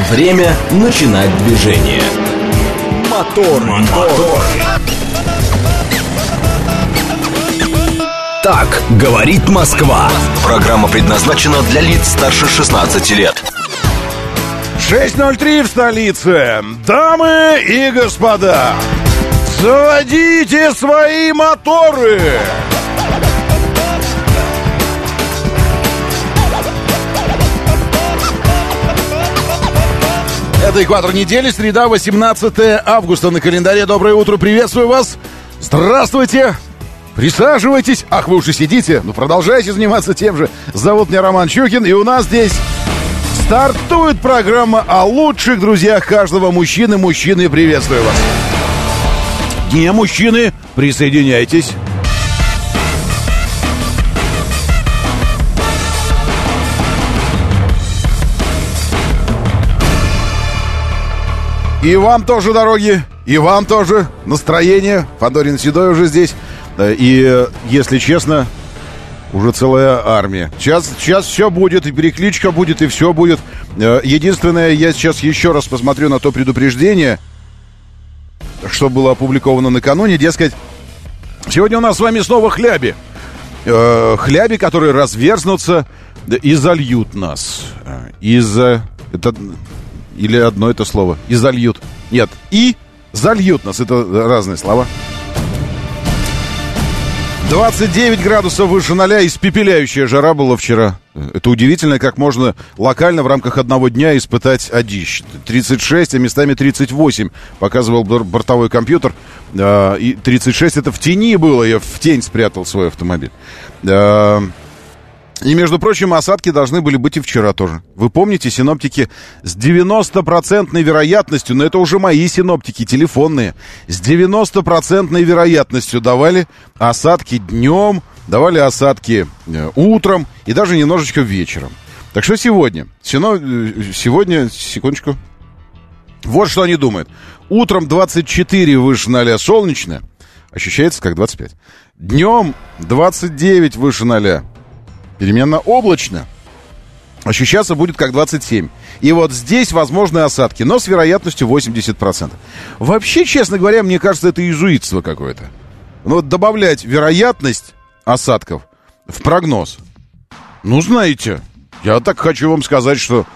Время начинать движение. Мотор. Так говорит Москва. Программа предназначена для лиц старше 16 лет. 6:03 в столице. Дамы и господа, заводите свои моторы. Это экватор недели, среда, 18 августа на календаре. Доброе утро, приветствую вас. Здравствуйте. Присаживайтесь. Ах, вы уже сидите. Ну, продолжайте заниматься тем же. Зовут меня Роман Щукин, и у нас здесь стартует программа о лучших друзьях каждого мужчины. Мужчины, приветствую вас. Не, мужчины, присоединяйтесь. И вам тоже, дороги, и вам тоже настроение. Фандорин Седой уже здесь. И, если честно, уже целая армия. Сейчас все будет, и перекличка будет, и все будет. Единственное, я сейчас еще раз посмотрю на то предупреждение, что было опубликовано накануне. Дескать, сегодня у нас с вами снова хляби. Хляби, которые разверзнутся и зальют нас. Или одно это слово. И зальют. Нет, и зальют нас. Это разные слова. 29 градусов выше 0, испепеляющая жара была вчера. Это удивительно, как можно локально в рамках одного дня испытать одищ. 36, а местами 38 показывал бортовой компьютер. И 36 это в тени было, я в тень спрятал свой автомобиль. И, между прочим, осадки должны были быть и вчера тоже. Вы помните, синоптики с 90% вероятностью, но это уже мои синоптики телефонные, с 90% вероятностью давали осадки днем, давали осадки утром и даже немножечко вечером. Так что сегодня, секундочку, вот что они думают. Утром 24 выше 0 солнечно, ощущается как 25. Днем 29 выше 0. Переменно облачно. Ощущаться будет как 27. И вот здесь возможны осадки, но с вероятностью 80%. Вообще, честно говоря, мне кажется, это иезуитство какое-то. Ну, вот добавлять вероятность осадков в прогноз. Ну, знаете, я так хочу вам сказать, что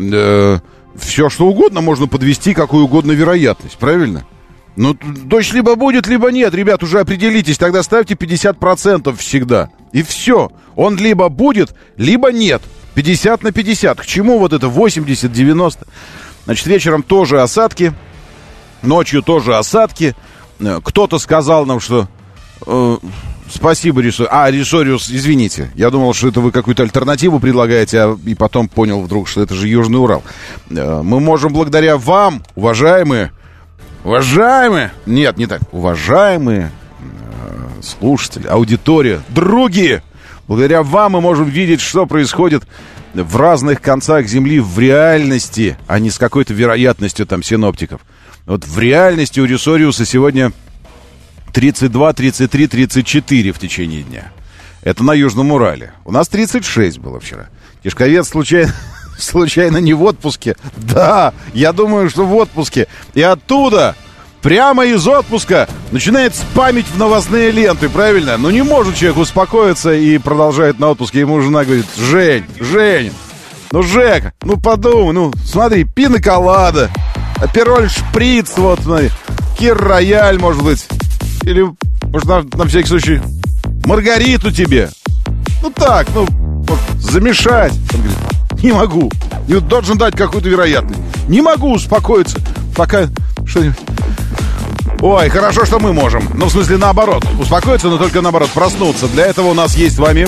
все, что угодно можно подвести, какую угодно вероятность, правильно? Ну, дождь либо будет, либо нет. Ребят, уже определитесь, тогда ставьте 50% всегда. И все. Он либо будет, либо нет. 50 на 50. К чему вот это 80-90? Значит, вечером тоже осадки. Ночью тоже осадки. Кто-то сказал нам, что... спасибо, Ресориус, извините. Я думал, что это вы какую-то альтернативу предлагаете, и потом понял вдруг, что это же Южный Урал. Мы можем благодаря вам, уважаемые... Нет, не так. Уважаемые слушатели, аудитория, други, благодаря вам мы можем видеть, что происходит в разных концах Земли в реальности, а не с какой-то вероятностью там синоптиков. Вот в реальности у Ресориуса сегодня 32, 33, 34 в течение дня. Это на Южном Урале. У нас 36 было вчера. Тишковец случайно не в отпуске? Да, я думаю, что в отпуске. И оттуда, прямо из отпуска, начинает спамить в новостные ленты, правильно? Но не может человек успокоиться и продолжает на отпуске. Ему жена говорит: Жень, ну, Жека, ну подумай, ну смотри, пина-колада, апероль шприц, вот, смотри, кир-рояль, может быть. Или, может, на всякий случай, маргариту тебе. Ну так, ну, вот, замешать. Он говорит: не могу. И вот должен дать какую-то вероятность. Не могу успокоиться, пока что-нибудь... Ой, хорошо, что мы можем. Ну, в смысле, наоборот. Успокоиться, но только наоборот, проснуться. Для этого у нас есть с вами...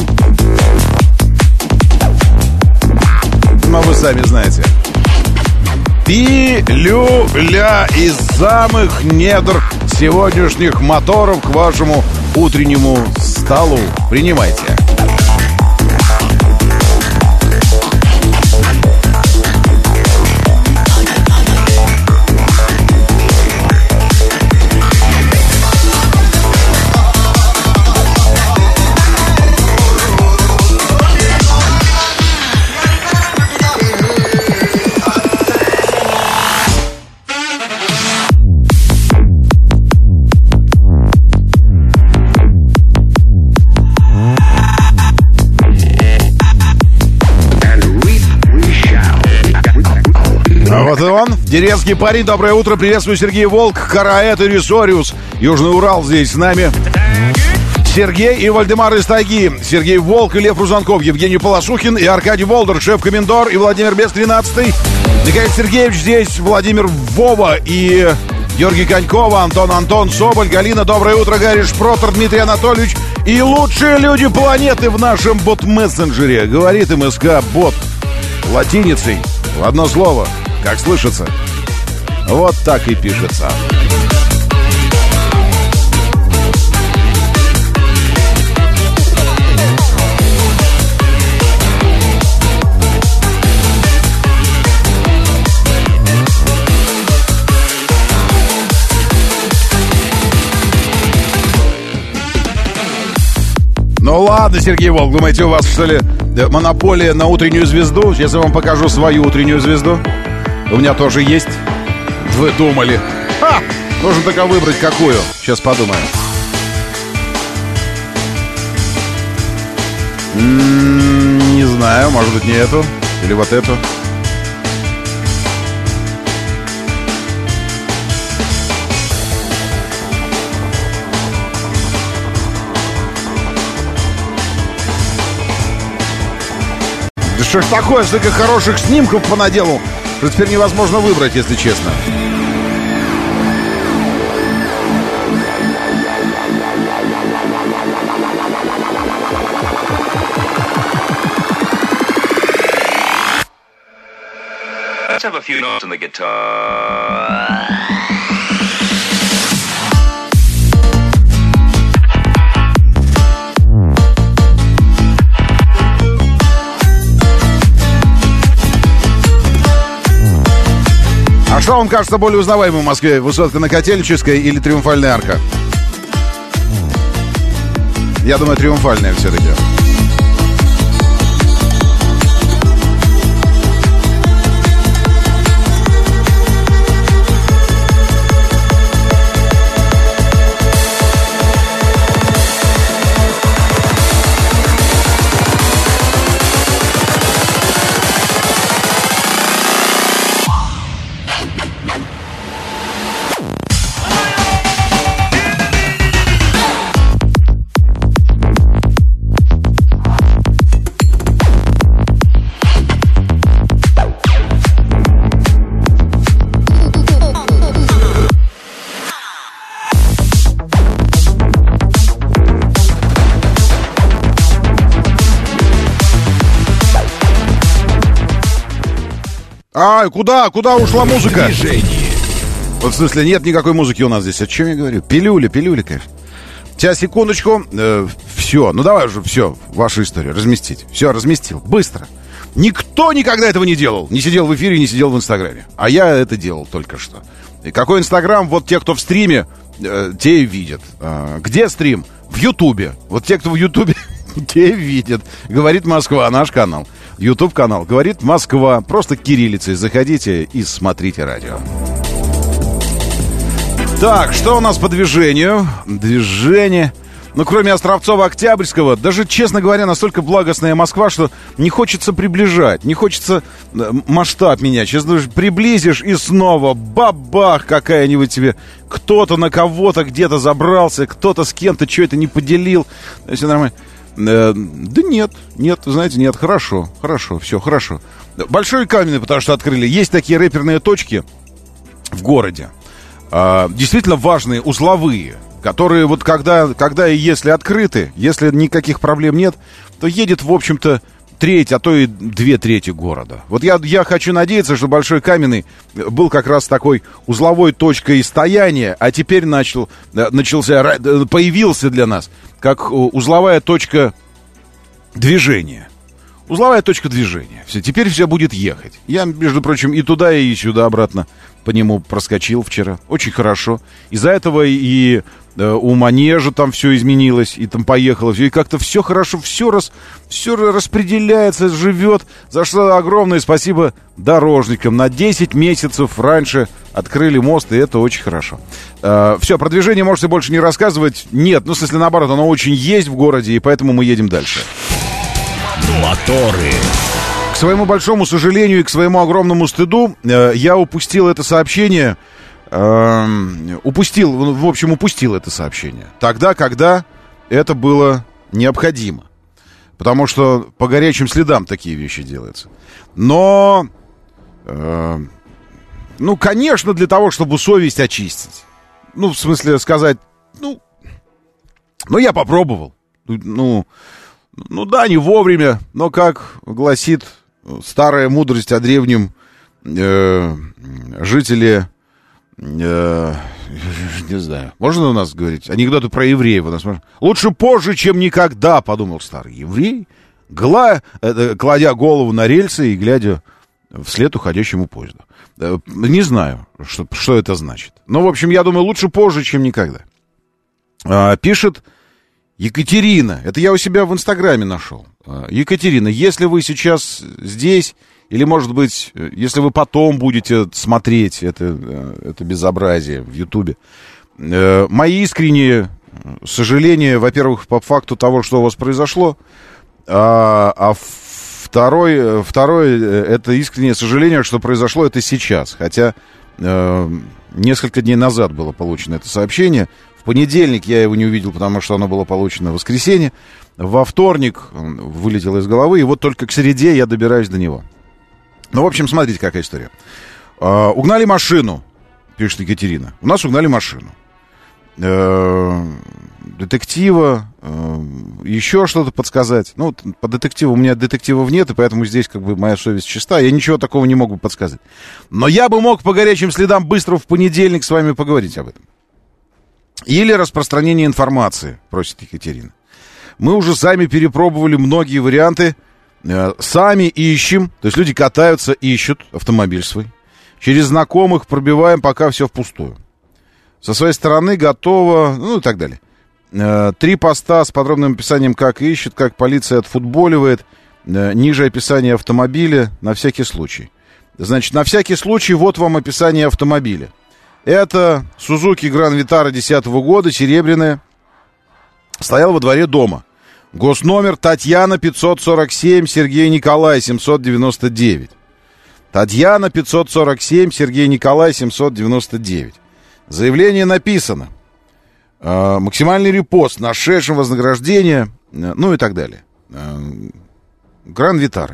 Ну, вы сами знаете. Пилюля из самых недр сегодняшних моторов к вашему утреннему столу. Принимайте. Вот он, деревенский парень. Доброе утро, приветствую, Сергей Волк, Караэт и Рисориус. Южный Урал здесь с нами. Сергей и Вальдемар из тайги. Сергей Волк и Лев Рузанков. Евгений Полосухин и Аркадий Волдер, шеф-комендор, и Владимир Бес, 13-й. Михаил Сергеевич здесь, Владимир Вова и Георгий Конькова, Антон Соболь, Галина. Доброе утро, Гарри Шпротер, Дмитрий Анатольевич. И лучшие люди планеты в нашем бот-мессенджере. Говорит МСК бот латиницей в одно слово, как слышится. Вот так и пишется. Ну ладно, Сергей Волк, думаете, у вас, что ли, монополия на утреннюю звезду? Сейчас я вам покажу свою утреннюю звезду. У меня тоже есть. Вы думали. Ха! Нужно только выбрать какую. Сейчас подумаем. Не знаю, может быть, не эту. Или вот эту. Да что ж такое, столько хороших снимков понаделал, что теперь невозможно выбрать, если честно. Let's have a few notes on the guitar. А что вам кажется более узнаваемым в Москве? Высотка на Котельнической или Триумфальная арка? Я думаю, Триумфальная все-таки. А, куда ушла музыка? Вот в смысле, нет никакой музыки у нас здесь. О чем я говорю? Пилюля, конечно. Сейчас, секундочку. Все, ну давай уже, все, вашу историю разместить. Все, разместил, быстро. Никто никогда этого не делал. Не сидел в эфире, не сидел в Инстаграме. А я это делал только что. И какой Инстаграм? Вот те, кто в стриме, те и видят. Где стрим? В Ютубе. Вот те, кто в Ютубе, те видят. Говорит Москва, наш канал. YouTube-канал «Говорит Москва». Просто кириллицей заходите и смотрите радио. Так, что у нас по движению? Движение. Ну, кроме Островцова-Октябрьского, даже, честно говоря, настолько благостная Москва, что не хочется приближать, не хочется масштаб менять. Сейчас даже приблизишь и снова бабах какая-нибудь тебе. Кто-то на кого-то где-то забрался, кто-то с кем-то что-то не поделил. Все нормально. Да нет, знаете, нет, хорошо, все хорошо. Большой Каменный, потому что открыли. Есть такие рэперные точки в городе, действительно важные, узловые, которые вот когда и если открыты, если никаких проблем нет, то едет, в общем-то, треть, а то и 2/3 города. Вот я хочу надеяться, что Большой Каменный был как раз такой узловой точкой стояния, а теперь появился для нас как узловая точка движения. Узловая точка движения. Все, теперь все будет ехать. Я, между прочим, и туда, и сюда обратно по нему проскочил вчера. Очень хорошо. Из-за этого и у Манежа там все изменилось, и там поехало все. И как-то все хорошо, все распределяется, живет. За что огромное спасибо дорожникам. На 10 месяцев раньше открыли мост, и это очень хорошо. Все, про движение можете больше не рассказывать. Нет, ну, в смысле, наоборот, оно очень есть в городе, и поэтому мы едем дальше. Моторы. своему большому сожалению и к своему огромному стыду я упустил это сообщение. Упустил это сообщение. Тогда, когда это было необходимо. Потому что по горячим следам такие вещи делаются. Но, конечно, для того, чтобы совесть очистить. В смысле сказать, я попробовал. Да, не вовремя, но, как гласит старая мудрость о древнем жителе, не знаю, можно у нас говорить анекдоты про евреев? У нас можно? Лучше позже, чем никогда, подумал старый еврей, кладя голову на рельсы и глядя вслед уходящему поезду. Не знаю, что это значит. Но, в общем, я думаю, лучше позже, чем никогда. Пишет Екатерина. Это я у себя в Инстаграме нашел. Екатерина, если вы сейчас здесь, или, может быть, если вы потом будете смотреть это безобразие в Ютубе, мои искренние сожаления, во-первых, по факту того, что у вас произошло, а второе, это искреннее сожаление, что произошло это сейчас. Хотя несколько дней назад было получено это сообщение. В понедельник я его не увидел, потому что оно было получено в воскресенье. Во вторник вылетело из головы, и вот только к среде я добираюсь до него. В общем, смотрите, какая история. Угнали машину, пишет Екатерина. У нас угнали машину. Детектива, еще что-то подсказать. По детективу у меня детективов нет, и поэтому здесь моя совесть чиста. Я ничего такого не могу подсказать. Но я бы мог по горячим следам быстро в понедельник с вами поговорить об этом. Или распространение информации, просит Екатерина. Мы уже сами перепробовали многие варианты. Сами ищем. То есть люди катаются, ищут автомобиль свой. Через знакомых пробиваем, пока все впустую. Со своей стороны готово, и так далее. 3 поста с подробным описанием, как ищут, как полиция отфутболивает. Ниже описание автомобиля на всякий случай. Значит, на всякий случай вот вам описание автомобиля. Это Suzuki Grand Vitara 10 года, серебряная. Стоял во дворе дома. Госномер Татьяна 547, Сергей Николай 799. Татьяна 547, Сергей Николай 799. Заявление написано. Максимальный репост, нашедшим вознаграждение, и так далее. Grand Vitara.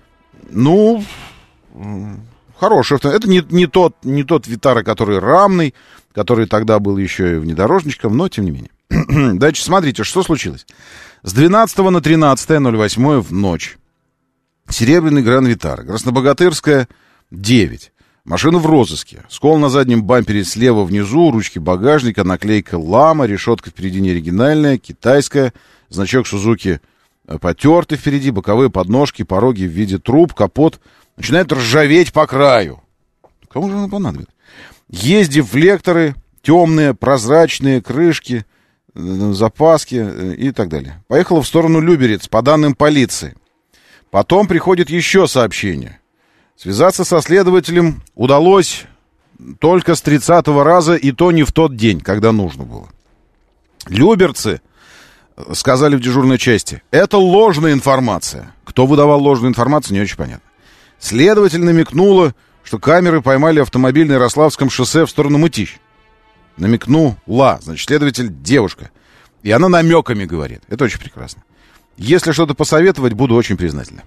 Хороший автомобиль. Это не тот Vitara, который рамный, который тогда был еще и внедорожничком, но тем не менее. Дальше смотрите, что случилось. С 12 на 13.08 в ночь. Серебряный Grand Vitara. Краснобогатырская, 9. Машина в розыске. Скол на заднем бампере слева внизу, ручки багажника, наклейка «Лама», решетка впереди неоригинальная, китайская, значок Suzuki потертый впереди, боковые подножки, пороги в виде труб, капот начинает ржаветь по краю. Кому же оно понадобится? Есть дефлекторы, темные, прозрачные, крышки, запаски и так далее. Поехала в сторону Люберец, по данным полиции. Потом приходит еще сообщение. Связаться со следователем удалось только с 30-го раза, и то не в тот день, когда нужно было. Люберцы, сказали в дежурной части, это ложная информация. Кто выдавал ложную информацию, не очень понятно. Следователь намекнула, что камеры поймали автомобиль на Ярославском шоссе в сторону Мытищ. Намекнула, значит, следователь девушка. И она намеками говорит. Это очень прекрасно. Если что-то посоветовать, буду очень признательна.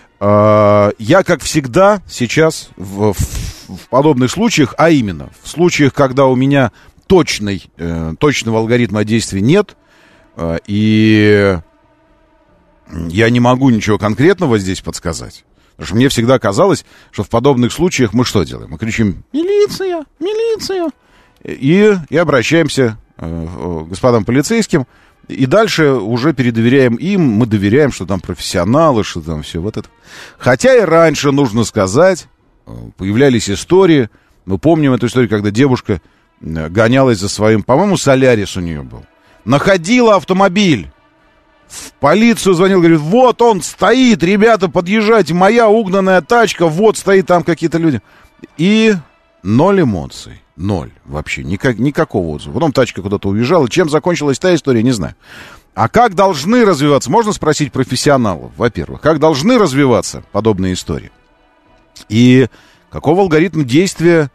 Я, как всегда, сейчас в подобных случаях, а именно в случаях, когда у меня точного алгоритма действий нет, и я не могу ничего конкретного здесь подсказать. Потому что мне всегда казалось, что в подобных случаях мы что делаем? Мы кричим «Милиция! Милиция!» и обращаемся к господам полицейским. И дальше уже передоверяем им, мы доверяем, что там профессионалы, что там все вот это. Хотя и раньше, нужно сказать, появлялись истории. Мы помним эту историю, когда девушка гонялась за своим, по-моему, Солярис у нее был. Находила автомобиль. В полицию звонил, говорит, вот он стоит, ребята, подъезжайте, моя угнанная тачка, вот стоит там какие-то люди. И 0 эмоций. 0 вообще, никакого отзыва. Потом тачка куда-то уезжала. Чем закончилась та история, не знаю. А как должны развиваться? Можно спросить профессионалов, во-первых. Как должны развиваться подобные истории? И каков алгоритм действия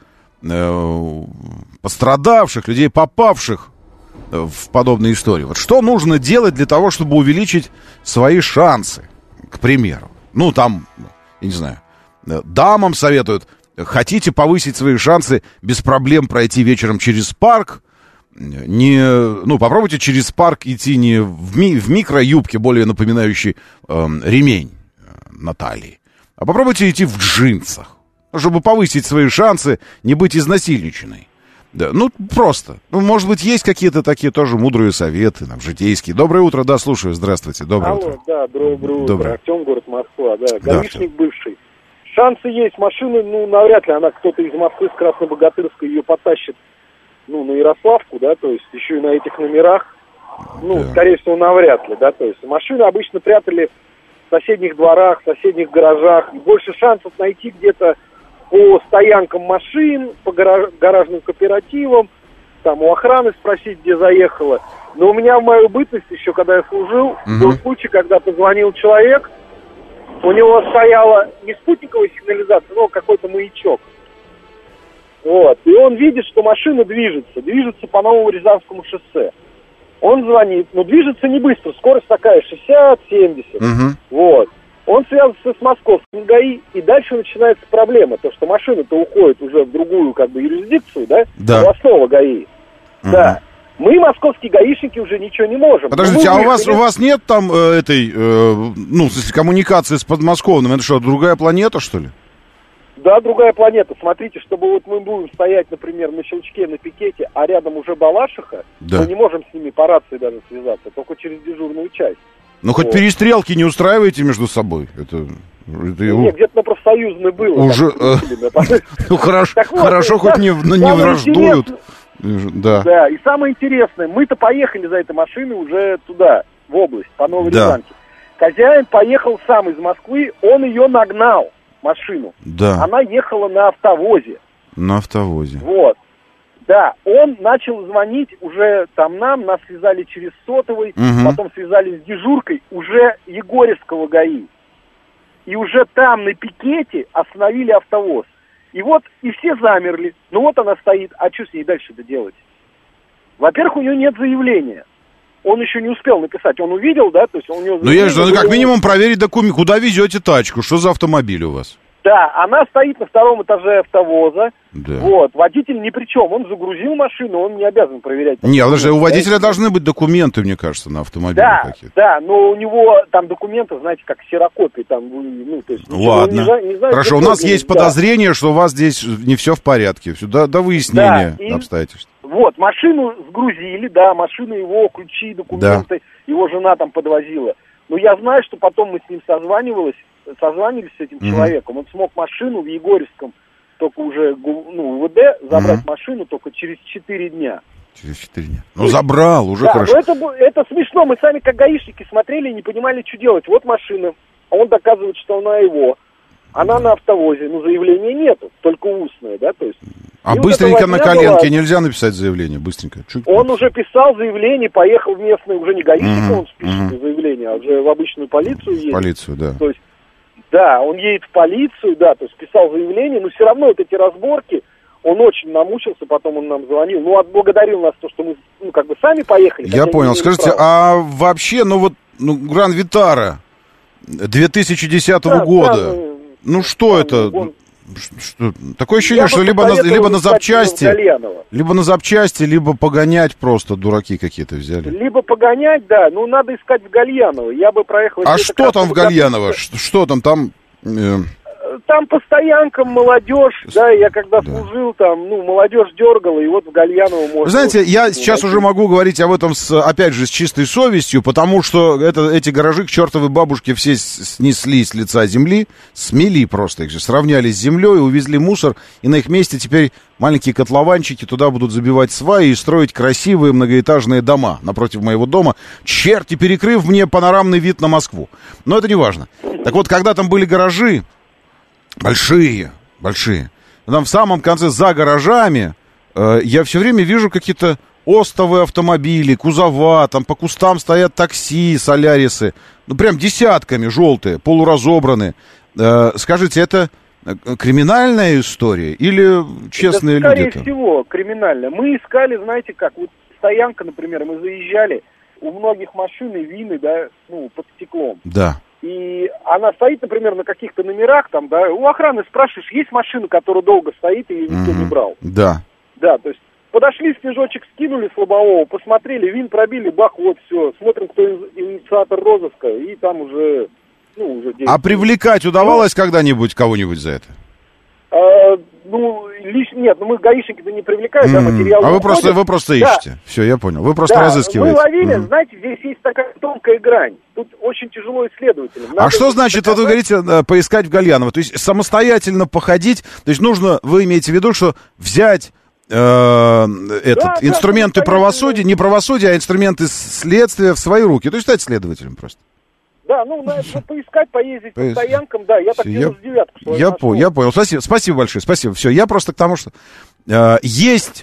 пострадавших, людей, попавших в подобные истории? Вот что нужно делать для того, чтобы увеличить свои шансы, к примеру? Ну, там, я не знаю, дамам советуют, хотите повысить свои шансы, без проблем пройти вечером через парк, попробуйте через парк идти не в микроюбке, более напоминающей ремень на талии, а попробуйте идти в джинсах, чтобы повысить свои шансы не быть изнасильниченной. Да, просто. Может быть, есть какие-то такие тоже мудрые советы, житейские. Доброе утро, да, слушаю, здравствуйте, доброе утро. Да, доброе утро. Артем, город Москва, да, гаишник бывший. Шансы есть, машины, навряд ли она, кто-то из Москвы с Краснобогатырской ее потащит, на Ярославку, да, то есть еще и на этих номерах, скорее всего, навряд ли, да, то есть машины обычно прятали в соседних дворах, в соседних гаражах, и больше шансов найти где-то по стоянкам машин, по гаражным кооперативам, там у охраны спросить, где заехала. Но у меня в мою бытность еще, когда я служил, был случай, когда позвонил человек, у него стояла не спутниковая сигнализация, но какой-то маячок. Вот. И он видит, что машина движется по Новому Рязанскому шоссе. Он звонит, движется не быстро, скорость такая 60-70. Вот. Он связывается с московским ГАИ, и дальше начинается проблема, то что машина-то уходит уже в другую юрисдикцию, да, областного ГАИ. Да. Мы, московские гаишники, уже ничего не можем. Подождите, у вас нет там коммуникации с подмосковным? Это что, другая планета, что ли? Да, другая планета. Смотрите, чтобы мы будем стоять, например, на щелчке, на пикете, а рядом уже Балашиха, мы не можем с ними по рации даже связаться, только через дежурную часть. Хоть перестрелки не устраиваете между собой? Нет, где-то на профсоюзной было. Уже... Хорошо, хоть не враждуют. Да, и самое интересное, мы-то поехали за этой машиной уже туда, в область, по Новой Рязанке. Хозяин поехал сам из Москвы, он ее нагнал, машину. Да. Она ехала на автовозе. На автовозе. Вот. Да, он начал звонить уже нас связали через сотовый, потом связали с дежуркой уже Егорьевского ГАИ. И уже там на пикете остановили автовоз. И все замерли. Она стоит, а что с ней дальше-то делать? Во-первых, у нее нет заявления. Он еще не успел написать. Он увидел, да, то есть у него... как минимум проверить документ. Куда везете тачку? Что за автомобиль у вас? Да, она стоит на втором этаже автовоза. Да. Вот, водитель ни при чем. Он загрузил машину, он не обязан проверять. Не, подожди, у водителя должны быть документы, мне кажется, на автомобиле какие-то. Да, но у него там документы, знаете, как ксерокопии. То есть, ладно. Не знаю, хорошо, у нас есть подозрение, что у вас здесь не все в порядке. Все до выяснения обстоятельств. Вот, машину сгрузили, да, машину его, ключи, документы, его жена там подвозила. Но я знаю, что потом мы с ним созванивались с этим человеком. Он смог машину в Егорьевском, только уже, УВД, забрать машину только через 4 дня. Через 4 дня. Забрал, уже хорошо. Это смешно. Мы сами, как гаишники, смотрели и не понимали, что делать. Вот машина, а он доказывает, что она его. Она на автовозе, заявления нету, только устное, да, то есть... А быстренько на коленке нельзя написать заявление, быстренько? Он уже писал заявление, поехал в местное, уже не гаишник, он пишет заявление, а уже в обычную полицию едет. Полицию, да. То есть, да, он едет в полицию, да, то есть писал заявление, но все равно эти разборки, он очень намучился, потом он нам звонил, отблагодарил нас, то, что мы, сами поехали. Я понял, скажите, а вообще, Гран Витара 2010 года... что это? Такое ощущение, что либо на запчасти, либо погонять просто дураки какие-то взяли. Либо погонять, да, надо искать в Гальяново. Я бы проехал... А что там в Гальяново? Что там? Там по стоянкам молодежь, да, я когда служил, там, молодежь дергала, и в Гальяново можно... Знаете, я сейчас уже могу говорить об этом, опять же, с чистой совестью, потому что эти гаражи к чертовой бабушке все снесли с лица земли, смели просто их же, сравняли с землей, увезли мусор, и на их месте теперь маленькие котлованчики туда будут забивать сваи и строить красивые многоэтажные дома напротив моего дома, черти, перекрыв мне панорамный вид на Москву. Но это не важно. Так вот, когда там были гаражи, большие. Там в самом конце, за гаражами, я все время вижу какие-то остовые автомобили, кузова, там по кустам стоят такси, солярисы. Ну, прям десятками желтые, полуразобранные. Скажите, это криминальная история или честные люди? Скорее всего, криминальная. Мы искали, знаете как, вот стоянка, например, мы заезжали, у многих машин и вины, да, ну, под стеклом. Да. И она стоит, например, на каких-то номерах, там, да, у охраны спрашиваешь, есть машина, которая долго стоит, и ее никто не брал. Да. Да, то есть подошли, снежочек скинули с лобового, посмотрели, вин пробили, бах, вот, все. Смотрим, кто инициатор розыска, и там уже, ну, уже... А привлекать удавалось когда-нибудь кого-нибудь за это? Нет, мы гаишники-то не привлекаем, да, материалы. А вы просто ищете. Да. Все, я понял. Вы просто разыскиваете. Мы ловили, знаете, здесь есть такая тонкая грань. Тут очень тяжело исследователям. А что значит, вот вы говорите, поискать в Гальяново? То есть самостоятельно походить, то есть нужно, вы имеете в виду, что взять инструменты правосудия, не правосудия, а инструменты следствия в свои руки. То есть стать следователем просто. Да, поискать, поездить по стоянкам, да, я так делаю с девятку. Я понял, спасибо большое, спасибо. Все, я просто к тому, что есть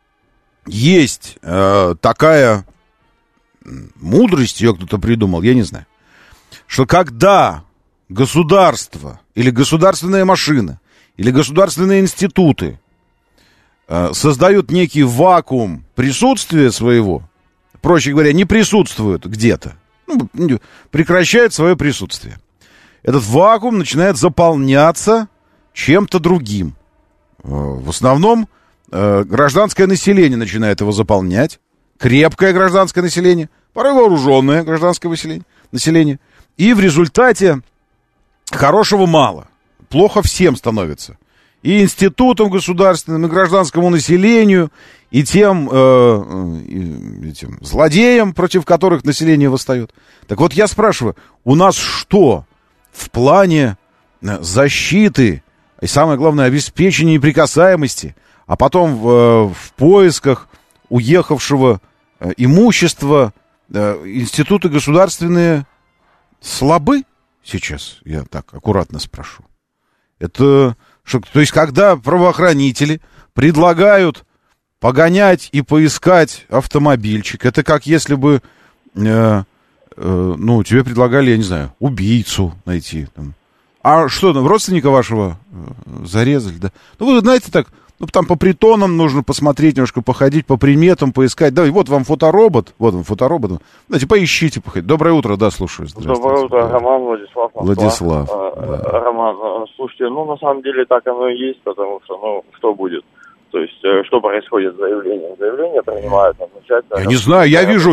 такая мудрость, ее кто-то придумал, я не знаю, что когда государство или государственная машина или государственные институты создают некий вакуум присутствия своего, проще говоря, не присутствуют где-то, прекращает свое присутствие. Этот вакуум начинает заполняться чем-то другим. В основном гражданское население начинает его заполнять. Крепкое гражданское население, порой вооруженное гражданское население. И в результате хорошего мало. Плохо всем становится. И институтам государственным, и гражданскому населению, и тем этим злодеям, против которых население восстает. Так вот, я спрашиваю, у нас что в плане защиты и, самое главное, обеспечения неприкасаемости, а потом в поисках уехавшего имущества институты государственные слабы сейчас? Я так аккуратно спрошу. Это... То есть, когда правоохранители предлагают погонять и поискать автомобильчик, это как если бы, тебе предлагали, я не знаю, убийцу найти. Там. А что, родственника вашего зарезали, да? Ну, вы знаете, так, там по притонам нужно посмотреть, немножко походить, по приметам поискать. Да, вот вам фоторобот. Знаете, поищите, походите. Доброе утро, да, слушаю. Доброе утро, Роман, Владислав. Владислав. Да. Роман, слушайте, на самом деле так оно и есть, потому что, что будет? То есть, что происходит с заявлением? Заявление принимают окончательно. Я не знаю, я вижу,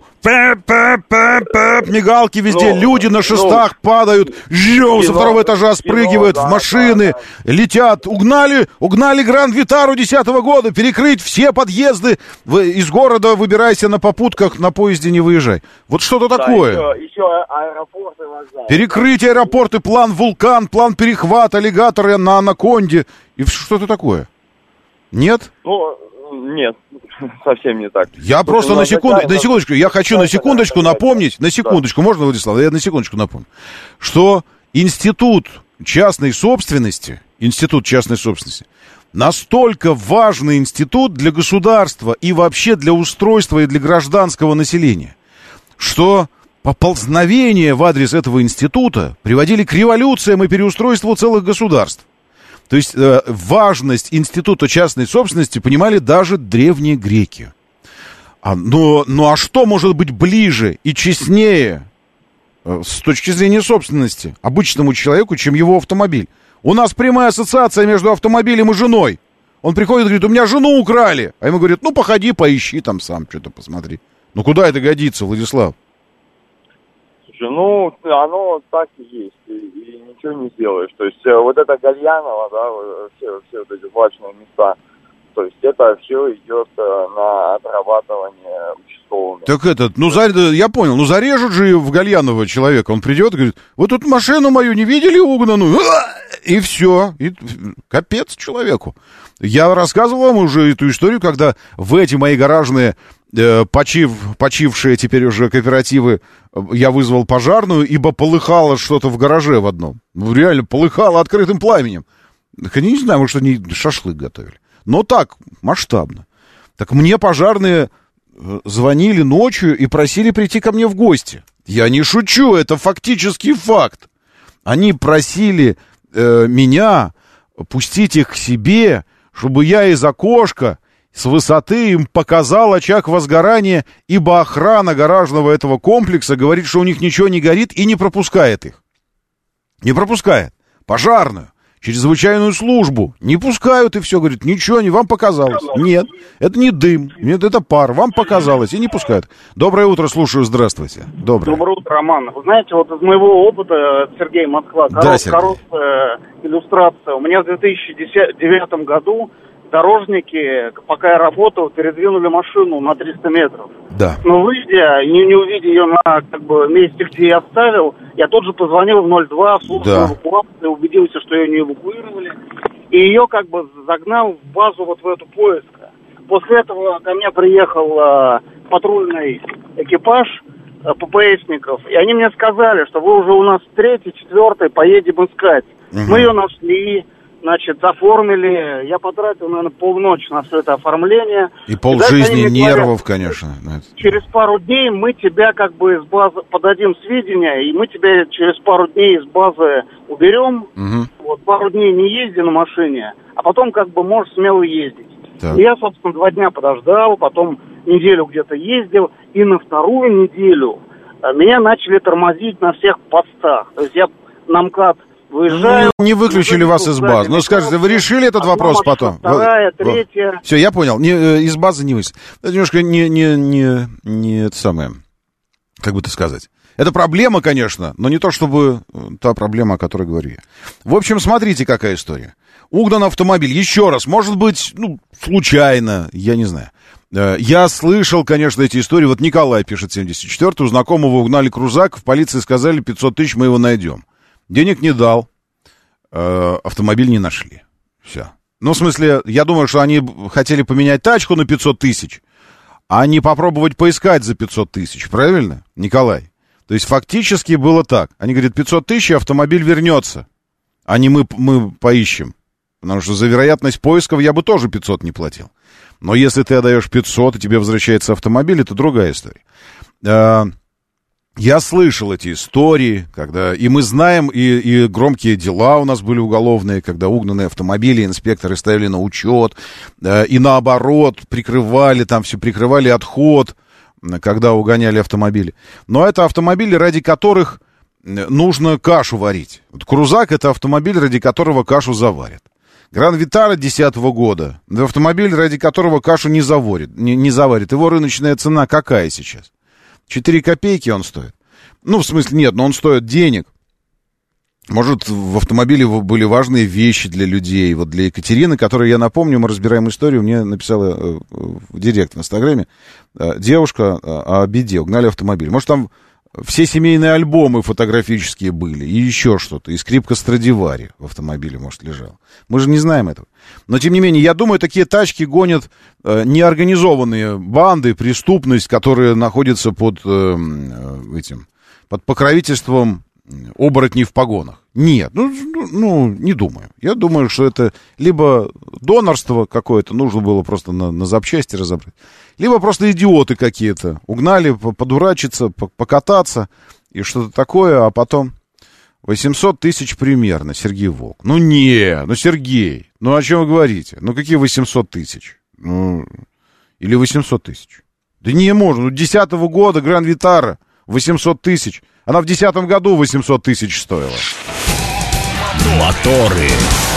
мигалки везде, люди на шестах падают, со второго этажа спрыгивают в машины, летят, угнали Гранд-Витару 10-го года, перекрыть все подъезды, из города выбирайся на попутках, на поезде не выезжай. Вот что-то такое. Еще аэропорты, вокзалы. Перекрыть аэропорты, план «Вулкан», план «Перехват», аллигатора на «Анаконде», и что-то такое. Нет? Нет, совсем не так. Я просто на секундочку, я хочу на секундочку напомнить, можно, Владислав, я на секундочку напомню, что институт частной собственности, настолько важный институт для государства и вообще для устройства и для гражданского населения, что поползновения в адрес этого института приводили к революциям и переустройству целых государств. То есть важность института частной собственности понимали даже древние греки. А что может быть ближе и честнее с точки зрения собственности обычному человеку, чем его автомобиль? У нас прямая ассоциация между автомобилем и женой. Он приходит и говорит, у меня жену украли. А ему говорят, походи, поищи там сам, что-то посмотри. Куда это годится, Владислав? Оно так и есть, и ничего не сделаешь. То есть вот это Гальяново, да, все вот эти злачные места, то есть это все идет на отрабатывание участковыми. Так я понял, зарежут же в Гальяново человека, он придет и говорит, вы тут машину мою не видели угнанную? И все, и капец человеку. Я рассказывал вам уже эту историю, когда в эти мои гаражные почившие теперь уже кооперативы, я вызвал пожарную, ибо полыхало что-то в гараже в одном. Реально полыхало открытым пламенем. Я не знаю, может, они шашлык готовили. Но так, масштабно. Так мне пожарные звонили ночью и просили прийти ко мне в гости. Я не шучу, это фактический факт. Они просили меня пустить их к себе, чтобы я из окошка с высоты им показал очаг возгорания, ибо охрана гаражного этого комплекса говорит, что у них ничего не горит и не пропускает их. Не пропускает. Пожарную, чрезвычайную службу не пускают, и все, говорит, ничего, не вам показалось. Нет, это не дым, нет, это пар, вам показалось, и не пускают. Доброе утро, слушаю, здравствуйте. Доброе утро, Роман. Вы знаете, вот из моего опыта, Сергей, Москва, короткая иллюстрация. У меня в 2009 году дорожники, пока я работал, передвинули машину на 300 метров. Да. Но выйдя, не увидя ее на месте, где я оставил, я тут же позвонил в 02 в службу эвакуации, убедился, что ее не эвакуировали, и ее загнал в базу вот в эту поиска. После этого ко мне приехал патрульный экипаж ППСников, и они мне сказали, что вы уже у нас 3-й, 4-й, поедем искать. Мы ее нашли, оформили. Я потратил, наверное, полночи на все это оформление. И полжизни нервов, конечно. Через пару дней мы тебя из базы подадим сведения, и мы тебя через пару дней из базы уберем. Вот, пару дней не езди на машине, а потом можешь смело ездить. И я, собственно, 2 дня подождал, потом неделю где-то ездил, и на вторую неделю меня начали тормозить на всех постах. То есть я на МКАД выезжаю. Не выключили вас из базы. Ну, скажите, вы решили этот вопрос потом? Вторая, третья. Все, я понял. Из базы не выселили. Это немножко не это самое, как бы это сказать. Это проблема, конечно, но не то чтобы та проблема, о которой говорю я. В общем, смотрите, какая история. Угнан автомобиль. Еще раз, может быть, случайно, я не знаю. Я слышал, конечно, эти истории. Вот Николай пишет, 74-й, у знакомого угнали крузак, в полиции сказали, 500 тысяч мы его найдем. Денег не дал, автомобиль не нашли. Все. Ну, в смысле, я думаю, что они хотели поменять тачку на 500 тысяч, а не попробовать поискать за 500 тысяч, правильно, Николай? То есть фактически было так. Они говорят, 500 тысяч, автомобиль вернется, а не мы поищем. Потому что за вероятность поисков я бы тоже 500 не платил. Но если ты отдаешь 500, и тебе возвращается автомобиль, это другая история. Я слышал эти истории, когда... И мы знаем, и громкие дела у нас были уголовные, когда угнанные автомобили инспекторы ставили на учет, и наоборот, прикрывали отход, когда угоняли автомобили. Но это автомобили, ради которых нужно кашу варить. Вот крузак — это автомобиль, ради которого кашу заварят. Гран-Витара 2010 года, автомобиль, ради которого кашу не заварит. Его рыночная цена какая сейчас? 4 копейки он стоит. Ну, в смысле, нет, но он стоит денег. Может, в автомобиле были важные вещи для людей. Вот для Екатерины, которой, я напомню, мы разбираем историю, мне написала в директ в Инстаграме девушка о беде, угнали автомобиль. Может, там все семейные альбомы фотографические были, и еще что-то, и скрипка Страдивари в автомобиле, может, лежала. Мы же не знаем этого. Но, тем не менее, я думаю, такие тачки гонят неорганизованные банды, преступность, которые находятся под покровительством оборотней в погонах. Нет, не думаю. Я думаю, что это либо донорство какое-то, нужно было просто на запчасти разобрать, либо просто идиоты какие-то. Угнали подурачиться, покататься и что-то такое, а потом 800 тысяч примерно, Сергей Волк. Сергей, о чем вы говорите? Какие 800 тысяч? Или 800 тысяч? Да не можно, 10-го года Гран-Витара 800 тысяч. Она в 10-м году 800 тысяч стоила. Моторы.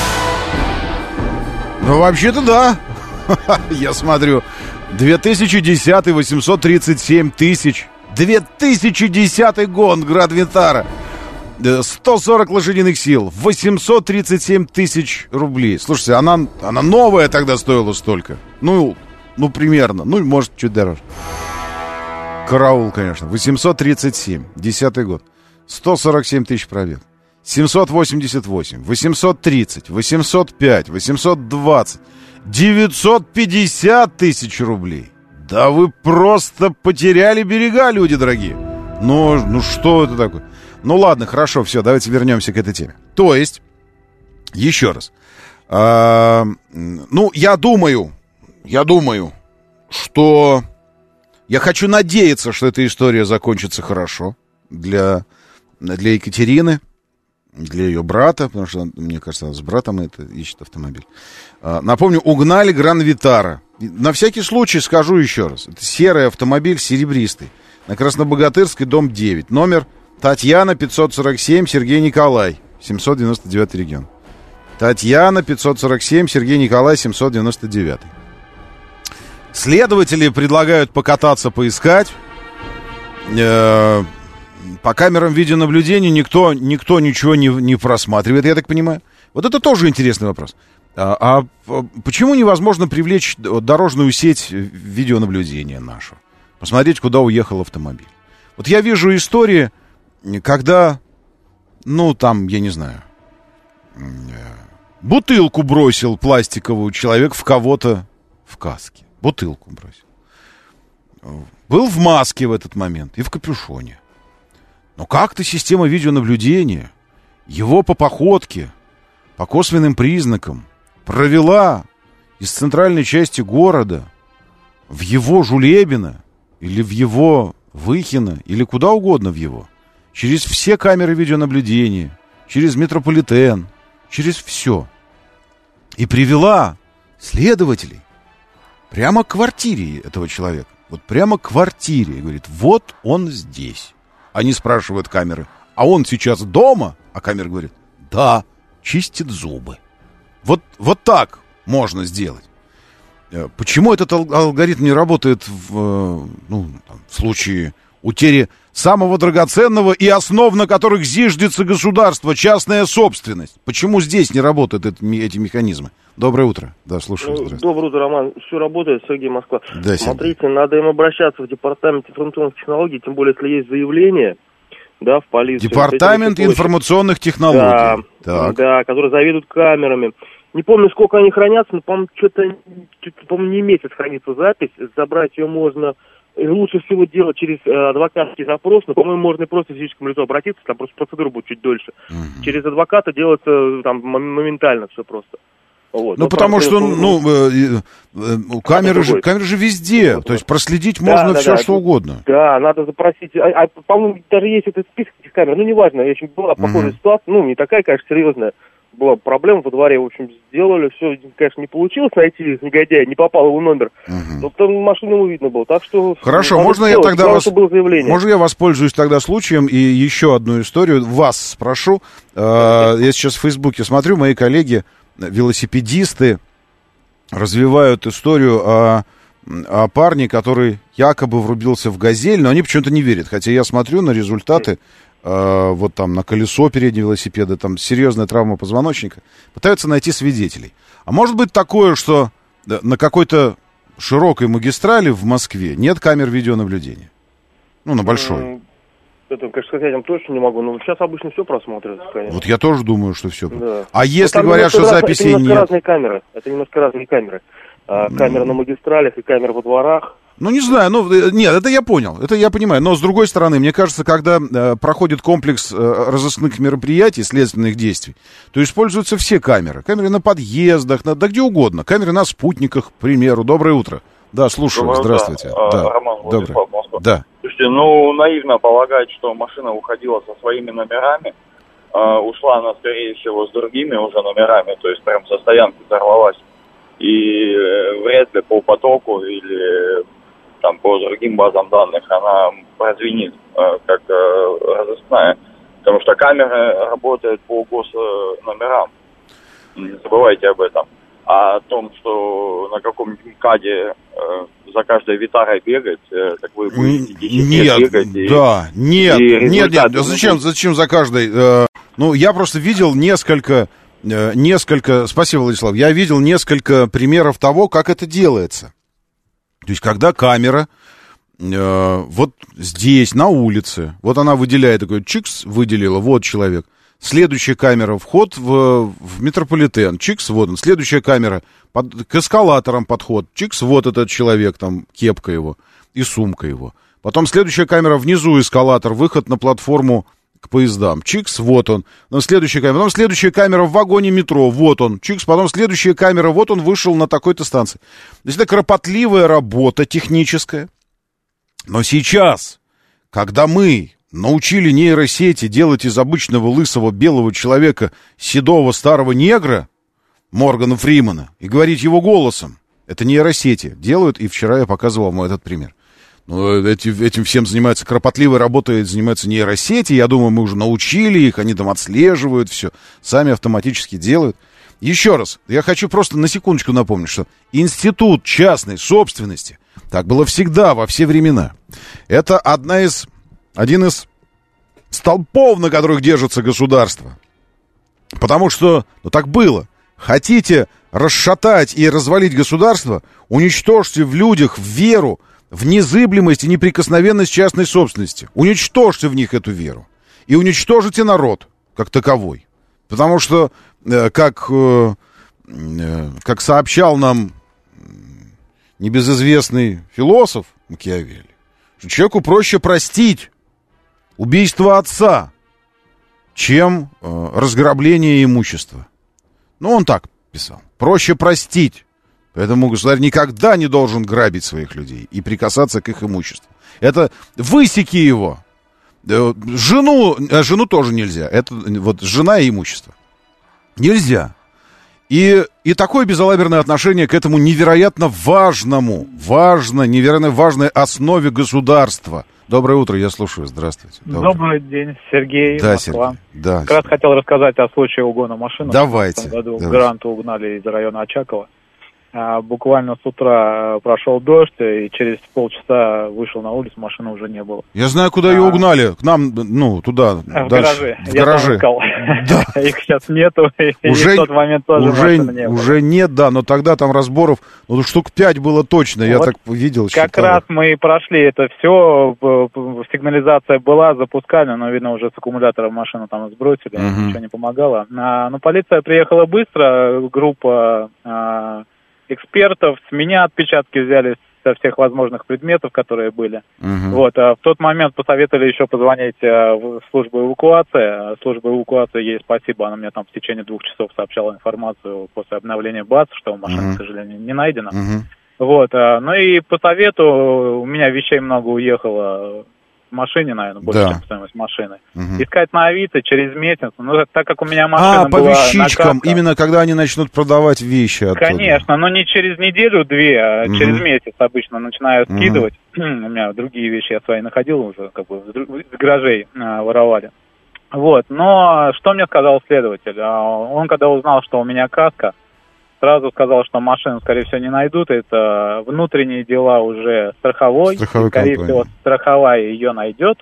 Вообще-то да. Я смотрю. 2010 837 тысяч. 2010 год Гран-Витара. 140 лошадиных сил. 837 тысяч рублей. Слушайте, она новая тогда стоила столько. Примерно. Может, чуть дороже. Караул, конечно. 837. 10-й год. 147 тысяч пробег. 788. 830. 805. 820. 950 тысяч рублей. Да вы просто потеряли берега, люди дорогие. Что это такое? Ладно, хорошо, все, давайте вернемся к этой теме. То есть, еще раз. Я думаю, что я хочу надеяться, что эта история закончится хорошо для Екатерины, для ее брата, потому что, мне кажется, она с братом это ищет автомобиль. Напомню, угнали Гран-Витара. На всякий случай скажу еще раз. Это серый автомобиль, серебристый. На Краснобогатырской, дом 9. Номер Татьяна, 547, Сергей Николай, 799 регион. Татьяна, 547, Сергей Николай, 799. Следователи предлагают покататься, поискать. По камерам видеонаблюдения никто ничего не просматривает, я так понимаю. Вот это тоже интересный вопрос. А почему невозможно привлечь дорожную сеть видеонаблюдения нашу? Посмотреть, куда уехал автомобиль. Вот я вижу истории, когда, там, я не знаю, бутылку бросил пластиковую человек в кого-то в каске. Бутылку бросил. Был в маске в этот момент и в капюшоне. Но как-то система видеонаблюдения его по походке, по косвенным признакам провела из центральной части города в его Жулебино или в его Выхино или куда угодно в его. Через все камеры видеонаблюдения, через метрополитен, через все. И привела следователей прямо к квартире этого человека. Вот прямо к квартире. И говорит, вот он здесь. Они спрашивают камеры, а он сейчас дома? А камера говорит, да, чистит зубы. Вот так можно сделать. Почему этот алгоритм не работает в случае утери самого драгоценного и основ, на которых зиждется государство, частная собственность? Почему здесь не работают эти механизмы? Доброе утро. Да, слушаю. Доброе утро, Роман. Все работает, Сергей, Москва. Да, смотрите, надо им обращаться в департамент информационных технологий, тем более, если есть заявление, в полицию. Департамент информационных технологий. Да, которые заведуют камерами. Не помню, сколько они хранятся, но, по-моему, не месяц хранится запись. Забрать ее можно, лучше всего делать через адвокатский запрос, но, по-моему, можно и просто физическому лицу обратиться, там просто процедура будет чуть дольше. Через адвоката делается там моментально все просто. Вот. Потому что, камеры же везде, то есть проследить можно все, что угодно. Да, надо запросить, по-моему, даже есть этот список этих камер, неважно, в общем, была похожая ситуация, не такая, конечно, серьезная, была проблема во дворе, в общем, сделали, все, конечно, не получилось найти негодяя, не попал его номер, но там машину ему видно было, так что... Хорошо, можно я воспользуюсь тогда случаем и еще одну историю вас спрошу. Я сейчас в Фейсбуке смотрю, мои коллеги, велосипедисты развивают историю о парне, который якобы врубился в «Газель», но они почему-то не верят. Хотя я смотрю на результаты, вот там на колесо переднего велосипеда, там серьезная травма позвоночника. Пытаются найти свидетелей. А может быть такое, что на какой-то широкой магистрали в Москве нет камер видеонаблюдения? На большой. Это, конечно, сказать я вам точно не могу, но сейчас обычно все просматривается, конечно. Вот я тоже думаю, что все. Да. А если говорят, что записей нет? Это немножко разные камеры. Камера на магистралях и камера во дворах. Не знаю, нет, это я понял, это я понимаю. Но, с другой стороны, мне кажется, когда проходит комплекс разыскных мероприятий, следственных действий, то используются все камеры. Камеры на подъездах, да где угодно. Камеры на спутниках, к примеру. Доброе утро. Да, слушаю, здравствуйте. Роман, доброе. Да. Слушайте, наивно полагать, что машина уходила со своими номерами, ушла она, скорее всего, с другими уже номерами, то есть прям со стоянки сорвалась. И вряд ли по потоку или там по другим базам данных она прозвенит как разыскная. Потому что камеры работают по госномерам. Не забывайте об этом. А о том, что на каком-нибудь МКАДе за каждой Витарой бегать, так вы будете 10 лет бегать. Нет. Зачем за каждой? Я просто видел несколько... Спасибо, Владислав. Я видел несколько примеров того, как это делается. То есть, когда камера вот здесь, на улице, вот она выделяет, такой чикс, выделила, вот человек. Следующая камера, вход в метрополитен, чикс, вот он. Следующая камера, к эскалаторам подход, чикс, вот этот человек, там, кепка его и сумка его. Потом следующая камера, внизу эскалатор, выход на платформу к поездам. Чикс, вот он. Потом следующая камера. Потом следующая камера в вагоне метро. Вот он. Чикс. Потом следующая камера. Вот он вышел на такой-то станции. То есть это кропотливая работа техническая. Но сейчас, когда мы научили нейросети делать из обычного лысого белого человека седого старого негра, Моргана Фримана, и говорить его голосом, это нейросети делают, и вчера я показывал вам этот пример. Но этим всем занимаются, кропотливой работой занимаются нейросети. Я думаю, мы уже научили их, они там отслеживают все, сами автоматически делают. Еще раз, я хочу просто на секундочку напомнить, что институт частной собственности, так было всегда, во все времена. Это один из столпов, на которых держится государство. Потому что, так было. Хотите расшатать и развалить государство, уничтожьте в людях веру в незыблемость и неприкосновенность частной собственности. Уничтожьте в них эту веру. И уничтожите народ как таковой. Потому что, как сообщал нам небезызвестный философ Макиавелли, что человеку проще простить убийство отца, чем разграбление имущества. Ну, он так писал. Проще простить. Поэтому государь никогда не должен грабить своих людей и прикасаться к их имуществу. Это высеки его. Жену тоже нельзя. Это вот жена и имущество. Нельзя. И такое безалаберное отношение к этому невероятно невероятно важной основе государства. Доброе утро, я слушаю. Здравствуйте. Добрый день, Сергей, да, Москва. Сергей. Да. Как раз хотел рассказать о случае угона машины. Давайте. В том году Гранту угнали из района Очакова. Буквально с утра прошел дождь, и через полчаса вышел на улицу, машины уже не было. Я знаю, куда ее угнали. К нам, туда. В дальше. гараже. Я там искал. Да. Их сейчас нету, уже, и в тот момент тоже машины не было. Уже нет, да, но тогда там разборов, штук 5 было точно, я так видел. Как раз мы прошли это все, сигнализация была, запускали, но, видно, уже с аккумулятора машину там сбросили, ничего не помогало. Но полиция приехала быстро, группа экспертов, с меня отпечатки взяли со всех возможных предметов, которые были. Вот, в тот момент посоветовали еще позвонить в службу эвакуации. Служба эвакуации, ей спасибо, она мне там в течение 2 часов сообщала информацию после обновления баз, что машина, к сожалению, не найдена. Вот, ну и по совету, у меня вещей много уехало в машине, наверное, больше, чем стоимость машины. Искать на Авито через месяц, так как у меня машина была... по вещичкам, именно когда они начнут продавать вещи оттуда. Конечно, но не через неделю-две, а через месяц обычно начинаю скидывать. У меня другие вещи я свои находил уже, как бы с гаражей воровали. Вот, но что мне сказал следователь? Он, когда узнал, что у меня каска, сразу сказал, что машину, скорее всего, не найдут. Это внутренние дела уже страховой. Скорее всего, страховая ее найдет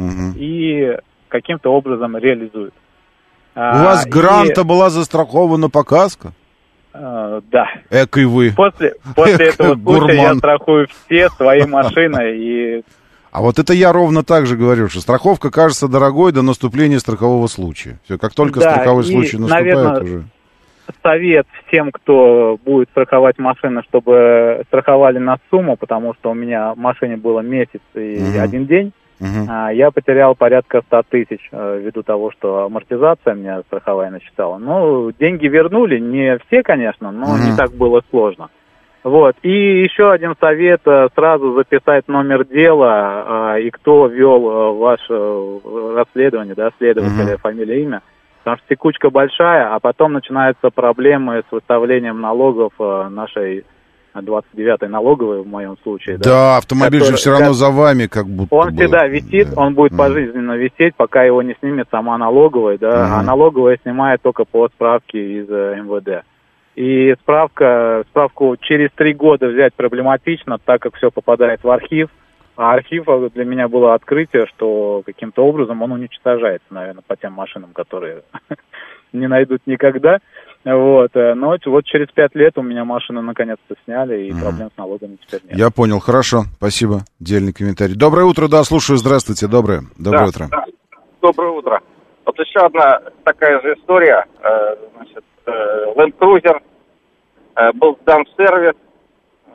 и каким-то образом реализует. У вас Гранта была застрахована по каско? Да. Экой вы. После этого случая я страхую все свои машины. А вот это я ровно так же говорю, что страховка кажется дорогой до наступления страхового случая. Все, как только страховой случай наступает, наверное, уже... Совет всем, кто будет страховать машины, чтобы страховали на сумму, потому что у меня в машине было месяц и 1 день. Я потерял порядка 100 тысяч ввиду того, что амортизация мне страховая насчитала. Ну, деньги вернули, не все, конечно, но не так было сложно. Вот. И еще один совет, сразу записать номер дела и кто вел ваше расследование, да, следователя, фамилия, имя. Потому что текучка большая, а потом начинаются проблемы с выставлением налогов нашей 29-й налоговой, в моем случае. Да, автомобиль же все равно за вами как будто он всегда висит, он будет пожизненно висеть, пока его не снимет сама налоговая, да, а налоговая снимает только по справке из МВД. И справку через 3 года взять проблематично, так как все попадает в архив. А архив для меня было открытие, что каким-то образом он уничтожается, наверное, по тем машинам, которые не найдут никогда. Вот. Но вот через 5 лет у меня машину наконец-то сняли, и проблем с налогами теперь нет. Я понял, хорошо, спасибо. Дельный комментарий. Доброе утро, да, слушаю, здравствуйте, доброе утро. Да. Доброе утро. Вот еще одна такая же история. Значит, Land Cruiser был сдан в сервис,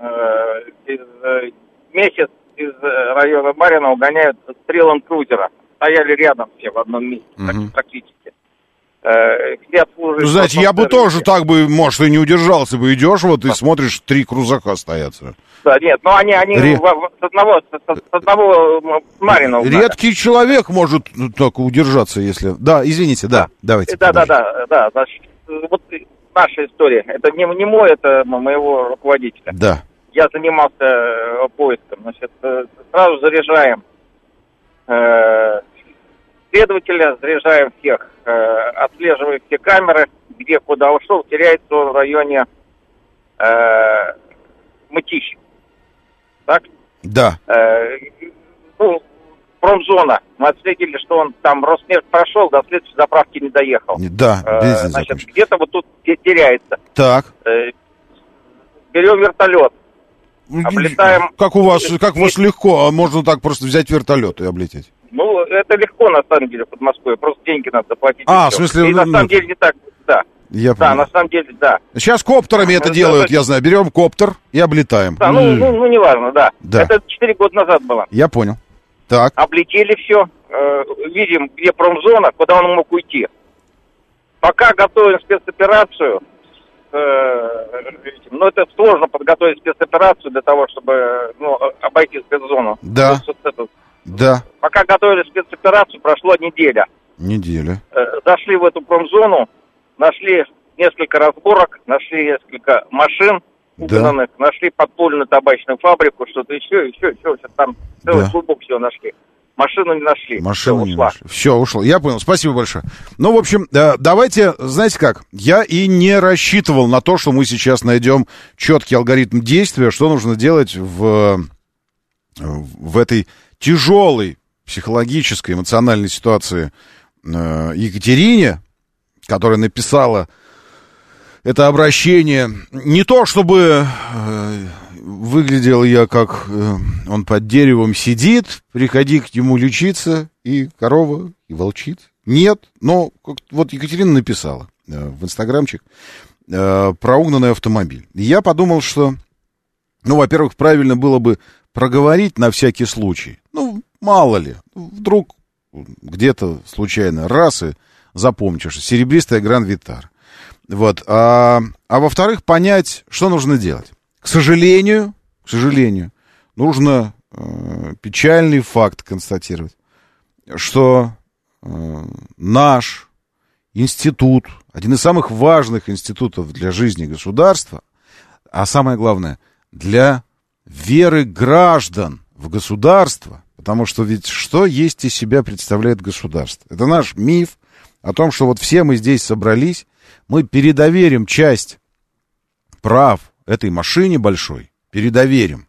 месяц из района Марьино угоняют 3 Land Cruiser. стояли рядом все в одном месте, практически. Все Ну, знаете, я бы тоже так бы, может, и не удержался бы. Идешь вот и смотришь, 3 крузака стоят. Да, нет, но они с одного Марина. Редкий человек может так удержаться, если... Да, извините, да, давайте. Да. Значит, вот наша история. Это не мой, это моего руководителя. Да. Я занимался поиском. Значит, сразу заряжаем следователя, заряжаем всех, отслеживаем все камеры, где куда ушел, теряется он в районе Мытищ. Так? Да. Промзона. Мы отследили, что он там Роснефть прошел, до следующей заправки не доехал. Да, значит, где-то вот тут теряется. Так. Берем вертолет. Облетаем. Как у вас легко, а можно так просто взять вертолет и облететь? Ну, это легко, на самом деле, под Москвой. Просто деньги надо заплатить. В смысле... И на самом деле не так, да. На самом деле, да. Сейчас коптерами это делают, я знаю. Берем коптер и облетаем. Да, ну неважно, да. Это 4 года назад было. Я понял. Так. Облетели все. Видим, где промзона, куда он мог уйти. Пока готовим спецоперацию, это сложно подготовить спецоперацию для того, чтобы обойти спецзону. Да. Да. Пока готовили спецоперацию, прошла неделя. Зашли в эту промзону, нашли несколько разборок, нашли несколько машин угнанных, нашли подпольную табачную фабрику, что-то еще там целый клубок всего нашли. Машину не нашли. Все, ушло. Я понял. Спасибо большое. Ну, в общем, давайте, знаете как, я и не рассчитывал на то, что мы сейчас найдем четкий алгоритм действия, что нужно делать в этой тяжелой психологической, эмоциональной ситуации Екатерине, которая написала это обращение. Не то, чтобы выглядел я, как он под деревом сидит, приходи к нему лечиться, и корова, и волчица. Нет, но вот Екатерина написала в инстаграмчик про угнанный автомобиль. И я подумал, что, во-первых, правильно было бы проговорить на всякий случай. Мало ли, вдруг где-то случайно раз и запомнишь. Серебристая Гран-Витар. Вот. А во-вторых, понять, что нужно делать. К сожалению, нужно печальный факт констатировать, что наш институт, один из самых важных институтов для жизни государства, а самое главное, для веры граждан в государство, потому что ведь что есть из себя представляет государство? Это наш миф о том, что вот все мы здесь собрались, мы передоверим часть прав этой машине большой, передоверим.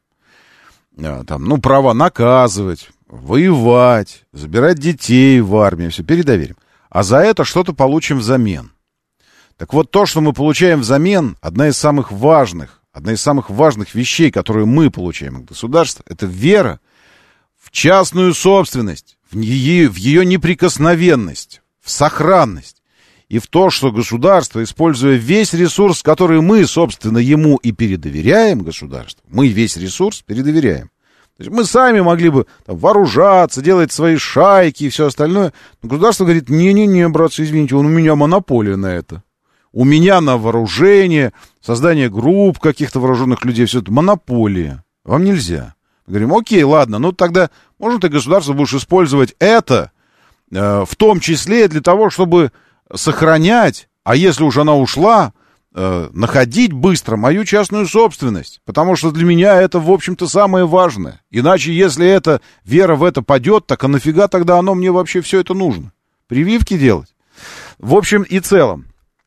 Права наказывать, воевать, забирать детей в армию, все передоверим. А за это что-то получим взамен. Так вот, то, что мы получаем взамен, одна из самых важных вещей, которые мы получаем от государства, это вера в частную собственность, в ее неприкосновенность, в сохранность. И в то, что государство, используя весь ресурс, который мы, собственно, ему и передоверяем государству, мы весь ресурс передоверяем. То есть мы сами могли бы вооружаться, делать свои шайки и все остальное. Но государство говорит, не-не-не, братцы, извините, у меня монополия на это. У меня на вооружение, создание групп каких-то вооруженных людей, все это монополия. Вам нельзя. Мы говорим, окей, ладно, тогда, может, и государство будешь использовать это, в том числе для того, чтобы сохранять, а если уж она ушла, находить быстро мою частную собственность. Потому что для меня это, в общем-то, самое важное. Иначе, если эта вера в это падет, так а нафига тогда оно мне вообще все это нужно? Прививки делать? В общем и целом,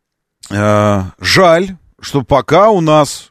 жаль, что пока у нас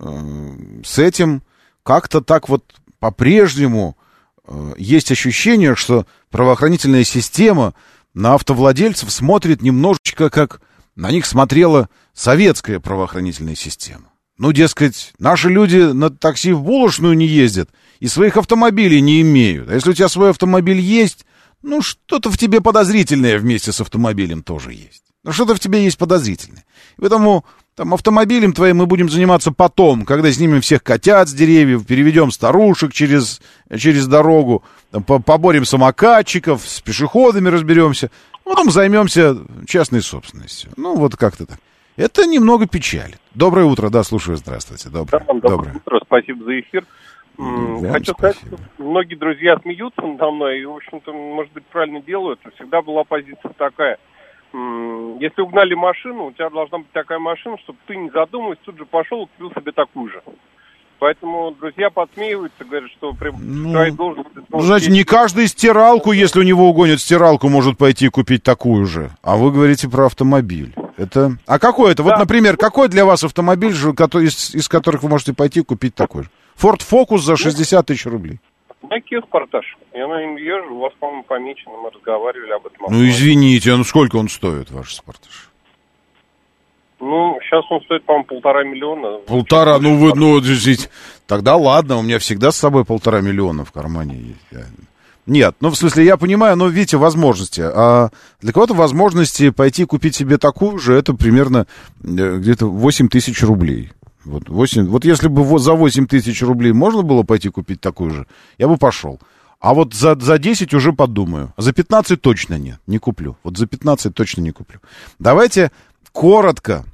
с этим как-то так вот по-прежнему есть ощущение, что правоохранительная система на автовладельцев смотрит немножечко, как на них смотрела советская правоохранительная система. Дескать, наши люди на такси в булочную не ездят и своих автомобилей не имеют. А если у тебя свой автомобиль есть, что-то в тебе подозрительное вместе с автомобилем тоже есть. Что-то в тебе есть подозрительное. Поэтому Там автомобилем твоим мы будем заниматься потом, когда снимем всех котят с деревьев, переведем старушек через дорогу, там, поборем самокатчиков, с пешеходами разберемся. Потом займемся частной собственностью. Ну, вот как-то так. Это немного печалит. Доброе утро, да, слушаю, здравствуйте. Доброе утро, спасибо за эфир. Хочу сказать, что многие друзья смеются надо мной, и, в общем-то, может быть, правильно делают. Всегда была позиция такая. Если угнали машину, у тебя должна быть такая машина, чтобы ты, не задумываясь, тут же пошел и купил себе такую же. Поэтому друзья подсмеиваются, говорят, что при твоей должности... Значит, не каждый стиралку, если у него угонят стиралку, может пойти купить такую же. А вы говорите про автомобиль. Это... А какой это? Да. Вот, например, какой для вас автомобиль, из которых вы можете пойти купить такой же? Ford Focus за 60 тысяч рублей. Kia Sportage. Я на нем езжу, у вас, по-моему, помечено, мы разговаривали об этом. Ну, извините, ну сколько он стоит, ваш Sportage? Ну, сейчас он стоит, по-моему, 1,5 миллиона. 1,5, здесь... Тогда ладно, у меня всегда с собой 1,5 миллиона в кармане есть. Нет, ну, в смысле, я понимаю, но, видите, возможности. А для кого-то возможности пойти купить себе такую же, это примерно где-то 8 тысяч рублей. Вот если бы за 8 тысяч рублей можно было пойти купить такую же, я бы пошел. А вот за 10 уже подумаю. За 15 точно нет, не куплю. Вот за 15 точно не куплю. Давайте коротко,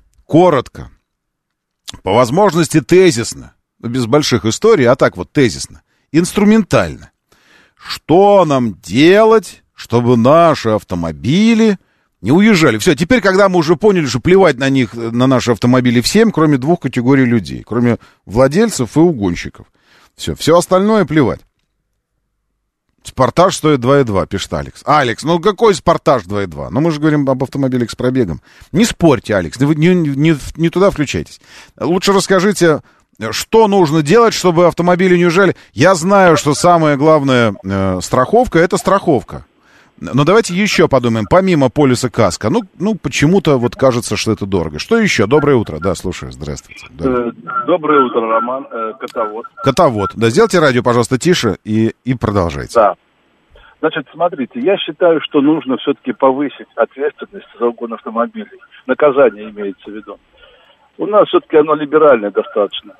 по возможности тезисно, без больших историй, а так вот тезисно, инструментально. Что нам делать, чтобы наши автомобили не уезжали? Все, теперь, когда мы уже поняли, что плевать на них, на наши автомобили всем, кроме двух категорий людей, кроме владельцев и угонщиков. Все остальное плевать. Спартаж стоит 2,2, пишет Алекс. Алекс, ну какой Спартаж 2,2? Ну мы же говорим об автомобилях с пробегом. Не спорьте, Алекс, вы не туда включайтесь. Лучше расскажите, что нужно делать, чтобы автомобили не уезжали. Я знаю, что самая главная страховка — это страховка. Но давайте еще подумаем, помимо полиса каска. Ну, почему-то вот кажется, что это дорого. Что еще? Доброе утро. Да, слушаю. Здравствуйте. Доброе утро, Роман. Котовод. Котовод. Да, сделайте радио, пожалуйста, тише и продолжайте. Да. Значит, смотрите, я считаю, что нужно все-таки повысить ответственность за угон автомобилей. Наказание имеется в виду. У нас все-таки оно либеральное достаточно.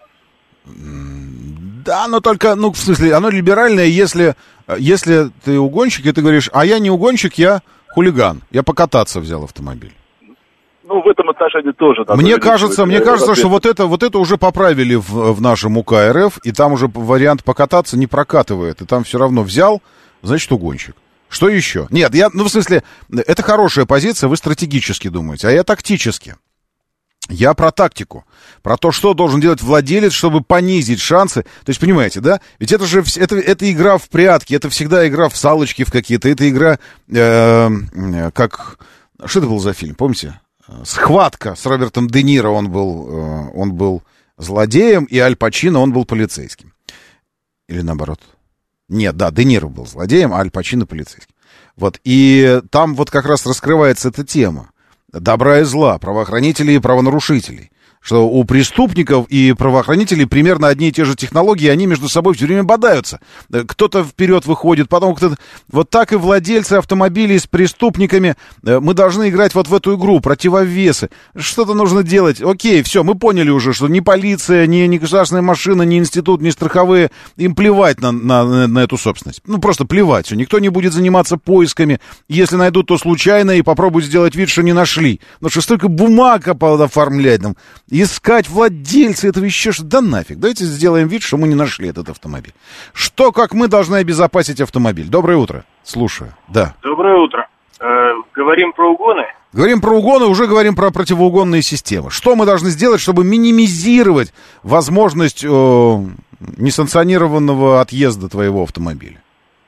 Да, но только, в смысле, оно либеральное, если ты угонщик, и ты говоришь, а я не угонщик, я хулиган, я покататься взял автомобиль. Ну, в этом отношении тоже. Мне кажется, что вот это уже поправили в нашем УК РФ, и там уже вариант покататься не прокатывает, и там все равно взял, значит, угонщик. Что еще? Нет, в смысле, это хорошая позиция, вы стратегически думаете, а я тактически. Я про тактику, про то, что должен делать владелец, чтобы понизить шансы. То есть, понимаете, да? Ведь это же это игра в прятки, это всегда игра в салочки в какие-то. Это игра, как... Что это был за фильм, помните? «Схватка» с Робертом Де Ниро. Он был злодеем, и Аль Пачино, он был полицейским. Или наоборот? Нет, да, Де Ниро был злодеем, а Аль Пачино полицейским. Вот, и там вот как раз раскрывается эта тема. Добра и зла, правоохранителей и правонарушителей. Что у преступников и правоохранителей примерно одни и те же технологии, они между собой все время бодаются. Кто-то вперед выходит, потом кто-то... Вот так и владельцы автомобилей с преступниками, мы должны играть вот в эту игру, противовесы. Что-то нужно делать. Окей, все, мы поняли уже, что ни полиция, ни государственная машина, ни институт, ни страховые, им плевать на эту собственность. Ну, просто плевать. Все. Никто не будет заниматься поисками. Если найдут, то случайно, и попробуют сделать вид, что не нашли. Потому что столько бумаг оформлять нам. Искать владельца этого еще что-то. Да нафиг. Давайте сделаем вид, что мы не нашли этот автомобиль. Что, как мы должны обезопасить автомобиль? Доброе утро. Слушаю. Да. Доброе утро. Говорим про угоны? Говорим про угоны, уже говорим про противоугонные системы. Что мы должны сделать, чтобы минимизировать возможность несанкционированного отъезда твоего автомобиля?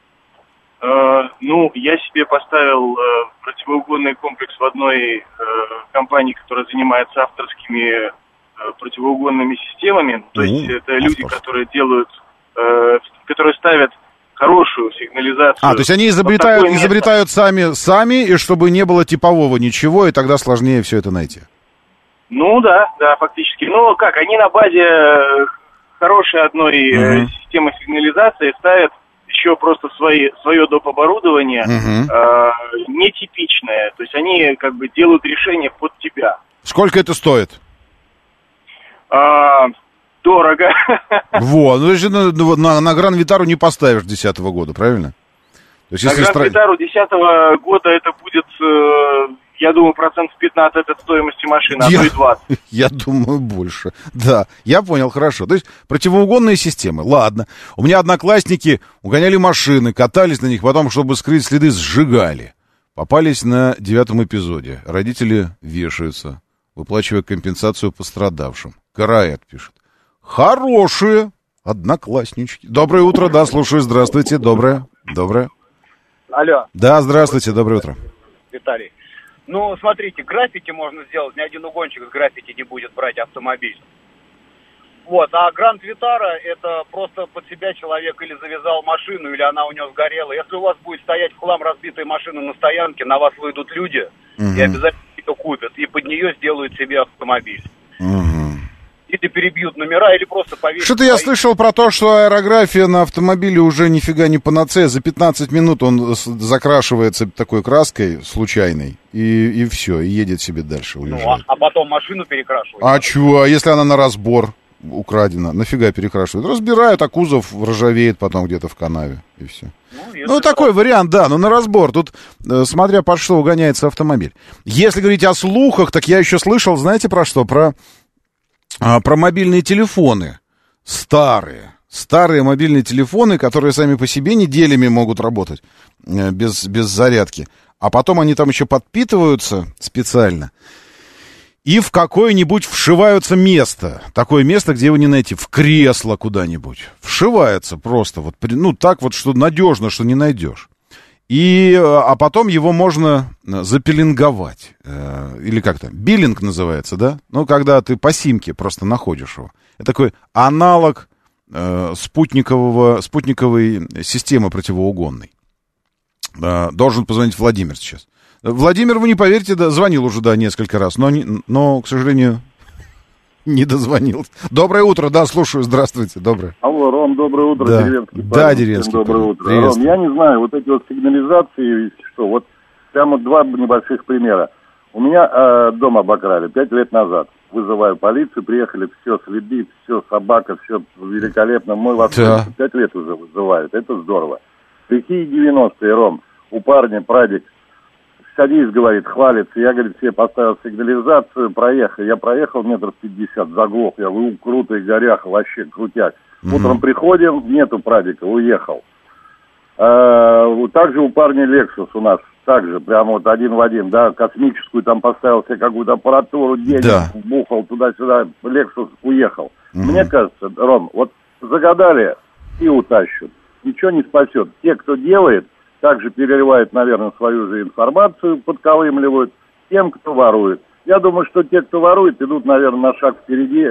Я себе поставил противоугонный комплекс в одной компании, которая занимается авторскими противоугонными системами. То есть это люди, которые делают, которые ставят хорошую сигнализацию. То есть они изобретают сами, и чтобы не было типового ничего, и тогда сложнее все это найти. Да, фактически. Они на базе хорошей одной системы сигнализации ставят еще просто свое доп. Оборудование, нетипичное. То есть они делают решение под тебя. Сколько это стоит? Дорого. Вот, ну, на Гран Витару не поставишь 2010 года, правильно? То есть, на Гран Витару 2010 года это будет, я думаю, 15% от стоимости машины, а то и 20%. Я думаю, больше. Да, я понял, хорошо. То есть противоугонные системы, ладно. У меня одноклассники угоняли машины, катались на них, потом, чтобы скрыть следы, сжигали. Попались на 9-м эпизоде. Родители вешаются, выплачивая компенсацию пострадавшим. Караэт пишет. Хорошие однокласснички. Доброе утро, да, слушаю, здравствуйте, доброе. Алло. Да, здравствуйте, доброе утро. Виталий. Ну, смотрите, граффити можно сделать, ни один угонщик с граффити не будет брать автомобиль. Вот, а Гранд Витара, это просто под себя человек или завязал машину, или она у него сгорела. Если у вас будет стоять в хлам разбитая машина на стоянке, на вас выйдут люди, и обязательно ее купят, и под нее сделают себе автомобиль. Или перебьют номера, или просто повесят. Что-то я слышал про то, что аэрография на автомобиле уже нифига не панацея. За 15 минут он закрашивается такой краской случайной, и все, и едет себе дальше, уезжает. Ну, а потом машину перекрашивают. А чего? А если она на разбор украдена? Нафига перекрашивают? Разбирают, а кузов ржавеет потом где-то в канаве, и все. Ну, такой вариант, да, но на разбор. Тут, смотря под что угоняется автомобиль. Если говорить о слухах, так я еще слышал, знаете, про что? Про мобильные телефоны. Старые мобильные телефоны, которые сами по себе неделями могут работать без зарядки. А потом они там еще подпитываются специально. И в какое-нибудь вшиваются место. Такое место, где его не найти. В кресло куда-нибудь. Вшивается просто. Вот, ну, так вот, что надежно, что не найдешь. А потом его можно запеленговать. Или как-то. Биллинг называется, да? Ну, когда ты по симке просто находишь его. Это такой аналог спутниковой системы противоугонной. Должен позвонить Владимир сейчас. Владимир, вы не поверите, звонил уже, несколько раз, но, к сожалению, не дозвонился. Доброе утро, слушаю, здравствуйте, доброе. Алло, Ром, доброе утро, да. Деревенский. Да, Деревенский. Доброе утро. Ром, я не знаю, вот эти вот сигнализации, вот прямо два небольших примера. У меня дом обокрали 5 лет назад. Вызываю полицию, приехали, все, следы, все, собака, все великолепно. Мой вопрос 5 лет уже вызывают, это здорово. Какие 90-е, Ром, у парня прадик, садись, говорит, хвалится. Я, говорит, себе поставил сигнализацию, проехал. Я проехал 50 метров, заглох. Я круто и горях, вообще крутяк. Утром приходим, нету прадика, уехал. Также у парня Lexus у нас, также, прямо вот один в один, космическую там поставил себе какую-то аппаратуру, денег бухал туда-сюда, Lexus уехал. Мне кажется, Ром, вот загадали и утащат. Ничего не спасет. Те, кто делает, также переливают, наверное, свою же информацию, подколымливают тем, кто ворует. Я думаю, что те, кто ворует, идут, наверное, на шаг впереди.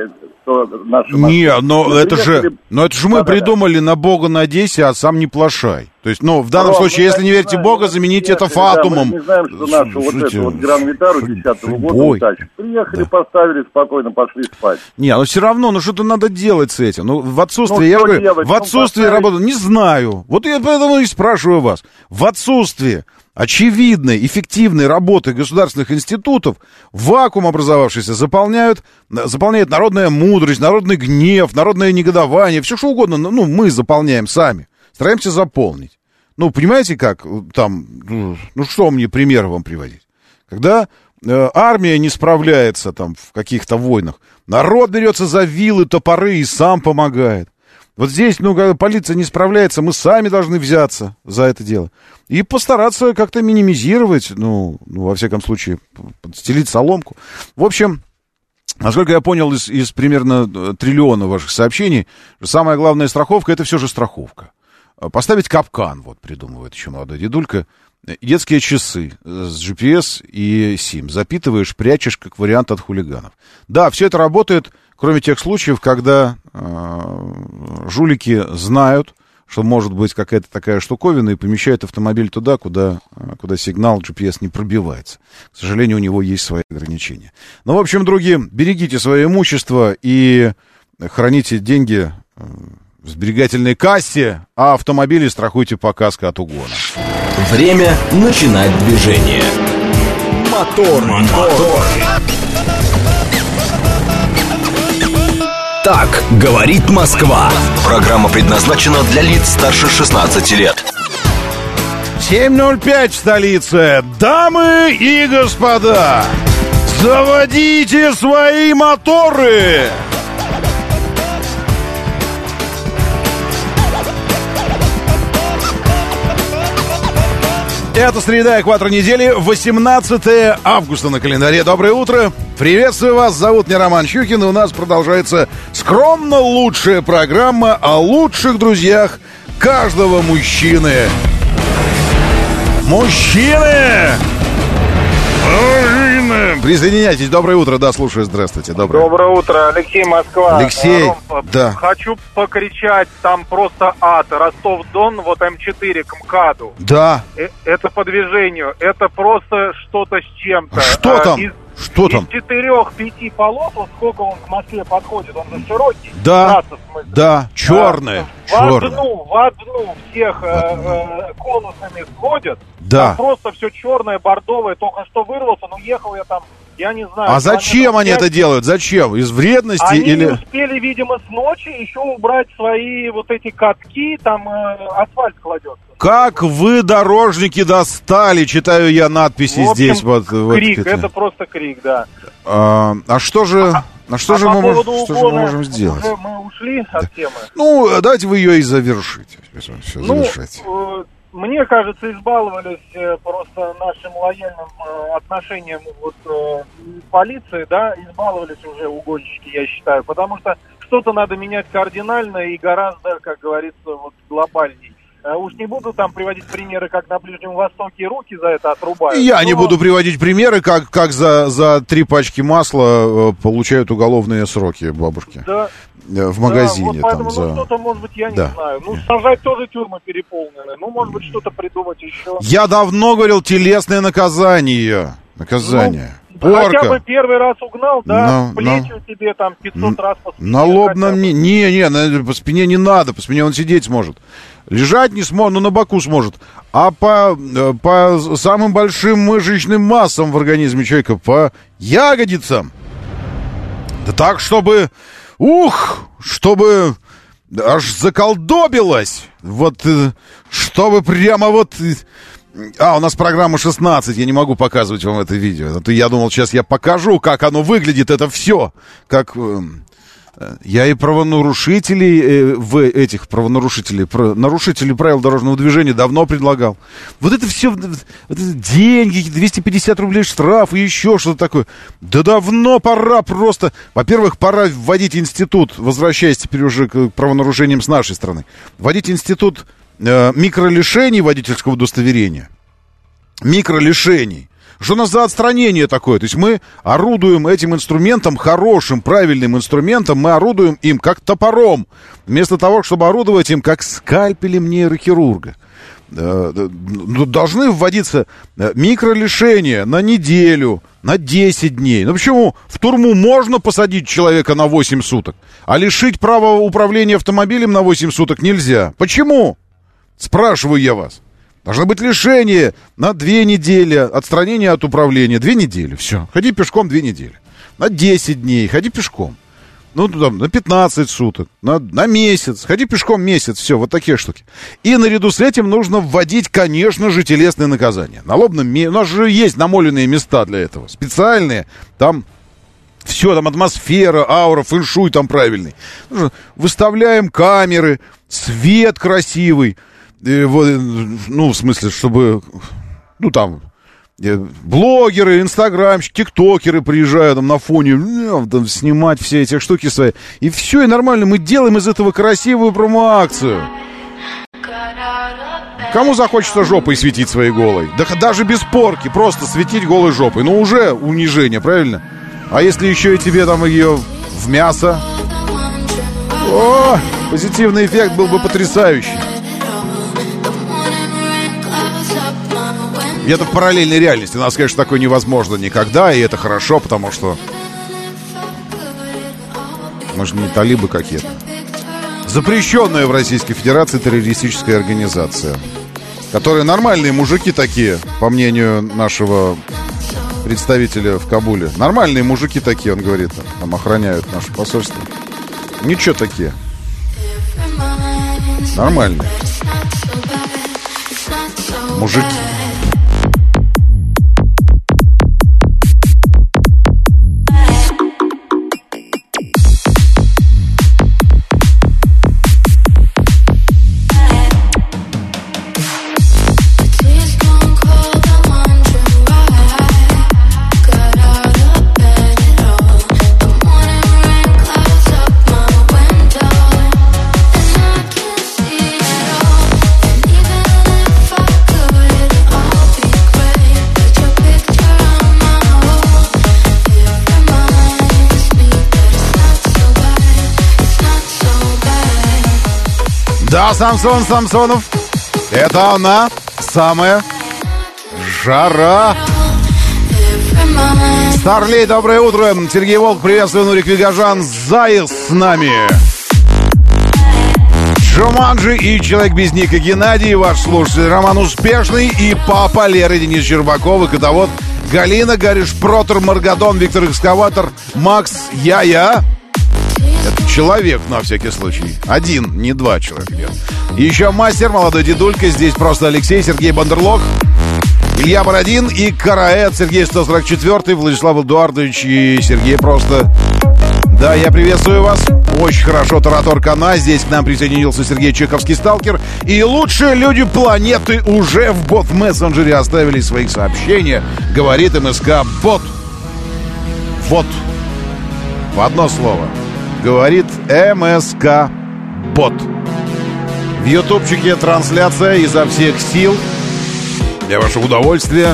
Это же мы придумали на Бога надейся, а сам не плашай. То есть, в данном случае, если не верите в Бога, замените это фатумом. Мы не знаем, что нашу вот эту Гран Витару 10-го года утащат. Приехали, поставили, спокойно пошли спать. Но все равно, что-то надо делать с этим. В отсутствии, я говорю, в отсутствии работы, не знаю. Вот я поэтому и спрашиваю вас. В отсутствии очевидной, эффективной работы государственных институтов вакуум образовавшийся заполняет народная мудрость, народный гнев, народное негодование, все что угодно, мы заполняем сами, стараемся заполнить. Понимаете, как там, что мне пример вам приводить? Когда армия не справляется там в каких-то войнах, народ берется за вилы, топоры и сам помогает. Вот здесь, когда полиция не справляется, мы сами должны взяться за это дело. И постараться как-то минимизировать, во всяком случае, подстелить соломку. В общем, насколько я понял из примерно 1 триллиона ваших сообщений, самая главная страховка — это все же страховка. Поставить капкан, придумывает еще молодой дедулька. Детские часы с GPS и SIM. Запитываешь, прячешь, как вариант от хулиганов. Да, все это работает, кроме тех случаев, когда жулики знают, что может быть какая-то такая штуковина, и помещают автомобиль туда, куда сигнал GPS не пробивается. К сожалению, у него есть свои ограничения. В общем, другие, берегите свое имущество и храните деньги в сберегательной кассе, а автомобили страхуйте по каско от угона. Время начинать движение. Мотор. Так говорит Москва. Программа предназначена для лиц старше 16 лет. 7:05 в столице. Дамы и господа, заводите свои моторы! Это среда, экватор недели, 18 августа на календаре. Доброе утро. Приветствую вас. Зовут меня Роман Щукин, и у нас продолжается скромно лучшая программа о лучших друзьях каждого мужчины. Мужчины! Присоединяйтесь. Доброе утро. Да, слушаю. Здравствуйте. Доброе утро. Алексей, Москва. Алексей, да. Хочу покричать, там просто ад. Ростов-Дон, вот М4 к МКАДу. Да. Это по движению. Это просто что-то с чем-то. Что там? Что там? Из 4-5 полос, вот сколько он к Москве подходит, он же широкий. Да, да, черная. В одну всех конусами сходят. Да. Там просто все черное, бордовое, только что вырвался, но ехал я там, я не знаю. А зачем они это делают? Зачем? Из вредности они или... не успели, видимо, с ночи еще убрать свои вот эти катки, там асфальт кладется. Как вы, дорожники, достали, читаю я надписи в общем, здесь. Вот, крик, это просто крик, да. А что же... Что мы можем сделать? Уже мы ушли от темы. Ну, давайте вы ее и завершите. Все, завершайте. Мне кажется, избаловались просто нашим лояльным отношением вот, полиции, да, избаловались уже угонщики, я считаю, потому что что-то надо менять кардинально и гораздо, как говорится, вот глобальней. Уж не буду там приводить примеры, как на Ближнем Востоке руки за это отрубают. Я не буду приводить примеры, как за 3 пачки масла получают уголовные сроки бабушки. Да. В магазине. Вот поэтому, там, что-то, может быть, я не знаю. Ну, сажать тоже тюрьмы переполнены. Ну, может быть, что-то придумать еще. Я давно говорил, телесное наказание. Наказание. Хотя бы первый раз угнал, да, плечу тебе там 500 раз по спине. На лобном не, по спине не надо, по спине он сидеть сможет. Лежать не сможет, но на боку сможет. А по самым большим мышечным массам в организме человека, по ягодицам. Да так, чтобы аж заколдобилось. Вот, чтобы прямо вот... у нас программа 16, я не могу показывать вам это видео. А то я думал, сейчас я покажу, как оно выглядит, это все. Как... Я и правонарушителей, нарушителей правил дорожного движения давно предлагал. Вот это все, вот это деньги, 250 рублей штраф и еще что-то такое. Да давно пора просто. Во-первых, пора вводить институт, возвращаясь теперь уже к правонарушениям с нашей стороны, вводить институт микролишений водительского удостоверения. Микролишений. Что у нас за отстранение такое? То есть мы орудуем этим инструментом, хорошим, правильным инструментом, мы орудуем им как топором, вместо того, чтобы орудовать им как скальпелем нейрохирурга. Должны вводиться микролишения на неделю, на 10 дней. Ну почему? В тюрьму можно посадить человека на 8 суток, а лишить права управления автомобилем на 8 суток нельзя. Почему? Спрашиваю я вас. Должно быть лишение на 2 недели, отстранение от управления. 2 недели, все. Ходи пешком 2 недели. На 10 дней ходи пешком. Ну, там, на 15 суток, на месяц. Ходи пешком месяц, все, вот такие штуки. И наряду с этим нужно вводить, конечно же, телесные наказания. На лобном месте, у нас же есть намоленные места для этого. Специальные, там... Все, там атмосфера, аура, фэншуй там правильный. Выставляем камеры, свет красивый. Ну, в смысле, чтобы, ну, там, блогеры, инстаграмщики, тиктокеры приезжают там на фоне, там, снимать все эти штуки свои. И все, и нормально, мы делаем из этого красивую промо-акцию. Кому захочется жопой светить своей голой? Да даже без порки, просто светить голой жопой. Ну, уже унижение, правильно? А если еще и тебе там ее в мясо? О, позитивный эффект был бы потрясающий. Это в параллельной реальности. У нас, конечно, такое невозможно никогда, и это хорошо, потому что мы же не талибы какие-то. Запрещенная в Российской Федерации террористическая организация, которые нормальные мужики такие, по мнению нашего представителя в Кабуле. Нормальные мужики такие, он говорит, там охраняют наше посольство. Ничего такие. Нормальные. Мужики. Да, Самсон Самсонов. Это она, самая жара. Старлей, доброе утро. Сергей Волк, приветствую. Нурик Вигажан, Заяц с нами. Джуманджи и Человек без ника Геннадий, ваш слушатель Роман Успешный и папа Леры Денис Щербаков, и котовод Галина, Гариш Протор, Маргадон, Виктор Экскаватор, Макс, я. Это человек, на всякий случай. Один, не два человека. Нет. И еще мастер, молодой дедулька. Здесь просто Алексей, Сергей Бандерлог, Илья Бородин и Караэт, Сергей 144, Владислав Эдуардович и Сергей просто. Да, я приветствую вас. Очень хорошо, Таратор Кана. Здесь к нам присоединился Сергей Чеховский Сталкер. И лучшие люди планеты уже в бот-мессенджере оставили свои сообщения. Говорит МСК Бот. Вот. В одно слово. Говорит МСК Бот. В ютубчике трансляция изо всех сил. Для вашего удовольствия.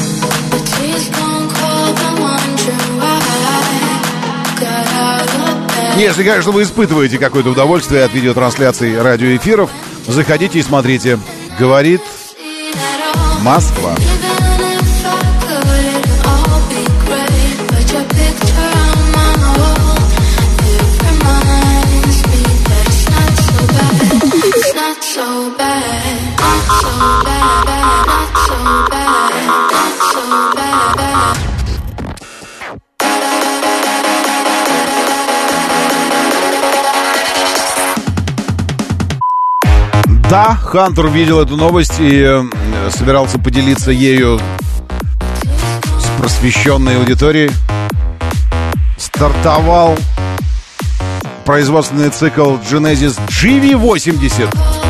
Если, конечно, вы испытываете какое-то удовольствие от видеотрансляции радиоэфиров, заходите и смотрите. Говорит Москва. Да, Хантер видел эту новость и собирался поделиться ею с просвещенной аудиторией. Стартовал производственный цикл Genesis GV80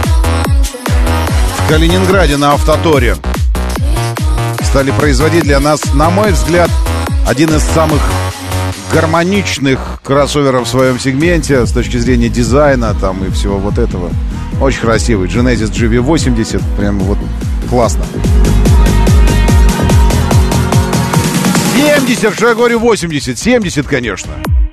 в Калининграде на Автоторе. Стали производить для нас, на мой взгляд, один из самых гармоничных кроссоверов в своем сегменте с точки зрения дизайна там и всего вот этого. Очень красивый Genesis GV80. Прям вот классно. 70, что я говорю, 80. 70, конечно.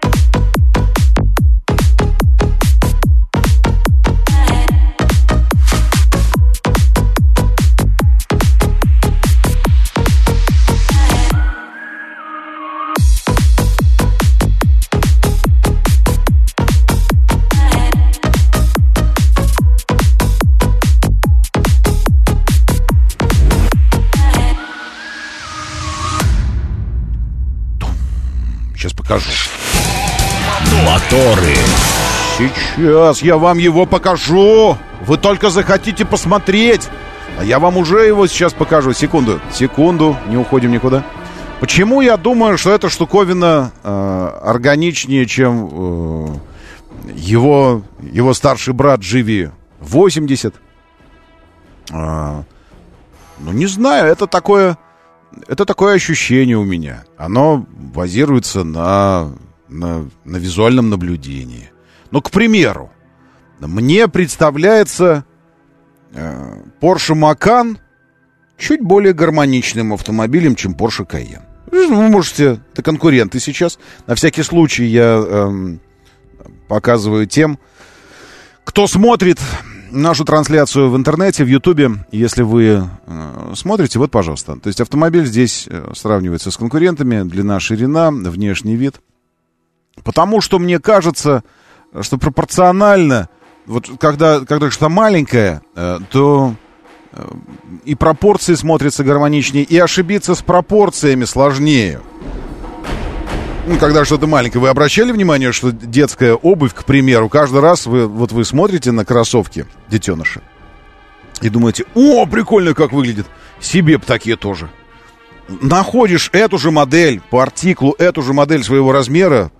Покажу. Моторы. Сейчас я вам его покажу. Вы только захотите посмотреть. А я вам уже его сейчас покажу. Секунду, не уходим никуда. Почему я думаю, что эта штуковина органичнее, чем его старший брат GV80? Ну, не знаю, это такое ощущение у меня. Оно базируется на визуальном наблюдении. Ну, к примеру, мне представляется Porsche Macan чуть более гармоничным автомобилем, чем Porsche Cayenne. Вы можете, это конкуренты сейчас. На всякий случай я показываю тем, кто смотрит нашу трансляцию в интернете, в Ютубе. Если вы смотрите, вот, пожалуйста. То есть автомобиль здесь сравнивается с конкурентами. Длина, ширина, внешний вид. Потому что мне кажется, что пропорционально, вот когда что-то маленькое, то и пропорции смотрятся гармоничнее, и ошибиться с пропорциями сложнее. когда что-то маленькое. Вы обращали внимание, что детская обувь, к примеру, каждый раз вы смотрите на кроссовки детеныша и думаете, о, прикольно, как выглядит. Себе бы такие тоже. Находишь эту же модель по артиклу, эту же модель своего размера,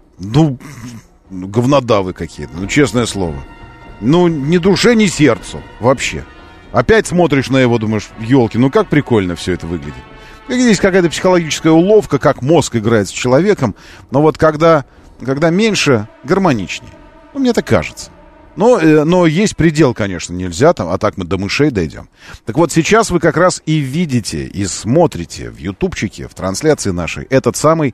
говнодавы какие-то, честное слово. Ни душе, ни сердцу вообще. Опять смотришь на его, думаешь, елки, как прикольно все это выглядит. Есть какая-то психологическая уловка, как мозг играет с человеком. Но вот когда меньше, гармоничнее. Мне так кажется. Но есть предел, конечно, нельзя там, а так мы до мышей дойдем. Так вот, сейчас вы как раз и видите, и смотрите в ютубчике, в трансляции нашей, этот самый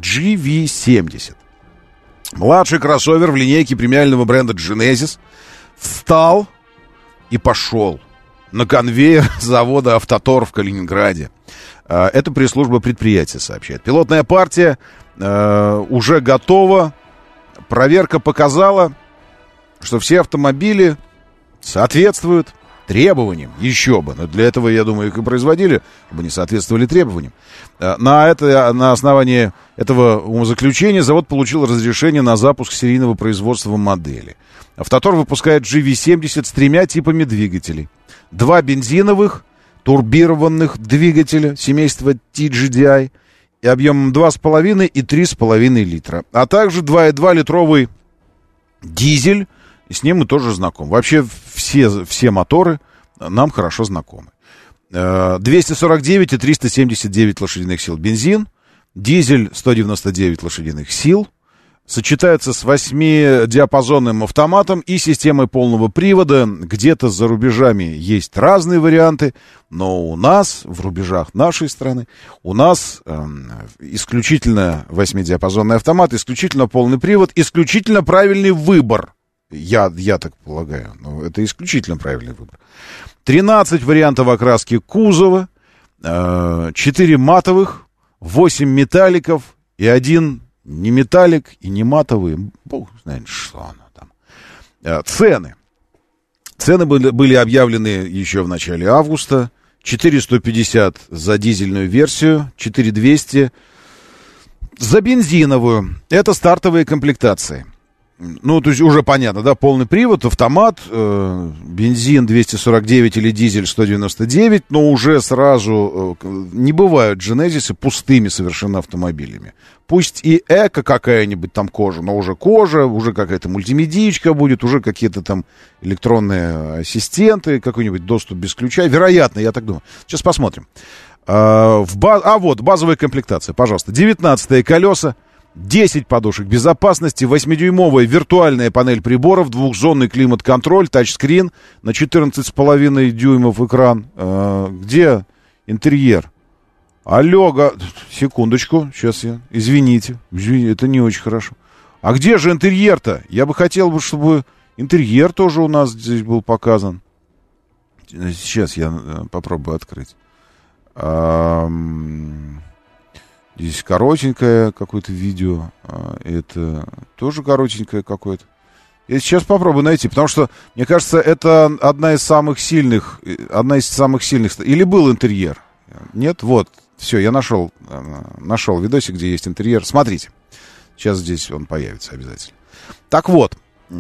GV70. Младший кроссовер в линейке премиального бренда Genesis встал и пошел на конвейер завода «Автотор» в Калининграде. Это пресс-служба предприятия сообщает. Пилотная партия уже готова. Проверка показала, что все автомобили соответствуют требованиям. Еще бы. Но для этого, я думаю, их и производили, чтобы не соответствовали требованиям. На основании этого умозаключения завод получил разрешение на запуск серийного производства модели. «Автотор» выпускает GV70 с 3 типами двигателей. 2 бензиновых турбированных двигателя семейства TGDI и объемом 2,5 и 3,5 литра. А также 2,2 литровый дизель. И с ним мы тоже знакомы. Вообще все моторы нам хорошо знакомы. 249 и 379 лошадиных сил бензин. Дизель 199 лошадиных сил. Сочетается с 8-диапазонным автоматом и системой полного привода. Где-то за рубежами есть разные варианты, но у нас, в рубежах нашей страны, у нас исключительно 8-диапазонный автомат, исключительно полный привод, исключительно правильный выбор. Я так полагаю, но это исключительно правильный выбор. 13 вариантов окраски кузова, 4 матовых, 8 металликов и 1 не металлик и не матовый. Бог знает, что оно там. Цены. Цены были объявлены еще в начале августа. 450 за дизельную версию, 4200 за бензиновую. Это стартовые комплектации. То есть уже понятно, да, полный привод, автомат, бензин 249 или дизель 199, но уже сразу не бывают Genesis пустыми совершенно автомобилями. Пусть и эко какая-нибудь там кожа, но уже кожа, уже какая-то мультимедиечка будет, уже какие-то там электронные ассистенты, какой-нибудь доступ без ключа. Вероятно, я так думаю. Сейчас посмотрим. Вот, базовая комплектация, пожалуйста. 19-е колеса. 10 подушек безопасности, 8-дюймовая виртуальная панель приборов, двухзонный климат-контроль, тачскрин, на 14,5 дюймов экран. Где интерьер? Алло, секундочку, сейчас извините, это не очень хорошо. А где же интерьер-то? Я бы хотел, чтобы интерьер тоже у нас здесь был показан. Сейчас я попробую открыть. Здесь коротенькое какое-то видео. Это тоже коротенькое какое-то. Я сейчас попробую найти, потому что, мне кажется, это одна из самых сильных. Или был интерьер? Нет? Вот. Все, я нашел видосик, где есть интерьер. Смотрите. Сейчас здесь он появится обязательно. Так вот.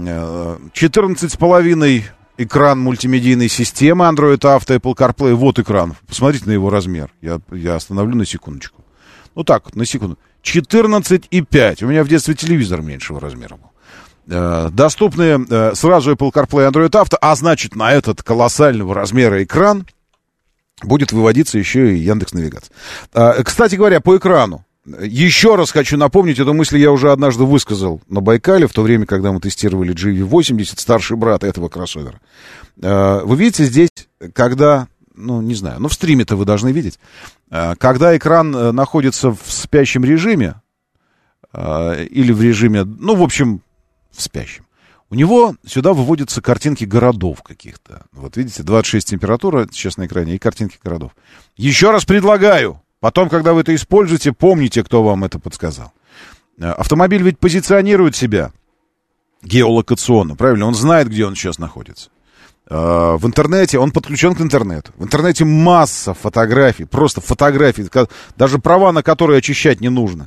14,5 экран мультимедийной системы Android Auto, Apple CarPlay. Вот экран. Посмотрите на его размер. Я остановлю на секундочку. На секунду. 14,5. У меня в детстве телевизор меньшего размера был. Доступны сразу Apple CarPlay и Android Auto, а значит, на этот колоссального размера экран будет выводиться еще и Яндекс.Навигация. Кстати говоря, по экрану. Еще раз хочу напомнить, эту мысль я уже однажды высказал на Байкале, в то время, когда мы тестировали GV80, старший брат этого кроссовера. Вы видите здесь, когда... не знаю, в стриме-то вы должны видеть. Когда экран находится в спящем режиме, или в режиме, в общем, в спящем, у него сюда выводятся картинки городов каких-то. Вот видите, 26 температура сейчас на экране и картинки городов. Еще раз предлагаю, потом, когда вы это используете, помните, кто вам это подсказал. Автомобиль ведь позиционирует себя геолокационно, правильно? Он знает, где он сейчас находится. В интернете, он подключен к интернету. В интернете масса фотографий, просто фотографий, даже права на которые очищать не нужно.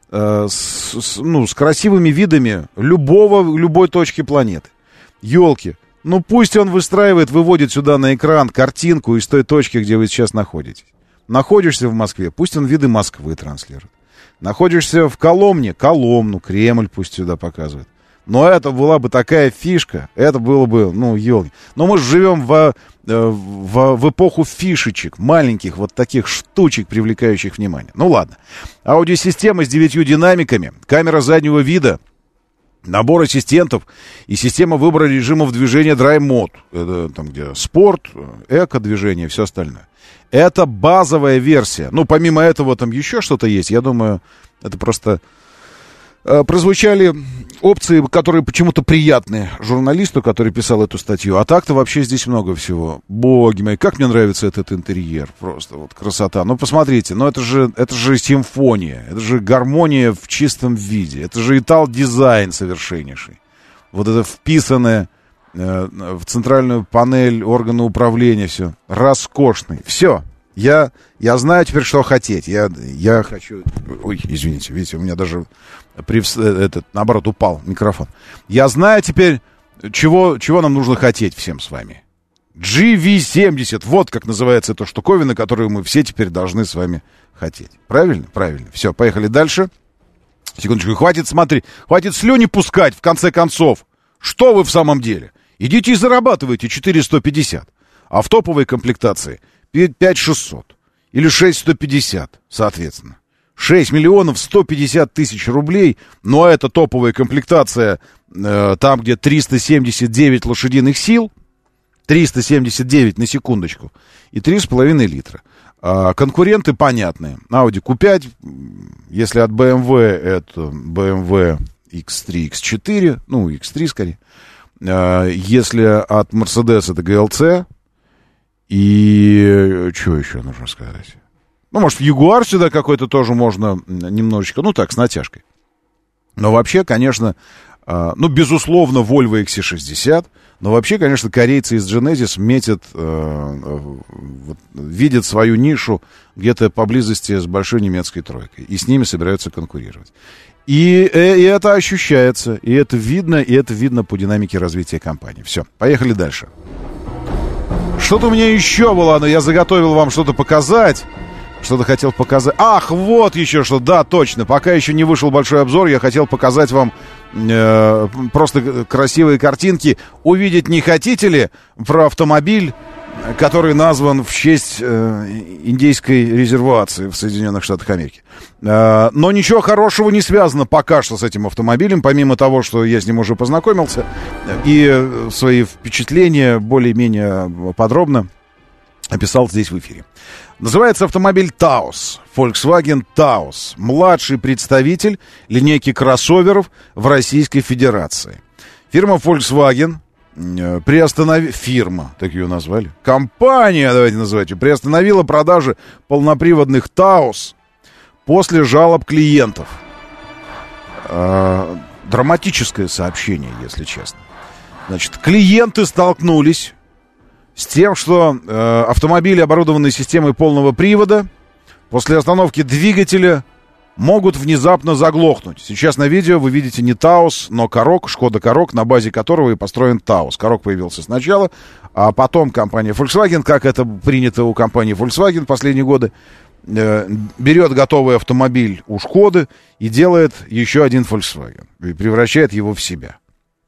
с красивыми видами любой точки планеты. Ёлки. Ну, пусть он выводит сюда на экран картинку из той точки, где вы сейчас находитесь. Находишься в Москве, пусть он виды Москвы транслирует. Находишься в Коломне, Коломну, Кремль пусть сюда показывает. Но это была бы такая фишка, это было бы, ёлки. Но мы же живем в эпоху фишечек, маленьких вот таких штучек, привлекающих внимание. Ну ладно. Аудиосистема с 9 динамиками, камера заднего вида, набор ассистентов и система выбора режимов движения Drive Mode. Это там где спорт, эко-движение и все остальное. Это базовая версия. Ну, помимо этого там еще что-то есть. Я думаю, это просто прозвучали опции, которые почему-то приятны журналисту, который писал эту статью. А так-то вообще здесь много всего. Боги мои, как мне нравится этот интерьер. Просто вот красота. Ну, посмотрите, это же симфония. Это же гармония в чистом виде. Это же итал-дизайн совершеннейший. Вот это вписанное в центральную панель органа управления все. Роскошный. Все. Я знаю теперь, что хотеть. Я хочу... Ой, извините, видите, у меня даже наоборот, упал микрофон. Я знаю теперь, чего нам нужно хотеть всем с вами. GV70. Вот как называется эта штуковина, которую мы все теперь должны с вами хотеть. Правильно? Правильно. Все, поехали дальше. Секундочку, хватит слюни пускать, в конце концов. Что вы в самом деле? Идите и зарабатывайте 4150. А в топовой комплектации 5600. Или 6150, соответственно. 6 миллионов 150 тысяч рублей. Но это топовая комплектация там, где 379 лошадиных сил. 379 на секундочку. И 3,5 литра. Конкуренты понятные. Audi Q5. Если от BMW, это BMW X3, X4. Ну, X3 скорее. Если от Mercedes, это GLC. И что еще нужно сказать? Ну, может, Ягуар сюда какой-то тоже можно немножечко, с натяжкой. Но вообще, конечно, безусловно, Volvo XC60. Но вообще, конечно, корейцы из Genesis видят свою нишу где-то поблизости с большой немецкой тройкой. И с ними собираются конкурировать. И это ощущается, и это видно по динамике развития компании. Все, поехали дальше. Что-то у меня еще было, но я заготовил вам что-то показать. Что-то хотел показать. Ах, вот еще что. Да, точно. Пока еще не вышел большой обзор, я хотел показать вам просто красивые картинки. Увидеть не хотите ли про автомобиль, который назван в честь индейской резервации в Соединенных Штатах Америки. Но ничего хорошего не связано пока что с этим автомобилем, помимо того, что я с ним уже познакомился и свои впечатления более-менее подробно описал здесь в эфире. Называется автомобиль Taos, Volkswagen Taos, младший представитель линейки кроссоверов в Российской Федерации. Фирма Volkswagen фирма, так ее назвали, компания, давайте называть ее, приостановила продажи полноприводных Taos после жалоб клиентов. Драматическое сообщение, если честно. Значит, клиенты столкнулись с тем, что автомобили, оборудованные системой полного привода, после остановки двигателя могут внезапно заглохнуть. Сейчас на видео вы видите не Taos, но Karoq, Шкода Karoq, на базе которого и построен Taos. Karoq появился сначала, а потом компания Volkswagen, как это принято у компании Volkswagen в последние годы, берет готовый автомобиль у Шкоды и делает еще один Volkswagen. И превращает его в себя.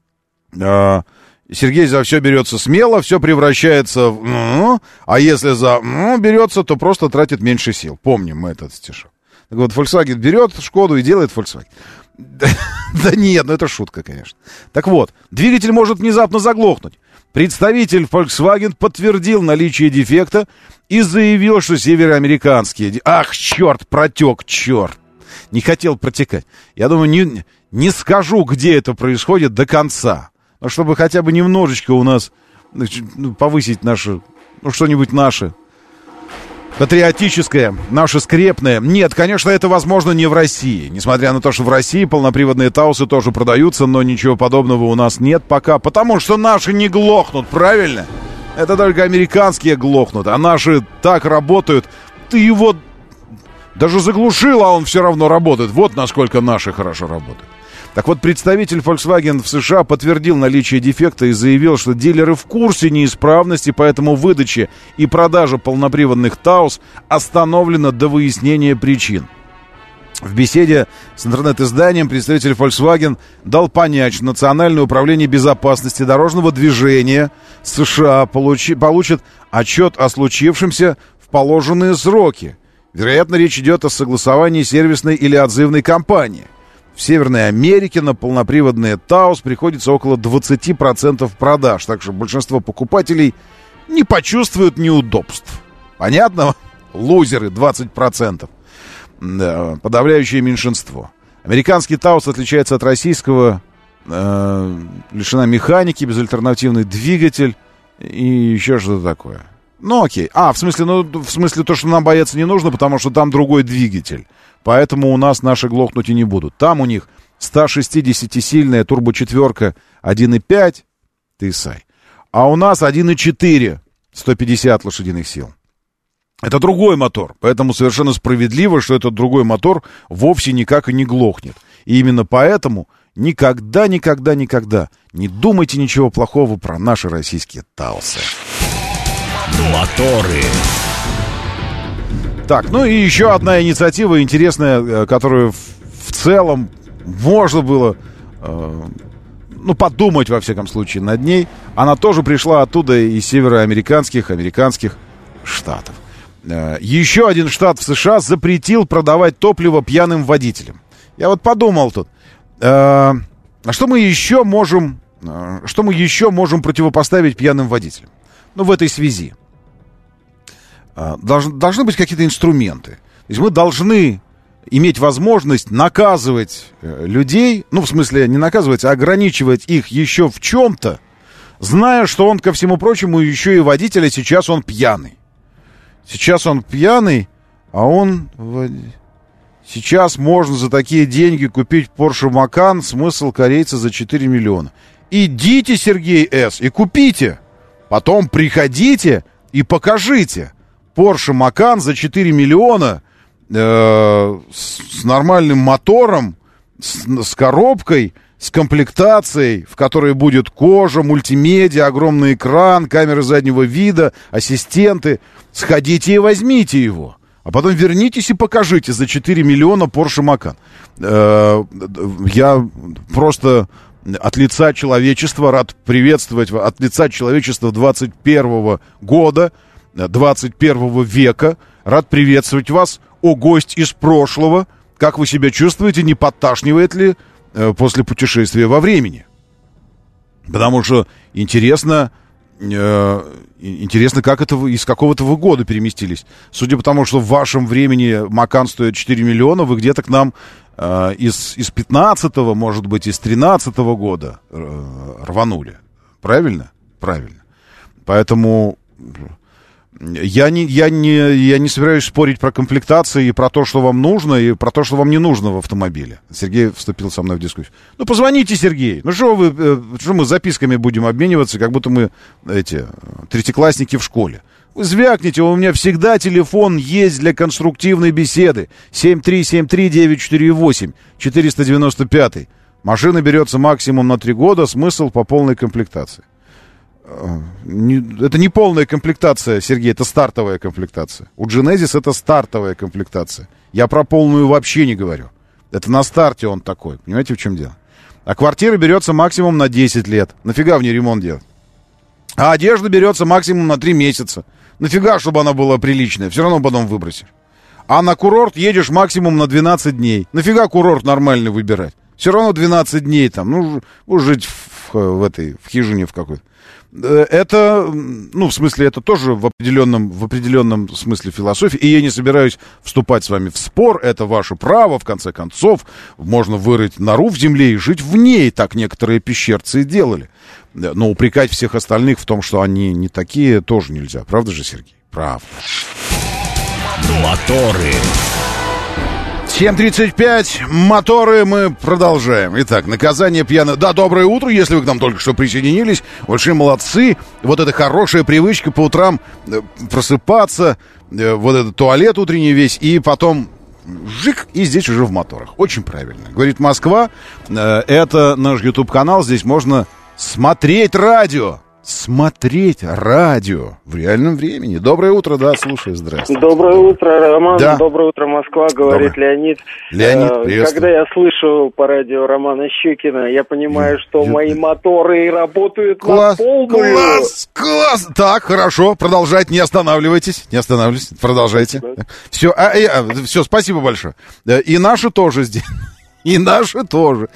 Сергей за все берется смело, все превращается в... А если за берется, то просто тратит меньше сил. Помним мы этот стишок. Так вот, Volkswagen берет Шкоду и делает Volkswagen. Да нет, это шутка, конечно. Так вот, двигатель может внезапно заглохнуть. Представитель Volkswagen подтвердил наличие дефекта и заявил, что североамериканские... Ах, черт, протек, черт. Не хотел протекать. Я думаю, не скажу, где это происходит до конца. Но чтобы хотя бы немножечко у нас повысить наше... что-нибудь наше... патриотическое, наше скрепное. Нет, конечно, это возможно не в России. Несмотря на то, что в России полноприводные Таусы тоже продаются, но ничего подобного у нас нет пока. Потому что наши не глохнут, правильно? Это только американские глохнут, а наши так работают. Ты его Даже заглушил, а он все равно работает. Вот насколько наши хорошо работают. Так вот, представитель Volkswagen в США подтвердил наличие дефекта и заявил, что дилеры в курсе неисправности, поэтому выдача и продажа полноприводных Taos остановлена до выяснения причин. В беседе с интернет-изданием представитель Volkswagen дал понять, что Национальное управление безопасности дорожного движения США получит отчет о случившемся в положенные сроки. Вероятно, речь идет о согласовании сервисной или отзывной кампании. В Северной Америке на полноприводные Taos приходится около 20% продаж, так что большинство покупателей не почувствуют неудобств. Понятно? Лузеры 20%. Да, подавляющее меньшинство. Американский Taos отличается от российского, лишена механики, безальтернативный двигатель и еще что-то такое. Ну, окей. В смысле то, что нам бояться не нужно, потому что там другой двигатель. Поэтому у нас наши глохнуть и не будут. Там у них 160-сильная турбочетверка 1.5 TSI, а у нас 1.4 150 лошадиных сил. Это другой мотор, поэтому совершенно справедливо, что этот другой мотор вовсе никак и не глохнет. И именно поэтому никогда не думайте ничего плохого про наши российские Таосы. Моторы. Так, ну и еще одна инициатива интересная, которую в целом можно было, подумать, во всяком случае, над ней. Она тоже пришла оттуда, из североамериканских, американских штатов. Еще один штат в США запретил продавать топливо пьяным водителям. Я вот подумал тут, что мы еще можем противопоставить пьяным водителям? Ну, в этой связи. Должны быть какие-то инструменты. То есть мы должны иметь возможность наказывать людей, ну, в смысле, не наказывать, а ограничивать их еще в чем-то, зная, что он, ко всему прочему, еще и водитель, а сейчас он пьяный. Сейчас он пьяный, а он... Сейчас можно за такие деньги купить Porsche Macan, смысл корейца за 4 миллиона. Идите, Сергей С., и купите. Потом приходите и покажите. Porsche Macan за 4 миллиона с нормальным мотором, с коробкой, с комплектацией, в которой будет кожа, мультимедиа, огромный экран, камеры заднего вида, ассистенты. Сходите и возьмите его. А потом вернитесь и покажите за 4 миллиона Porsche Macan. Я просто от лица человечества рад приветствовать, от лица человечества 21 года, 21 века, рад приветствовать вас, о гость из прошлого. Как вы себя чувствуете, не подташнивает ли после путешествия во времени? Потому что интересно, как это вы, из какого-то вы года переместились. Судя по тому, что в вашем времени Macan стоит 4 миллиона, вы где-то к нам из 15-го, может быть, из 13-го года рванули. Правильно? Правильно. Поэтому я не собираюсь спорить про комплектации и про то, что вам нужно, и про то, что вам не нужно в автомобиле. Сергей вступил со мной в дискуссию. Ну, позвоните, Сергей. Ну, что мы записками будем обмениваться, как будто мы третьеклассники в школе. Вы звякните, у меня всегда телефон есть для конструктивной беседы. 7373948, 495. Машина берется максимум на 3 года, смысл по полной комплектации. Это не полная комплектация, Сергей, это стартовая комплектация. У Genesis это стартовая комплектация. Я про полную вообще не говорю. Это на старте он такой. Понимаете, в чем дело? А квартира берется максимум на 10 лет. Нафига в ней ремонт делать? А одежда берется максимум на 3 месяца. Нафига, чтобы она была приличная? Все равно потом выбросишь. А на курорт едешь максимум на 12 дней. Нафига курорт нормальный выбирать? Все равно 12 дней там. Ну, жить в хижине в какой-то. Это, в смысле, это тоже в определенном смысле философии. И я не собираюсь вступать с вами в спор. Это ваше право, в конце концов. Можно вырыть нору в земле и жить в ней. Так некоторые пещерцы и делали. Но упрекать всех остальных в том, что они не такие, тоже нельзя. Правда же, Сергей? Правда. Моторы. 7:35, моторы, мы продолжаем. Итак, наказание пьяных... Да, доброе утро, если вы к нам только что присоединились. Большие молодцы. Вот эта хорошая привычка по утрам просыпаться, вот этот туалет утренний весь, и потом жик, и здесь уже в моторах. Очень правильно. Говорит Москва, это наш YouTube-канал, здесь можно смотреть радио. Смотреть радио в реальном времени. Доброе утро, да, слушай, здравствуйте. Доброе утро, Роман. Да. Доброе утро, Москва, говорит Доброе. Леонид. Леонид, приветствую. Когда я слышу по радио Романа Щукина, я понимаю, что мои моторы работают на полную. Класс! Так, хорошо, продолжайте, не останавливайтесь, продолжайте. Все, все, спасибо большое. И наши тоже здесь. И наши тоже.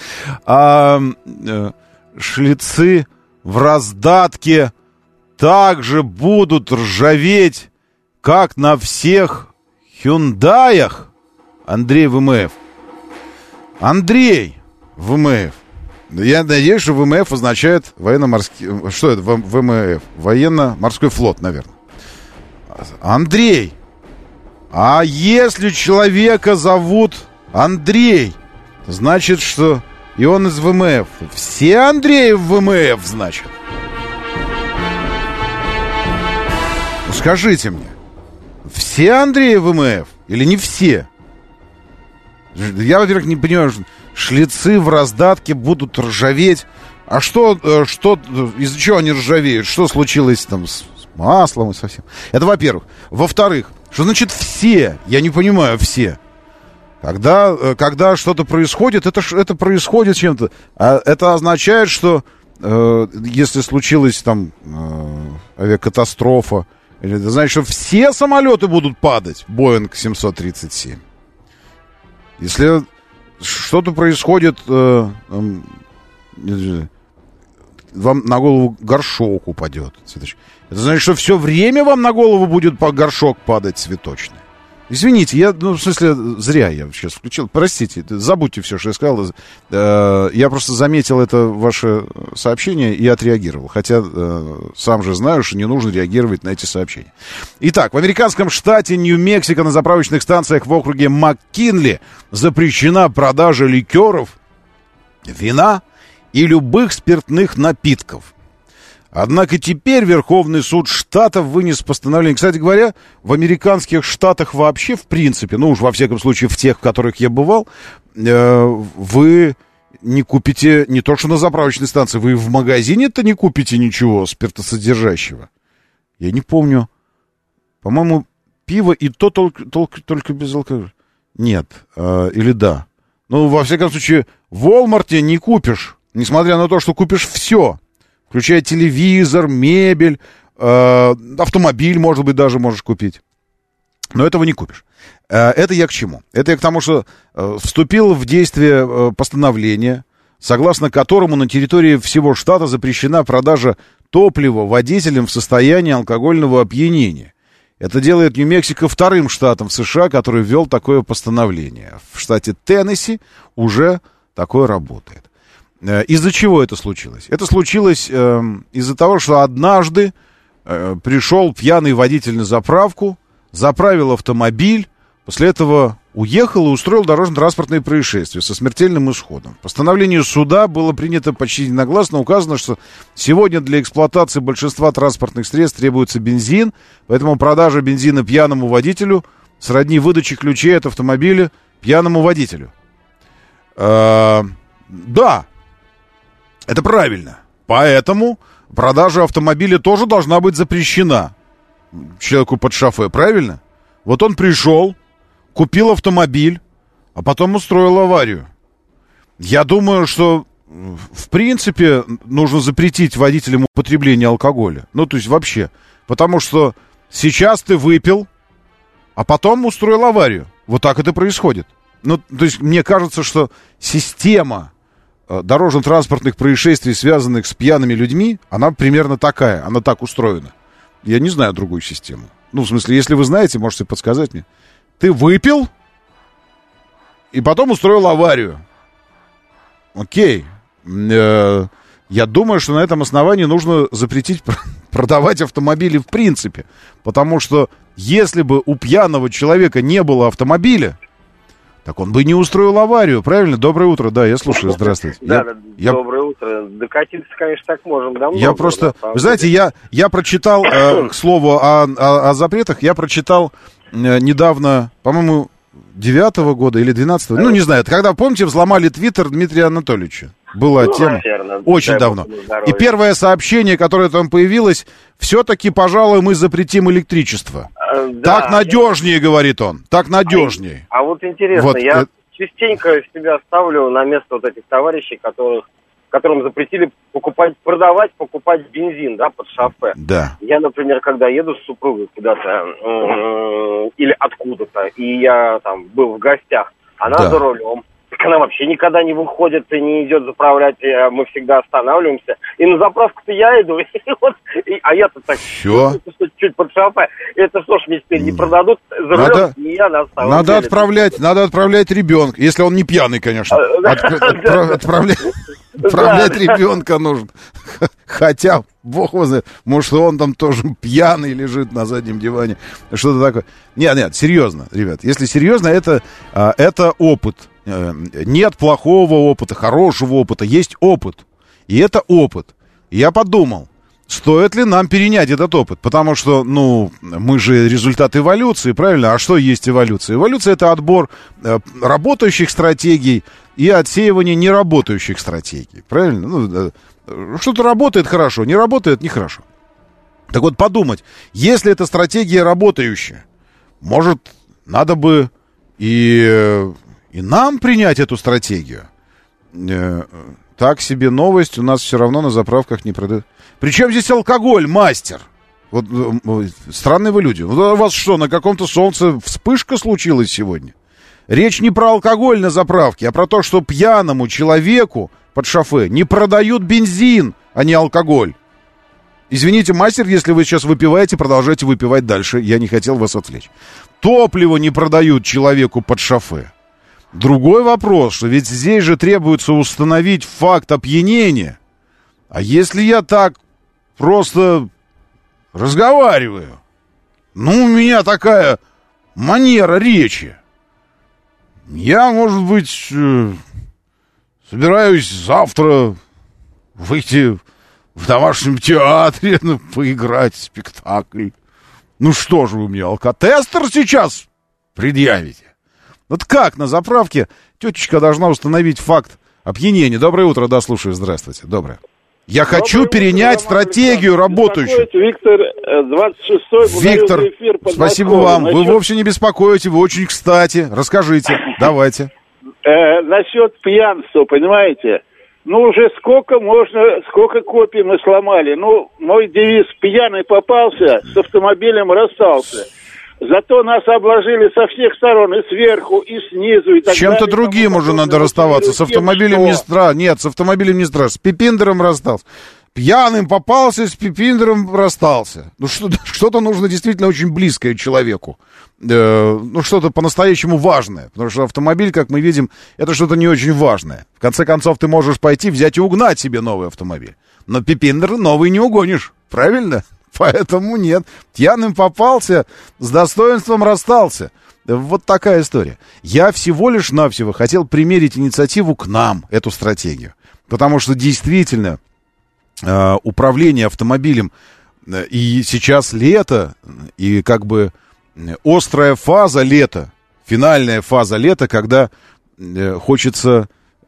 Шлицы в раздатке также будут ржаветь, как на всех Хюндаях. Андрей ВМФ. Андрей ВМФ. Я надеюсь, что ВМФ означает военно-морский... Что это ВМФ? Военно-морской флот, наверное. Андрей. А если человека зовут Андрей, значит, что... И он из ВМФ. Все Андреи в ВМФ, значит. Ну, скажите мне, все Андреи в ВМФ или не все? Я, во-первых, не понимаю, шлицы в раздатке будут ржаветь. А что из-за чего они ржавеют? Что случилось там с маслом и совсем? Это во-первых. Во-вторых, что значит все? Я не понимаю, все. Когда что-то происходит, это происходит чем-то. А это означает, что если случилась там авиакатастрофа, это значит, что все самолеты будут падать, Боинг 737. Если что-то происходит, вам на голову горшок упадет, цветочный. Это значит, что все время вам на голову будет горшок падать цветочный. Извините, в смысле, зря я сейчас включил. Простите, забудьте все, что я сказал. Я просто заметил это ваше сообщение и отреагировал. Хотя сам же знаю, что не нужно реагировать на эти сообщения. Итак, в американском штате Нью-Мексико на заправочных станциях в округе МакКинли запрещена продажа ликеров, вина и любых спиртных напитков. Однако теперь Верховный суд штатов вынес постановление. Кстати говоря, в американских штатах вообще, в принципе, ну уж во всяком случае в тех, в которых я бывал, вы не купите не то что на заправочной станции, вы в магазине-то не купите ничего спиртосодержащего. Я не помню. По-моему, пиво и то только без алкоголя. Нет. Или да. Ну, во всяком случае, в Walmart не купишь, несмотря на то, что купишь все. Включая телевизор, мебель, автомобиль, может быть, даже можешь купить. Но этого не купишь. Это я к чему? Это я к тому, что вступило в действие постановление, согласно которому на территории всего штата запрещена продажа топлива водителям в состоянии алкогольного опьянения. Это делает Нью-Мексико вторым штатом в США, который ввел такое постановление. В штате Теннесси уже такое работает. Из-за чего это случилось? Это случилось из-за того, что однажды пришел пьяный водитель на заправку, заправил автомобиль, после этого уехал и устроил дорожно-транспортное происшествие со смертельным исходом. В постановлении суда было принято почти единогласно, указано, что сегодня для эксплуатации большинства транспортных средств требуется бензин, поэтому продажа бензина пьяному водителю сродни выдаче ключей от автомобиля пьяному водителю. Да. Это правильно. Поэтому продажа автомобиля тоже должна быть запрещена человеку под шофе, правильно? Вот он пришел, купил автомобиль, а потом устроил аварию. Я думаю, что в принципе нужно запретить водителям употребление алкоголя. Ну, то есть вообще. Потому что сейчас ты выпил, а потом устроил аварию. Вот так это происходит. Ну, то есть мне кажется, что система дорожно-транспортных происшествий, связанных с пьяными людьми, она примерно такая, она так устроена. Я не знаю другую систему. Ну, в смысле, если вы знаете, можете подсказать мне. Ты выпил и потом устроил аварию. Окей. Я думаю, что на этом основании нужно запретить продавать автомобили в принципе. Потому что если бы у пьяного человека не было автомобиля, так он бы не устроил аварию, правильно? Доброе утро, да, я слушаю, здравствуйте. Доброе утро. Докатиться, конечно, так можем. Я просто, вы знаете, я прочитал, к слову, о запретах, я прочитал недавно, по-моему, 9-го года или 12-го, ну, не знаю, это когда, помните, взломали твиттер Дмитрия Анатольевича? Была тема. Наверное, очень давно. И первое сообщение, которое там появилось, все-таки, пожалуй, мы запретим электричество. Так надежнее, говорит он, так надежнее. А вот интересно, вот я частенько себя ставлю на место вот этих товарищей, которым запретили покупать бензин, да, под шофе. Да. Я, например, когда еду с супругой куда-то или откуда-то, и я там был в гостях, она за рулем. Она вообще никогда не выходит и не идет заправлять, мы всегда останавливаемся. И на заправку-то я иду, а я-то так чуть под шофе. Это что ж, мне теперь не продадут за рулем, не я на самом деле. Надо отправлять ребенка, если он не пьяный, конечно. Отправлять ребенка нужно. Хотя, бог его знает, может, он там тоже пьяный лежит на заднем диване. Что-то такое. Нет, серьезно, ребят. Если серьезно, это опыт. Нет плохого опыта, хорошего опыта. Есть опыт. И это опыт. И я подумал, стоит ли нам перенять этот опыт? Потому что, мы же результат эволюции, правильно? А что есть эволюция? Эволюция — это отбор работающих стратегий и отсеивание неработающих стратегий. Правильно? Что-то работает хорошо, не работает нехорошо. Так вот, подумать, если эта стратегия работающая, может, надо бы и нам принять эту стратегию. Так себе новость, у нас все равно на заправках не продают. Причем здесь алкоголь, мастер? Вот странные вы люди. У вас что, на каком-то солнце вспышка случилась сегодня? Речь не про алкоголь на заправке, а про то, что пьяному человеку под шофе не продают бензин, а не алкоголь. Извините, мастер, если вы сейчас выпиваете, продолжайте выпивать дальше. Я не хотел вас отвлечь. Топливо не продают человеку под шофе. Другой вопрос, что ведь здесь же требуется установить факт опьянения. А если я так просто разговариваю? У меня такая манера речи. Я, может быть, собираюсь завтра выйти в домашнем театре, поиграть в спектакль. Что же вы мне, алкотестер сейчас предъявите? Вот как на заправке тетечка должна установить факт опьянения? Доброе утро, да, слушаю, здравствуйте, доброе. Я хочу перенять стратегию работающую. Виктор, 26-й. Виктор, спасибо вам. Вы вовсе не беспокоите, вы очень кстати. Расскажите, давайте. Насчет пьянства, понимаете? Уже сколько копий мы сломали. Мой девиз: пьяный попался, с автомобилем расстался. Зато нас обложили со всех сторон, и сверху, и снизу, и так далее. Чем-то другим уже надо расставаться. С автомобилем не страшно. Нет, с автомобилем не страшно. С пипиндером расстался. Пьяным попался, с пипиндером расстался. Что-то нужно действительно очень близкое человеку. Что-то по-настоящему важное. Потому что автомобиль, как мы видим, это что-то не очень важное. В конце концов, ты можешь пойти, взять и угнать себе новый автомобиль. Но пипиндер новый не угонишь. Правильно? Поэтому нет. Пьяным попался, с достоинством расстался. Вот такая история. Я всего лишь навсего хотел примерить инициативу к нам, эту стратегию. Потому что действительно управление автомобилем, и сейчас лето, и как бы острая фаза лета, финальная фаза лета, когда хочется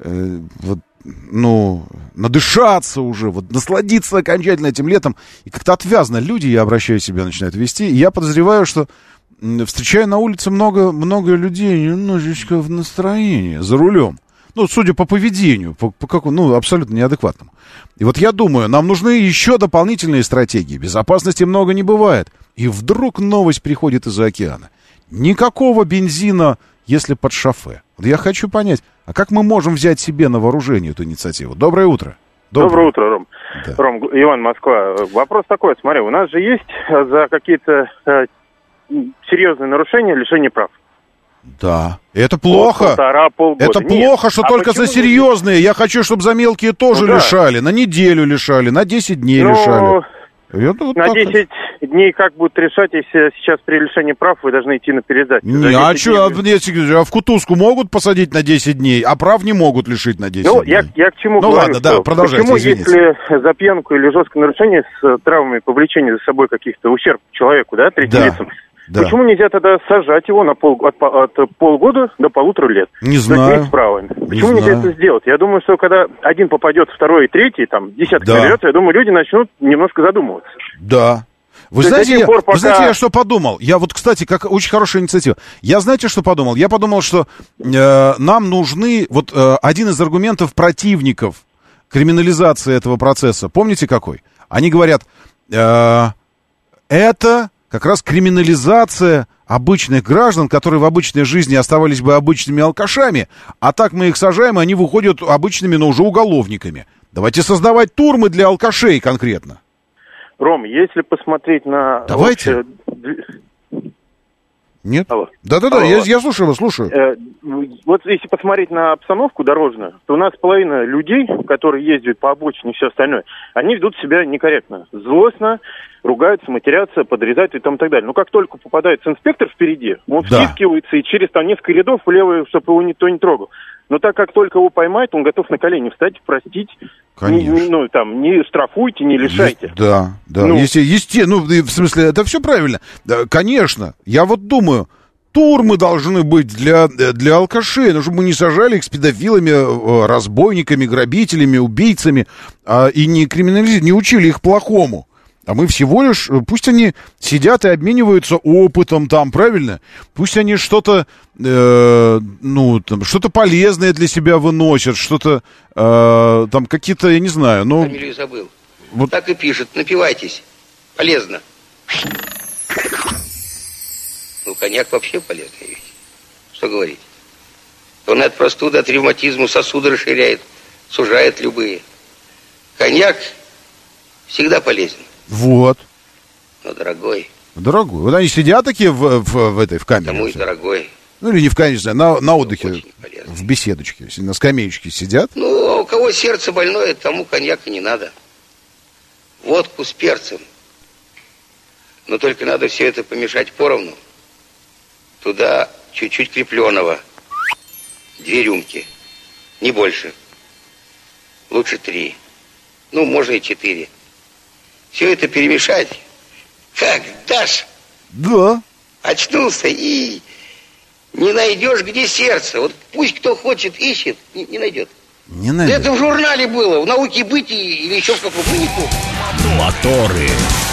надышаться уже, насладиться окончательно этим летом. И как-то отвязно люди, я обращаю себя, начинают вести. И я подозреваю, что встречаю на улице много людей немножечко в настроении, за рулем. Судя по поведению, абсолютно неадекватному. И вот я думаю, нам нужны еще дополнительные стратегии. Безопасности много не бывает. И вдруг новость приходит из-за океана. Никакого бензина, если под шофе. Вот я хочу понять, а как мы можем взять себе на вооружение эту инициативу? Доброе утро. Доброе утро, Ром. Да. Ром, Иван, Москва. Вопрос такой, смотри, у нас же есть за какие-то серьезные нарушения лишение прав. Да, это плохо. Полгода. Это плохо, что только за серьезные. Я хочу, чтобы за мелкие тоже лишали. На неделю лишали, на 10 дней лишали. На 10 дней как будут решать, если сейчас при лишении прав вы должны идти на пересдачу? А в кутузку могут посадить на 10 дней, а прав не могут лишить на 10 дней? Я к чему говорю? Ладно, да, продолжайте, почему, извините. если за пьянку или жесткое нарушение с травмой, повлечение за собой каких-то ущерб человеку, третьим лицам, Да. Почему нельзя тогда сажать его от полгода до 1,5 лет? Не знаю. Почему нельзя это сделать? Я думаю, что когда один попадет, второй и третий, там, десяток наберется, я думаю, люди начнут немножко задумываться. Да. Вы знаете, я что подумал? Я вот, кстати, как очень хорошая инициатива. Я знаете, что подумал? Я подумал, что нам нужны... Вот один из аргументов противников криминализации этого процесса. Помните какой? Они говорят, это как раз криминализация обычных граждан, которые в обычной жизни оставались бы обычными алкашами, а так мы их сажаем, и они выходят обычными, но уже уголовниками. Давайте создавать тюрьмы для алкашей конкретно. Ром, если посмотреть на... Давайте. Нет? Алло. Да-да-да, я слушаю вас, слушаю. Вот если посмотреть на обстановку дорожную, то у нас половина людей, которые ездят по обочине и все остальное, они ведут себя некорректно, злостно, ругаются, матерятся, подрезают и там так далее. Но как только попадается инспектор впереди, он втискивается и через там несколько рядов влево, чтобы его никто не трогал. Но так как только его поймают, он готов на колени встать, простить. Конечно. Не штрафуйте, не лишайте. Да. В смысле, это все правильно. Да, конечно. Я вот думаю, тюрьмы должны быть для алкашей, но чтобы мы не сажали их с педофилами, разбойниками, грабителями, убийцами, и не криминализировали, не учили их плохому. А мы всего лишь, пусть они сидят и обмениваются опытом там, правильно? Пусть они что-то, что-то полезное для себя выносят, что-то, там какие-то, я не знаю, Фамилию забыл. Вот. Так и пишет, напивайтесь, полезно. Коньяк вообще полезная вещь. Что говорить? Он от простуды, от ревматизма сосуды расширяет, сужает любые. Коньяк всегда полезен. Вот. Но дорогой. Дорогой. Вот они сидят такие в камере. Тому и дорогой. Или не в камере, на отдыхе, в беседочке, на скамеечке сидят. А у кого сердце больное, тому коньяка не надо. Водку с перцем. Но только надо все это помешать поровну. Туда чуть-чуть крепленого. 2 рюмки. Не больше. Лучше 3. Можно и 4. Все это перемешать. Как дашь? Да. Очнулся и не найдешь, где сердце. Вот пусть кто хочет, ищет, не найдет. Не найдет. Это в журнале было, в «Науке бытии» или еще в каком-то, не помню. Моторы.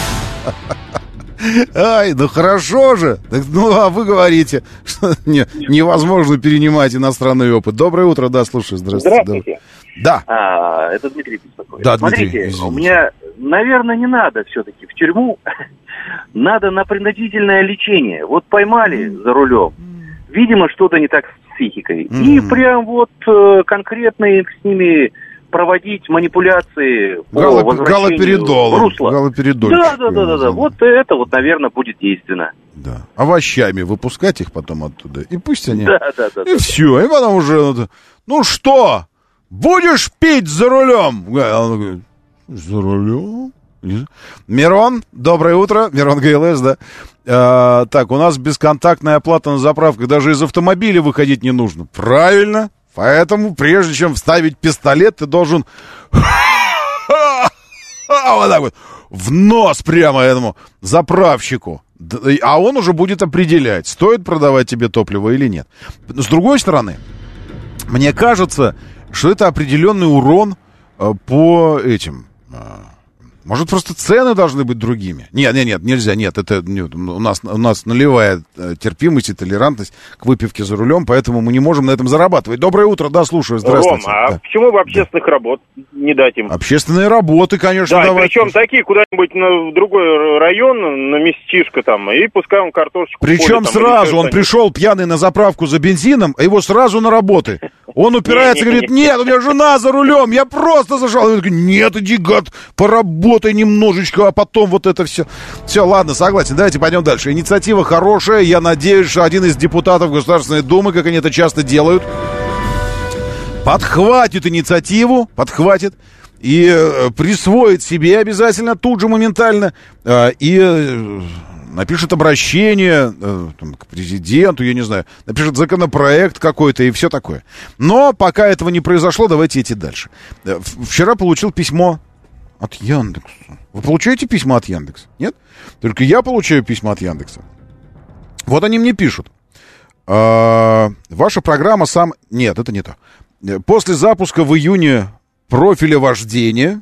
Ай, хорошо же. А вы говорите, что невозможно перенимать иностранный опыт. Доброе утро, слушаю. Здравствуйте. Да. Это Дмитрий беспокоит. Да, Смотрите, Дмитрий, извините. У меня, наверное, не надо все-таки в тюрьму. Надо на принудительное лечение. Вот поймали за рулем. Видимо, что-то не так с психикой. И прям конкретно с ними проводить манипуляции по возвращению в русло. Да. Вот это наверное, будет действенно. Да. Овощами выпускать их потом оттуда. И пусть они... Да. И все. И потом уже... что? Будешь пить за рулем? Он говорит, за рулем? Мирон, доброе утро. Мирон ГЛС, да. Так, у нас бесконтактная оплата на заправках. Даже из автомобиля выходить не нужно. Правильно. Поэтому, прежде чем вставить пистолет, ты должен вот так вот в нос прямо этому заправщику. А он уже будет определять, стоит продавать тебе топливо или нет. С другой стороны, мне кажется, что это определенный урон по этим... Может, просто цены должны быть другими? Нет, нельзя, это у нас нулевая терпимость и толерантность к выпивке за рулем, поэтому мы не можем на этом зарабатывать. Доброе утро, слушаю, здравствуйте. Ром, почему бы общественных работ не дать им? Общественные работы, конечно, давать. Причем такие куда-нибудь в другой район, на местечко там, и пускай он картошечку... Причем сразу, он пришел пьяный на заправку за бензином, а его сразу на работы. Он упирается и говорит, нет, у меня жена за рулем, я просто зашел. Он говорит, нет, иди, гад, поработай немножечко, а потом вот это все. Все, ладно, согласен, давайте пойдем дальше. Инициатива хорошая, я надеюсь, что один из депутатов Государственной Думы, как они это часто делают, подхватит инициативу, и присвоит себе обязательно тут же моментально, и... напишет обращение к президенту, я не знаю, напишет законопроект какой-то и все такое. Но пока этого не произошло, давайте идти дальше. Вчера получил письмо от Яндекса. Вы получаете письма от Яндекса? Нет? Только я получаю письма от Яндекса. Вот они мне пишут. Ваша программа сам... Нет, это не то. После запуска в июне профиля вождения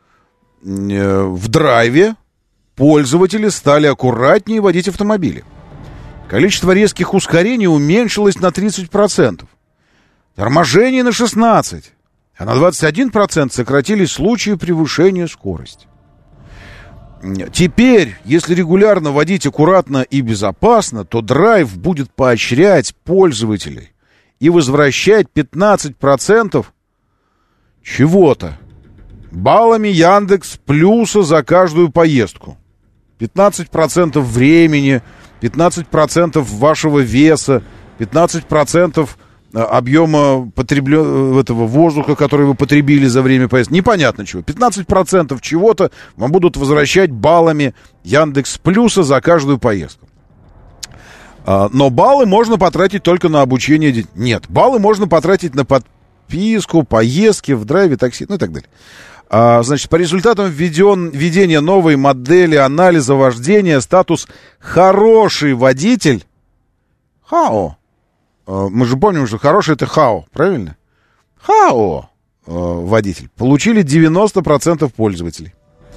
в драйве пользователи стали аккуратнее водить автомобили. Количество резких ускорений уменьшилось на 30%. Торможение на 16%. А на 21% сократились случаи превышения скорости. Теперь, если регулярно водить аккуратно и безопасно, то драйв будет поощрять пользователей и возвращать 15% чего-то. Баллами Яндекс Плюса за каждую поездку. 15% времени, 15% вашего веса, 15% объема этого воздуха, который вы потребили за время поездки. Непонятно чего. 15% чего-то вам будут возвращать баллами Яндекс Плюса за каждую поездку. Но баллы можно потратить только на обучение. Нет, баллы можно потратить на подписку, поездки в драйве, такси, ну и так далее. Значит, по результатам введения новой модели анализа вождения статус «хороший водитель» ХАО. Мы же помним, что хороший — это ХАО, правильно? ХАО водитель. Получили 90% пользователей.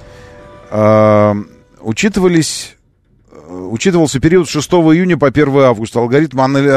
Учитывался период с 6 июня по 1 августа. Алгоритм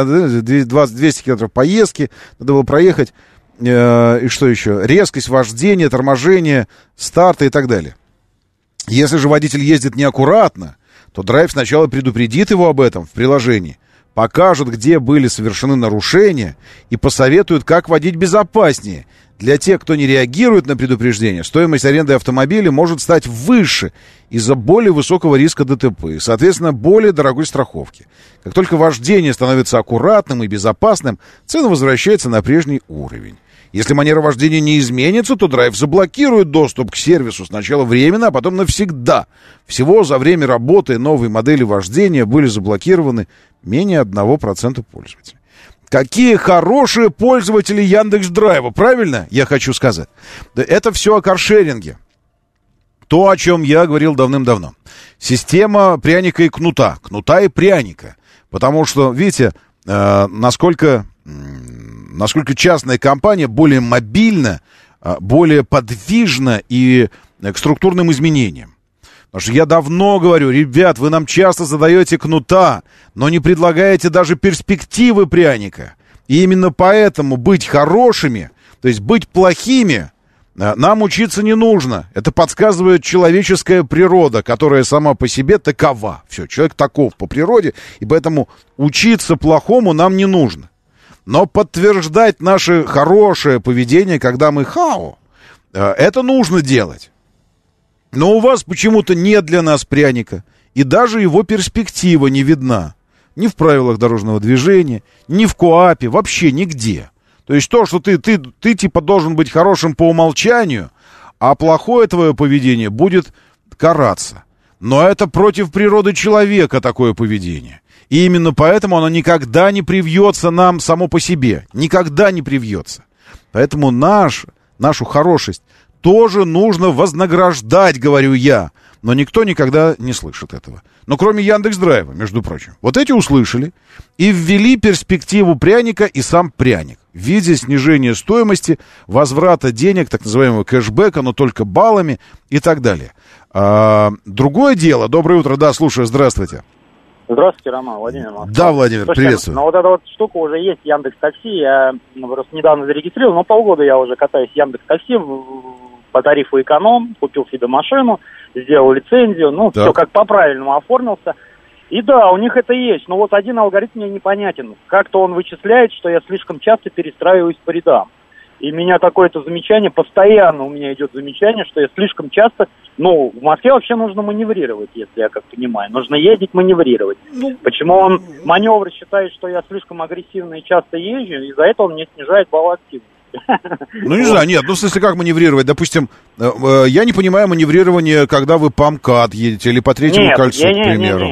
200 километров поездки. Надо было проехать. И что еще? Резкость вождения, торможение, старта и так далее. Если же водитель ездит неаккуратно, то драйв сначала предупредит его об этом в приложении, покажет, где были совершены нарушения, и посоветует, как водить безопаснее. Для тех, кто не реагирует на предупреждение, стоимость аренды автомобиля может стать выше из-за более высокого риска ДТП и, соответственно, более дорогой страховки. Как только вождение становится аккуратным и безопасным, цена возвращается на прежний уровень. Если манера вождения не изменится, то драйв заблокирует доступ к сервису сначала временно, а потом навсегда. Всего за время работы новой модели вождения были заблокированы менее 1% пользователей. Какие хорошие пользователи Яндекс.Драйва, правильно, я хочу сказать? Это все о каршеринге. То, о чем я говорил давным-давно. Система пряника и кнута. Кнута и пряника. Потому что, видите, насколько частная компания более мобильна, более подвижна и к структурным изменениям. Потому что я давно говорю, ребят, вы нам часто задаете кнута, но не предлагаете даже перспективы пряника. И именно поэтому быть хорошими, то есть быть плохими, нам учиться не нужно. Это подсказывает человеческая природа, которая сама по себе такова. Все, человек таков по природе, и поэтому учиться плохому нам не нужно. Но подтверждать наше хорошее поведение, когда мы ХАО, это нужно делать. Но у вас почему-то нет для нас пряника, и даже его перспектива не видна. Ни в правилах дорожного движения, ни в КоАПе, вообще нигде. То есть то, что ты типа должен быть хорошим по умолчанию, а плохое твое поведение будет караться. Но это против природы человека такое поведение. И именно поэтому оно никогда не привьется нам само по себе. Никогда не привьется. Поэтому нашу хорошесть тоже нужно вознаграждать, говорю я. Но никто никогда не слышит этого. Но кроме Яндекс.Драйва, между прочим. Вот эти услышали и ввели перспективу пряника и сам пряник. В виде снижения стоимости, возврата денег, так называемого кэшбэка, но только баллами и так далее. Другое дело. Доброе утро. Да, слушаю. Здравствуйте. Здравствуйте, Роман, Владимир. Да, Владимир, слушайте, приветствую. Ну, вот эта вот штука уже есть, Яндекс.Такси. Я просто недавно зарегистрировал, но полгода я уже катаюсь в Яндекс.Такси по тарифу эконом, купил себе машину, сделал лицензию, ну, все как по-правильному оформился. И да, у них это есть, но вот один алгоритм мне непонятен. Как-то он вычисляет, что я слишком часто перестраиваюсь по рядам. И меня какое-то замечание, постоянно у меня идет замечание, что я слишком часто, ну, в Москве вообще нужно маневрировать, если я как понимаю. Нужно ездить, маневрировать. Почему он маневр считает, что я слишком агрессивно и часто езжу, из-за этого он мне снижает балл активности. Ну, не знаю, нет, ну, в смысле, как маневрировать? Допустим, я не понимаю маневрирование, когда вы по МКАД едете или по Третьему кольцу, к примеру.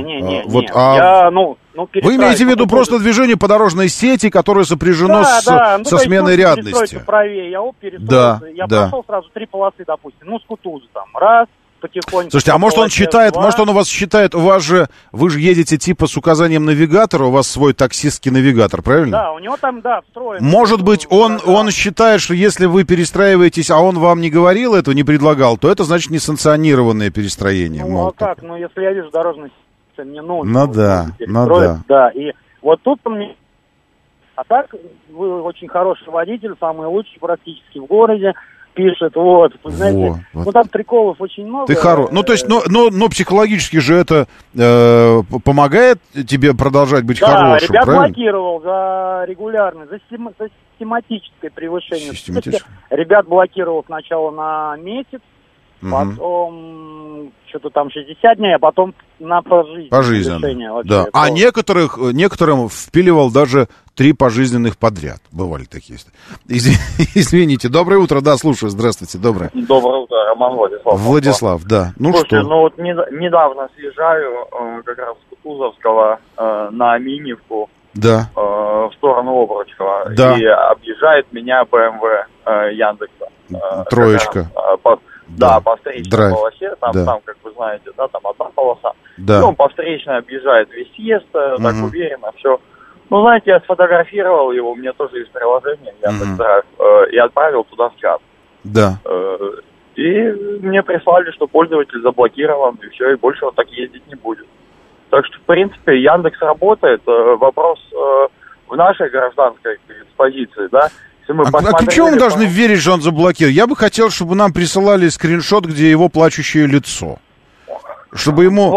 Вы имеете в виду просто движение по дорожной сети, которое сопряжено со сменой рядности? Правее, я перестроился, я прошел сразу 3 полосы, допустим, ну, с Кутузы там, раз, потихоньку... Слушайте, а может он считает, может он у вас считает, вы же едете типа с указанием навигатора, у вас свой таксистский навигатор, правильно? Да, у него там, да, встроен. Может быть, он считает, что если вы перестраиваетесь, а он вам не говорил этого, не предлагал, то это значит несанкционированное перестроение. Ну, а как? Ну, если я вижу дорожный систем, мне нужно. Ну да, Да, и вот тут мне... А так, вы очень хороший водитель, самый лучший практически в городе, пишет, вот, вы знаете, ну там приколов очень много. Ты хорош. Ну, то есть, но психологически же это помогает тебе продолжать быть хорошим, ребят правильно? Блокировал за регулярное, за систематическое превышение. Ребят блокировал сначала на месяц, потом что-то там 60 дней, а потом на пожизненное. Да. А некоторым впиливал даже 3 пожизненных подряд. Бывали такие. Извините. Доброе утро. Да, слушаю. Здравствуйте. Доброе. Доброе утро. Роман Владислав. Владислав, да. Ну слушайте, что? Ну вот недавно съезжаю как раз с Кутузовского на Минивку. Да. В сторону Обручева. Да. И объезжает меня БМВ Яндекса. Троечка. Да, по встречной полосе, там, как вы знаете, да, там одна полоса. Да. И он по встречной объезжает весь съезд, так уверенно, все. Ну, знаете, я сфотографировал его, мне тоже есть приложение, Яндекс.Драйв, и отправил туда в чат. Да. И мне прислали, что пользователь заблокирован, и все, и больше он так ездить не будет. Так что, в принципе, Яндекс работает. Вопрос в нашей гражданской экспозиции, да. А почему мы должны верить, что он заблокирует? Я бы хотел, чтобы нам присылали скриншот, где его плачущее лицо. Чтобы ему...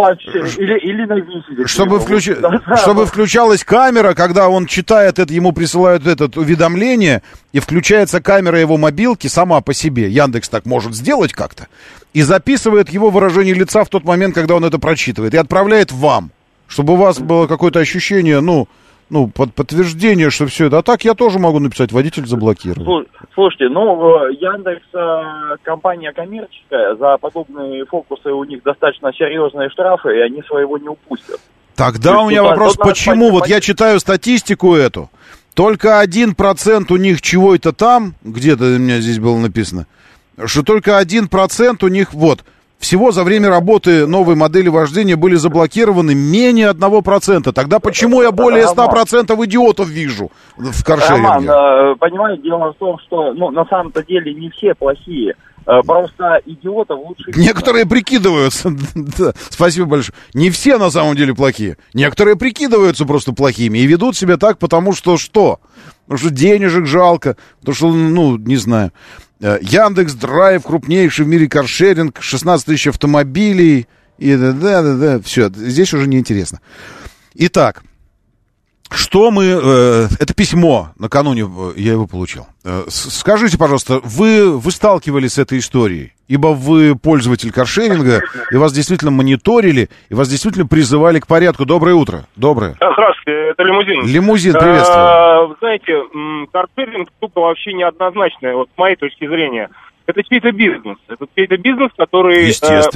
Чтобы включалась камера, когда он читает это, ему присылают это уведомление, и включается камера его мобилки сама по себе. Яндекс так может сделать как-то. И записывает его выражение лица в тот момент, когда он это прочитывает. И отправляет вам. Чтобы у вас было какое-то ощущение, подтверждение, что все это. А так я тоже могу написать, водитель заблокировал. Слушайте, Яндекс компания коммерческая, за подобные фокусы у них достаточно серьезные штрафы, и они своего не упустят. Тогда у меня вопрос, почему? Вот я читаю статистику эту, только 1% у них чего-то там, где-то у меня здесь было написано, что только 1% у них, всего за время работы новой модели вождения были заблокированы менее 1%. Тогда почему я более 100% идиотов вижу в каршеринге? Роман, понимаете, дело в том, что на самом-то деле не все плохие. Просто идиотов лучше... Некоторые прикидываются. Да, спасибо большое. Не все на самом деле плохие. Некоторые прикидываются просто плохими и ведут себя так, потому что что? Потому что денежек жалко. Потому что, не знаю... Яндекс.Драйв, крупнейший в мире каршеринг, 16 тысяч автомобилей, и все, здесь уже неинтересно. Итак, что это письмо, накануне я его получил. Скажите, пожалуйста, вы сталкивались с этой историей? Ибо вы пользователь каршеринга, и вас действительно мониторили, и вас действительно призывали к порядку. Доброе утро. Доброе. Здравствуйте, это Лимузин. Лимузин, приветствую. Вы знаете, каршеринг штука вообще неоднозначная, с моей точки зрения. Это чей-то бизнес. Это чей-то бизнес, который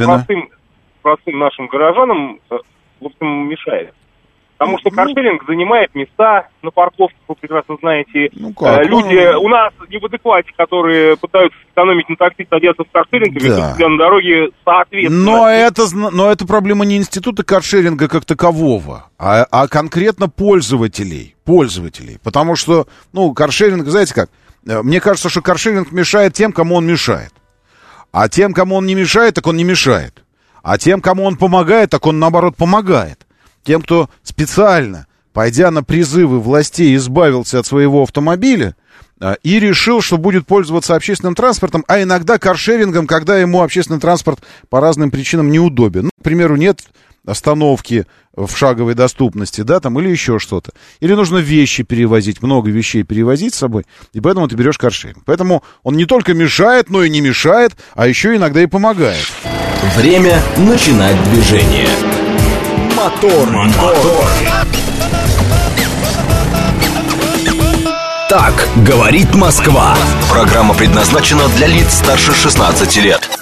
простым нашим горожанам, в общем, мешает. Потому что каршеринг занимает места на парковках, вы прекрасно знаете. Люди у нас не в адеквате, которые пытаются сэкономить на такси, садятся в каршеринг и ведут себя на дороге соответственно. Но это проблема не института каршеринга как такового, а конкретно пользователей. Потому что, каршеринг, знаете как, мне кажется, что каршеринг мешает тем, кому он мешает. А тем, кому он не мешает, так он не мешает. А тем, кому он помогает, так он, наоборот, помогает. Тем, кто специально, пойдя на призывы властей, избавился от своего автомобиля и решил, что будет пользоваться общественным транспортом, а иногда каршерингом, когда ему общественный транспорт по разным причинам неудобен. К примеру, нет остановки в шаговой доступности, или еще что-то. Или нужно вещи перевозить, много вещей перевозить с собой, и поэтому ты берешь каршеринг. Поэтому он не только мешает, но и не мешает, а еще иногда и помогает. Время начинать движение. Мотор. Так говорит Москва. Программа предназначена для лиц старше 16 лет.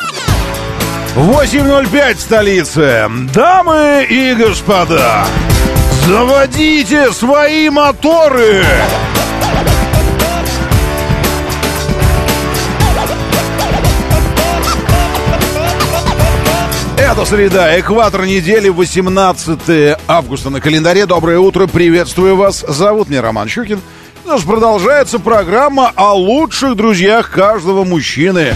8:05 в столице. Дамы и господа, заводите свои моторы. Суббота, среда, экватор недели, 18 августа на календаре. Доброе утро, приветствую вас. Зовут меня Роман Щукин. У нас продолжается программа о лучших друзьях каждого мужчины.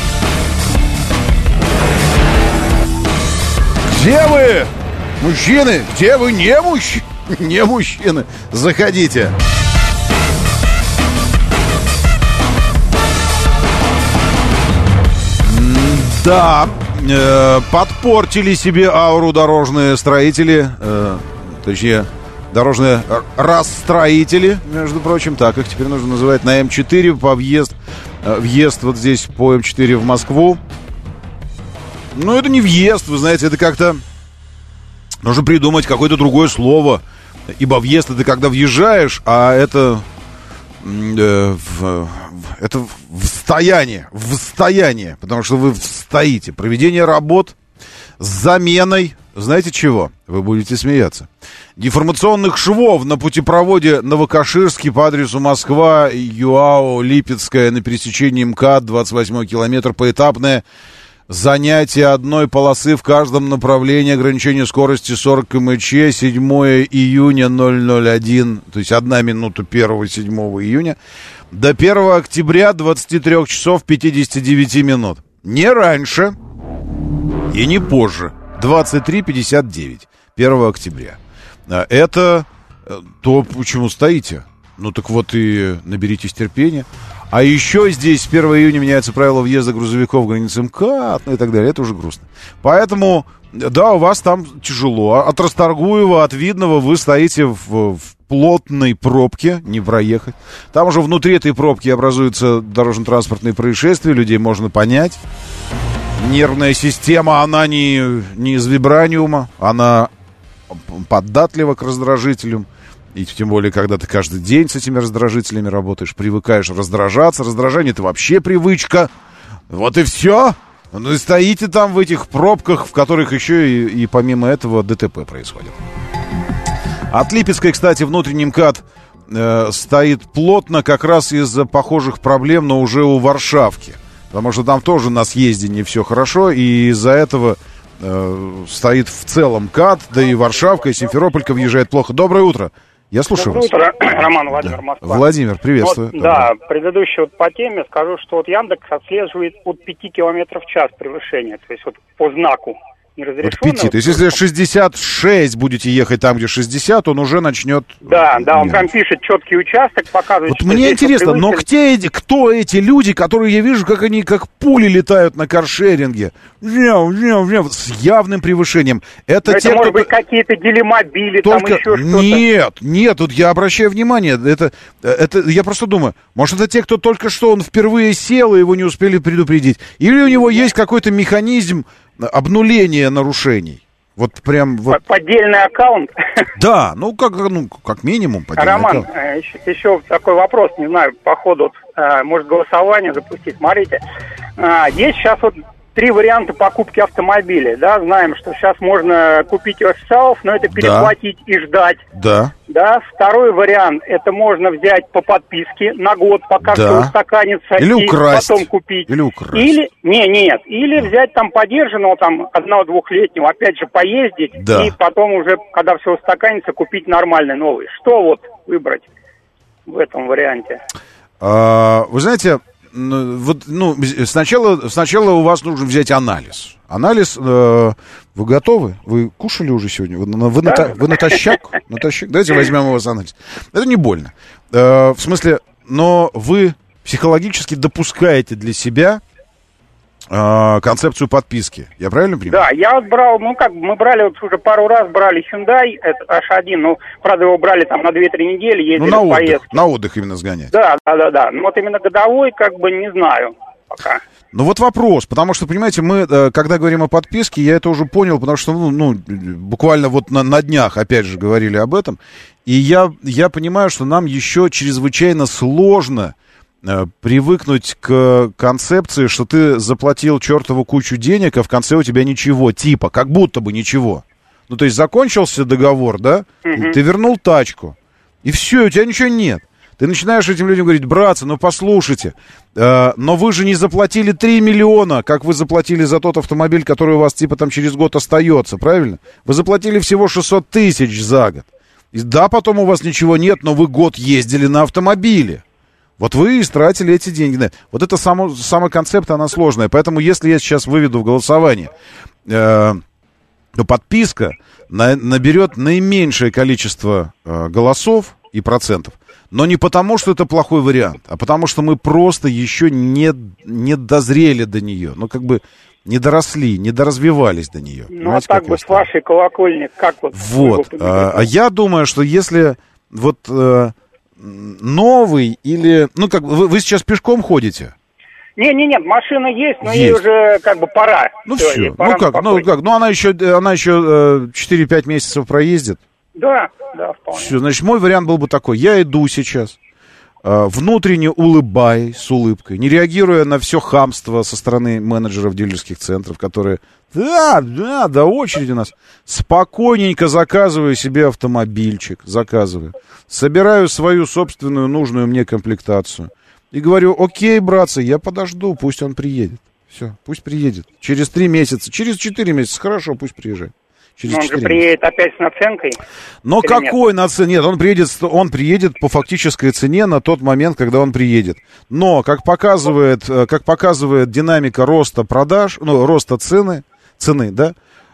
Где вы, мужчины? Где вы не мужчины? Заходите. Да, подпортили себе ауру дорожные строители, точнее, дорожные расстроители, между прочим, так их теперь нужно называть, на М4 по въезд вот здесь по М4 в Москву. Ну, это не въезд, вы знаете, это как-то нужно придумать какое-то другое слово, ибо въезд — это когда въезжаешь, а это встояние, потому что вы стоите. Проведение работ с заменой, знаете чего? Вы будете смеяться. Деформационных швов на путепроводе Новокаширский по адресу Москва, ЮАО, Липецкая, на пересечении МКАД, 28 километр, поэтапное занятие одной полосы в каждом направлении, ограничение скорости 40 км/ч, 7 июня 001, то есть 1 минута 1-7 июня, до 1 октября 23 часов 59 минут. Не раньше и не позже, 23:59, 1 октября. Это то, почему стоите. Ну так вот и наберитесь терпения. А еще здесь с 1 июня меняются правила въезда грузовиков в границы МКАД, ну и так далее. Это уже грустно. Поэтому, да, у вас там тяжело. От Расторгуева, от Видного вы стоите в плотной пробке, не проехать. Там уже внутри этой пробки образуются дорожно-транспортные происшествия, людей можно понять. Нервная система, она не из вибраниума, она податлива к раздражителям. И тем более, когда ты каждый день с этими раздражителями работаешь, привыкаешь раздражаться. Раздражение — это вообще привычка. Вот и все. Ну и стоите там в этих пробках, в которых еще и помимо этого ДТП происходит. От Липецкой, кстати, внутренний МКАД стоит плотно как раз из-за похожих проблем, но уже у Варшавки. Потому что там тоже на съезде не все хорошо, и из-за этого стоит в целом МКАД, да и Варшавка, и Симферополька въезжает плохо. Доброе утро. Я слушаю вас. Доброе утро, Роман, Владимир, Москва. Владимир, приветствую. Вот, да, предыдущий вот по теме скажу, что вот Яндекс отслеживает от 5 км в час превышения, то есть вот по знаку неразрешенного. От 5, то есть если 66 будете ехать там, где 60, он уже начнет... Да, он прям пишет четкий участок, показывает, вот мне интересно, но кто эти люди, которые я вижу, как они как пули летают на каршеринге, с явным превышением? Это те, может быть какие-то делимобили, только... там еще что-то? Нет, тут я обращаю внимание, это я просто думаю, может это те, кто только что он впервые сел, и его не успели предупредить, или у него есть какой-то механизм обнуление нарушений. Вот прям вот. Поддельный аккаунт? Да, как минимум поддельный аккаунт. Роман, еще такой вопрос, не знаю, по ходу, может голосование запустить. Смотрите, есть сейчас вот 3 варианта покупки автомобиля, да, знаем, что сейчас можно купить официалов, но это переплатить и ждать. Да. Да, второй вариант, это можно взять по подписке на год, пока все устаканится, или украсть. Потом купить. Или украсть. Или взять там подержанного, там, 1-2-летнего, опять же, поездить, и потом уже, когда все устаканится, купить нормальный новый. Что вот выбрать в этом варианте? Вы знаете... сначала у вас нужно взять анализ. Анализ, вы готовы? Вы кушали уже сегодня? Вы натощак? Давайте возьмем у вас анализ. Это не больно. В смысле, но вы психологически допускаете для себя концепцию подписки. Я правильно понимаю? Да, я брал, мы брали вот уже пару раз, брали Hyundai, это H1, правда, его брали там на 2-3 недели, ездили в поездки. На отдых именно сгонять. Да. Ну, вот именно годовой, не знаю пока. Ну, вот вопрос, потому что, понимаете, мы, когда говорим о подписке, я это уже понял, потому что, буквально вот на днях, опять же, говорили об этом, и я понимаю, что нам еще чрезвычайно сложно привыкнуть к концепции, что ты заплатил чертову кучу денег, а в конце у тебя ничего, типа, как будто бы ничего. Ну, то есть закончился договор, да, ты вернул тачку, и все, у тебя ничего нет. Ты начинаешь этим людям говорить: братцы, ну послушайте, но вы же не заплатили 3 миллиона, как вы заплатили за тот автомобиль, который у вас типа там через год остается, правильно? Вы заплатили всего 600 тысяч за год. И да, потом у вас ничего нет, но вы год ездили на автомобиле. Вот вы истратили эти деньги. Вот это сама концепция, она сложная. Поэтому если я сейчас выведу в голосование, то подписка наберет наименьшее количество голосов и процентов. Но не потому, что это плохой вариант, а потому, что мы просто еще не дозрели до нее. Ну, как бы не доросли, не доразвивались до нее. Ну, а так бы с вашей колокольни, как вот... Вот. А я думаю, что если вот... новый или... Ну, как вы сейчас пешком ходите? Нет, машина есть, но ей уже как бы пора. Ну, все. Ну, она еще 4-5 месяцев проездит. Да, вполне. Все, значит, мой вариант был бы такой. Я иду сейчас, внутренне улыбаясь, с улыбкой, не реагируя на все хамство со стороны менеджеров дилерских центров, которые... Да, до очереди у нас. Спокойненько заказываю себе автомобильчик, собираю свою собственную нужную мне комплектацию. И говорю: окей, братцы, я подожду, пусть он приедет. Все, пусть приедет. Через 3 месяца, через 4 месяца, хорошо, пусть приезжает. Но он же приедет опять с наценкой? Но какой наценкой? Нет, он приедет по фактической цене на тот момент, когда он приедет. Но, как показывает динамика роста продаж, роста цены, да,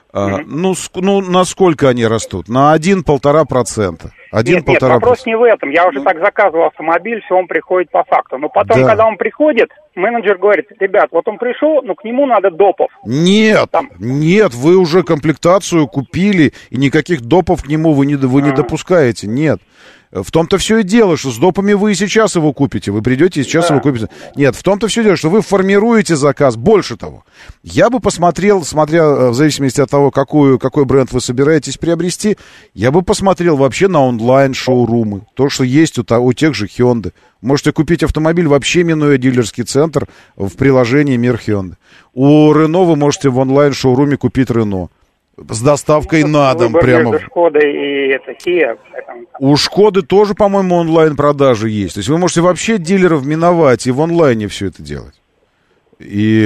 насколько они растут? На 1-1,5%. Нет, вопрос не в этом. Я уже так заказывал автомобиль, все, он приходит по факту. Но потом, когда он приходит, менеджер говорит: ребят, вот он пришел, но к нему надо допов. Нет, вы уже комплектацию купили, и никаких допов к нему вы не допускаете. Нет. В том-то все и дело, что с допами вы и сейчас его купите. Вы придете и сейчас его купите. Нет, в том-то все дело, что вы формируете заказ. Больше того, я бы посмотрел, смотря в зависимости от того, какой бренд вы собираетесь приобрести, я бы посмотрел вообще на онлайн-шоурумы. То, что есть у тех же Hyundai. Можете купить автомобиль, вообще минуя дилерский центр, в приложении «Мир Hyundai». У Renault вы можете в онлайн-шоуруме купить Renault. С доставкой на дом прямо. Между Шкодой и Kia. У Шкоды тоже, по-моему, онлайн-продажи есть. То есть вы можете вообще дилеров миновать и в онлайне все это делать. И,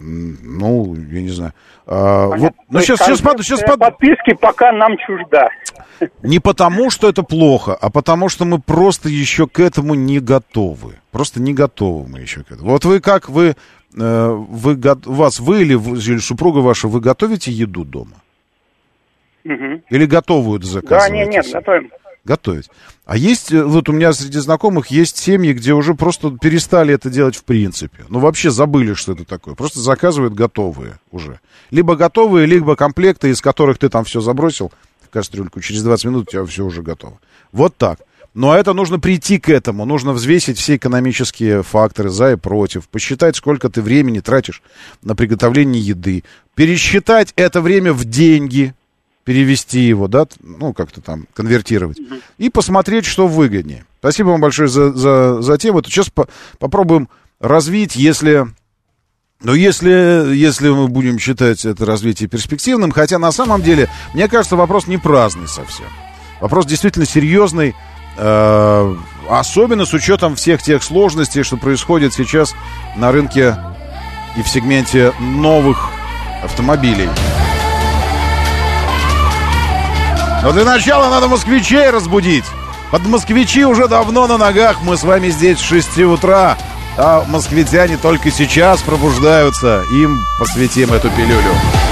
я не знаю. Сейчас подписки пока нам чужда. Не потому, что это плохо, а потому, что мы просто еще к этому не готовы. Просто не готовы мы еще к этому. Вот вы или супруга ваша, вы готовите еду дома? Угу. Или готовую заказываете? Да, нет, готовим. Готовить. А есть, вот у меня среди знакомых есть семьи, где уже просто перестали это делать в принципе. Ну, вообще забыли, что это такое. Просто заказывают готовые уже. Либо готовые, либо комплекты, из которых ты там все забросил в кастрюльку. Через 20 минут у тебя все уже готово. Вот так. Но это нужно прийти к этому. Нужно взвесить все экономические факторы за и против. Посчитать, сколько ты времени тратишь на приготовление еды. Пересчитать это время в деньги. Перевести его, да, как-то там конвертировать. И посмотреть, что выгоднее. Спасибо вам большое за тему. Сейчас попробуем развить, если мы будем считать это развитие перспективным. Хотя на самом деле, мне кажется, вопрос не праздный совсем. Вопрос действительно серьезный. Особенно с учетом всех тех сложностей, что происходит сейчас на рынке и в сегменте новых автомобилей. Но для начала надо москвичей разбудить. Москвичи уже давно на ногах. Мы с вами здесь с 6 утра. А москвитяне только сейчас пробуждаются. Им посвятим эту пилюлю.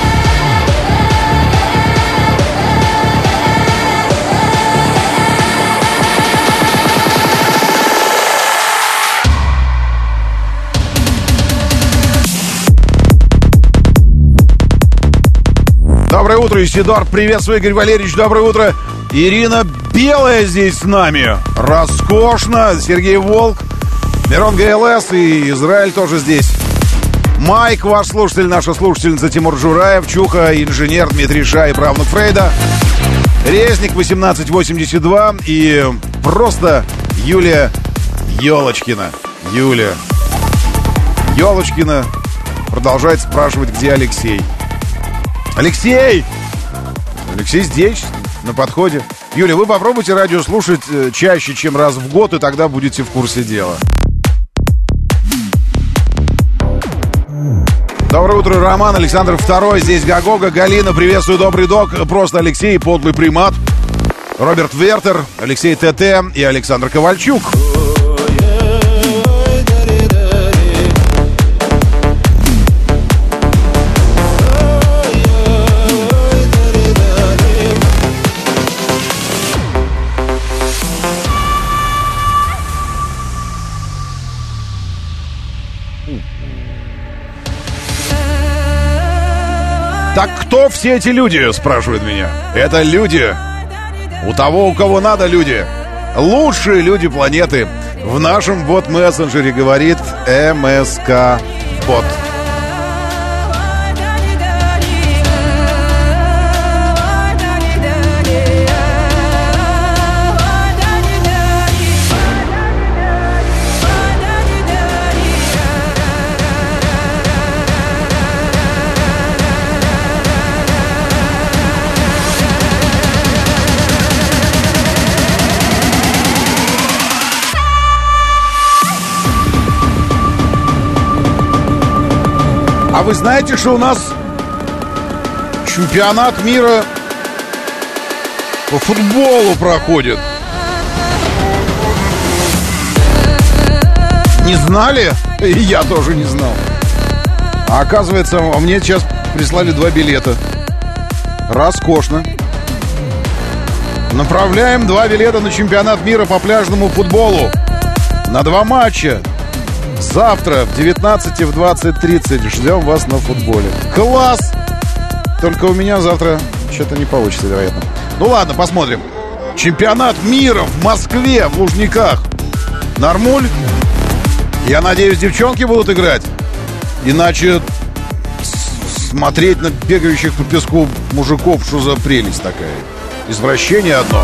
Доброе утро, Исидор. Приветствую, Игорь Валерьевич. Доброе утро. Ирина Белая здесь с нами. Роскошно. Сергей Волк. Мирон ГЛС и Израиль тоже здесь. Майк, ваш слушатель, наша слушательница Тимур Жураев. Чуха, инженер Дмитрий Ша и правнук Фрейда. Резник 1882. И просто Юлия Ёлочкина. Юлия Ёлочкина продолжает спрашивать, где Алексей. Алексей! Алексей здесь, на подходе. Юля, вы попробуйте радио слушать чаще, чем раз в год, и тогда будете в курсе дела. Доброе утро, Роман, Александр II, здесь Гагога, Галина, приветствую, добрый док, просто Алексей, подлый примат, Роберт Вертер, Алексей ТТ и Александр Ковальчук. Так кто все эти люди, спрашивают меня. Это люди. У того, у кого надо, люди. Лучшие люди планеты. В нашем бот-мессенджере говорит МСК-бот. А вы знаете, что у нас чемпионат мира по футболу проходит? Не знали? И я тоже не знал. А оказывается, мне сейчас прислали 2 билета. Роскошно. Направляем 2 билета на чемпионат мира по пляжному футболу. На 2 матча. Завтра в 19 и в 20:30 ждем вас на футболе. Класс! Только у меня завтра что-то не получится, вероятно. Ну ладно, посмотрим. Чемпионат мира в Москве, в Лужниках. Нормуль? Я надеюсь, девчонки будут играть. Иначе смотреть на бегающих по песку мужиков, что за прелесть такая. Извращение одно.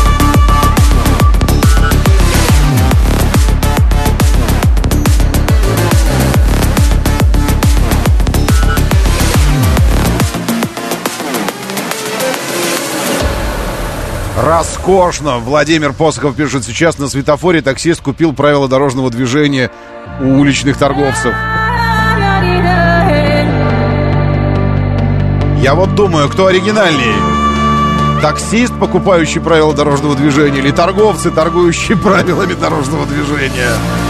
Роскошно. Владимир Посохов пишет: сейчас на светофоре таксист купил правила дорожного движения у уличных торговцев. Я вот думаю, кто оригинальнее? Таксист, покупающий правила дорожного движения, или торговцы, торгующие правилами дорожного движения?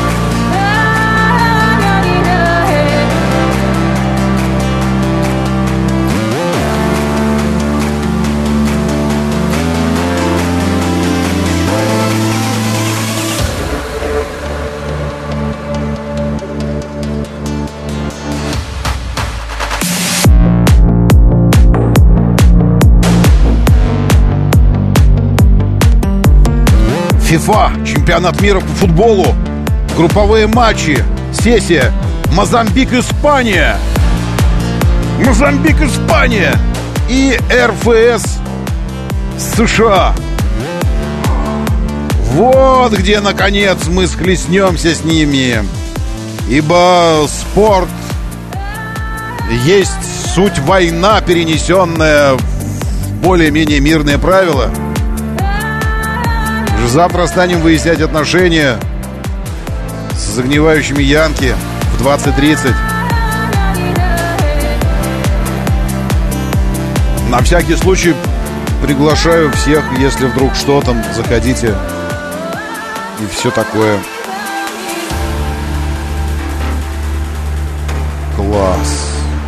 ФИФА, чемпионат мира по футболу, групповые матчи, сессия, Мозамбик, Испания, Мозамбик, Испания и РФС США. Вот где, наконец, мы схлестнемся с ними, ибо спорт есть суть война, перенесенная в более-менее мирные правила. Завтра станем выяснять отношения с загнивающими Янки в 20:30. На всякий случай приглашаю всех, если вдруг что там, заходите. И все такое. Класс.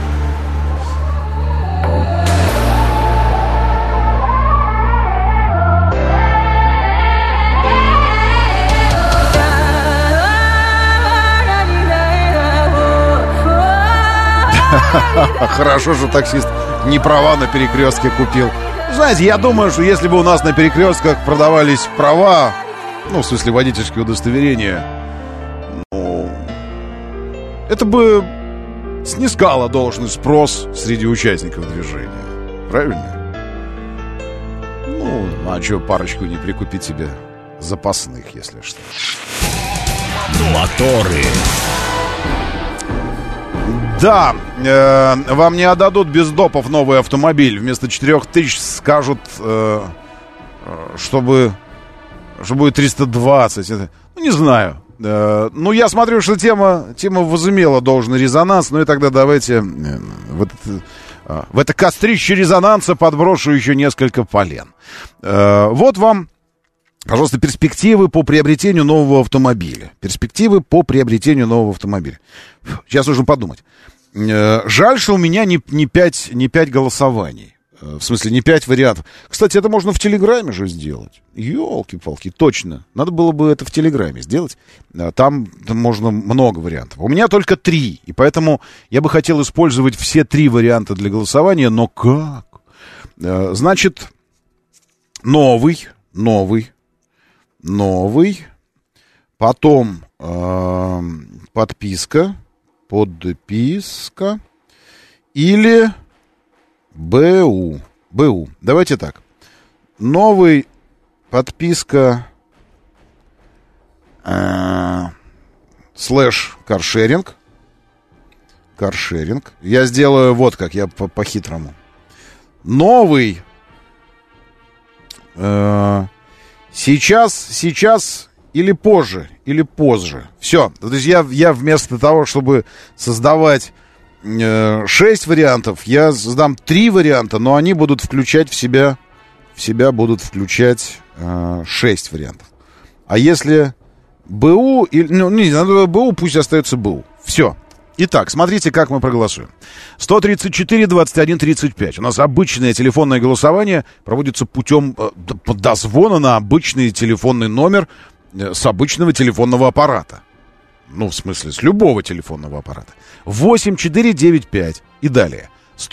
Хорошо, что таксист не права на перекрестке купил. Знаете, я думаю, что если бы у нас на перекрестках продавались права, ну, в смысле, водительские удостоверения, ну, это бы снискало должный спрос среди участников движения. Правильно? Ну, а что парочку не прикупить себе запасных, если что. Моторы. Да, вам не отдадут без допов новый автомобиль. Вместо 4000 скажут чтобы будет 320. Ну, не знаю. Ну, я смотрю, что тема возымела должный резонанс. Ну и тогда давайте в это кострище резонанса подброшу еще несколько полен. Вот вам, пожалуйста, перспективы по приобретению нового автомобиля. Перспективы по приобретению нового автомобиля. Сейчас нужно подумать. Жаль, что у меня не 5 голосований. В смысле, не 5 вариантов. Кстати, это можно в Телеграме же сделать. Ёлки-палки, точно. Надо было бы это в Телеграме сделать. Там можно много вариантов. У меня только 3. И поэтому я бы хотел использовать все 3 варианта для голосования. Но как? Значит, новый. Потом подписка. Или БУ. Давайте так. Новый, подписка, слэш каршеринг. Я сделаю вот как, я по-хитрому. Новый. Сейчас или позже. Все. То есть я вместо того, чтобы создавать 6 вариантов, я создам 3 варианта, но они будут включать в себя будут включать 6 вариантов. А если БУ, не надо БУ, пусть остается БУ. Все. Итак, смотрите, как мы проголосуем. 134-21-35. У нас обычное телефонное голосование проводится путем дозвона на обычный телефонный номер с обычного телефонного аппарата. Ну, в смысле, с любого телефонного аппарата. 8495 и далее.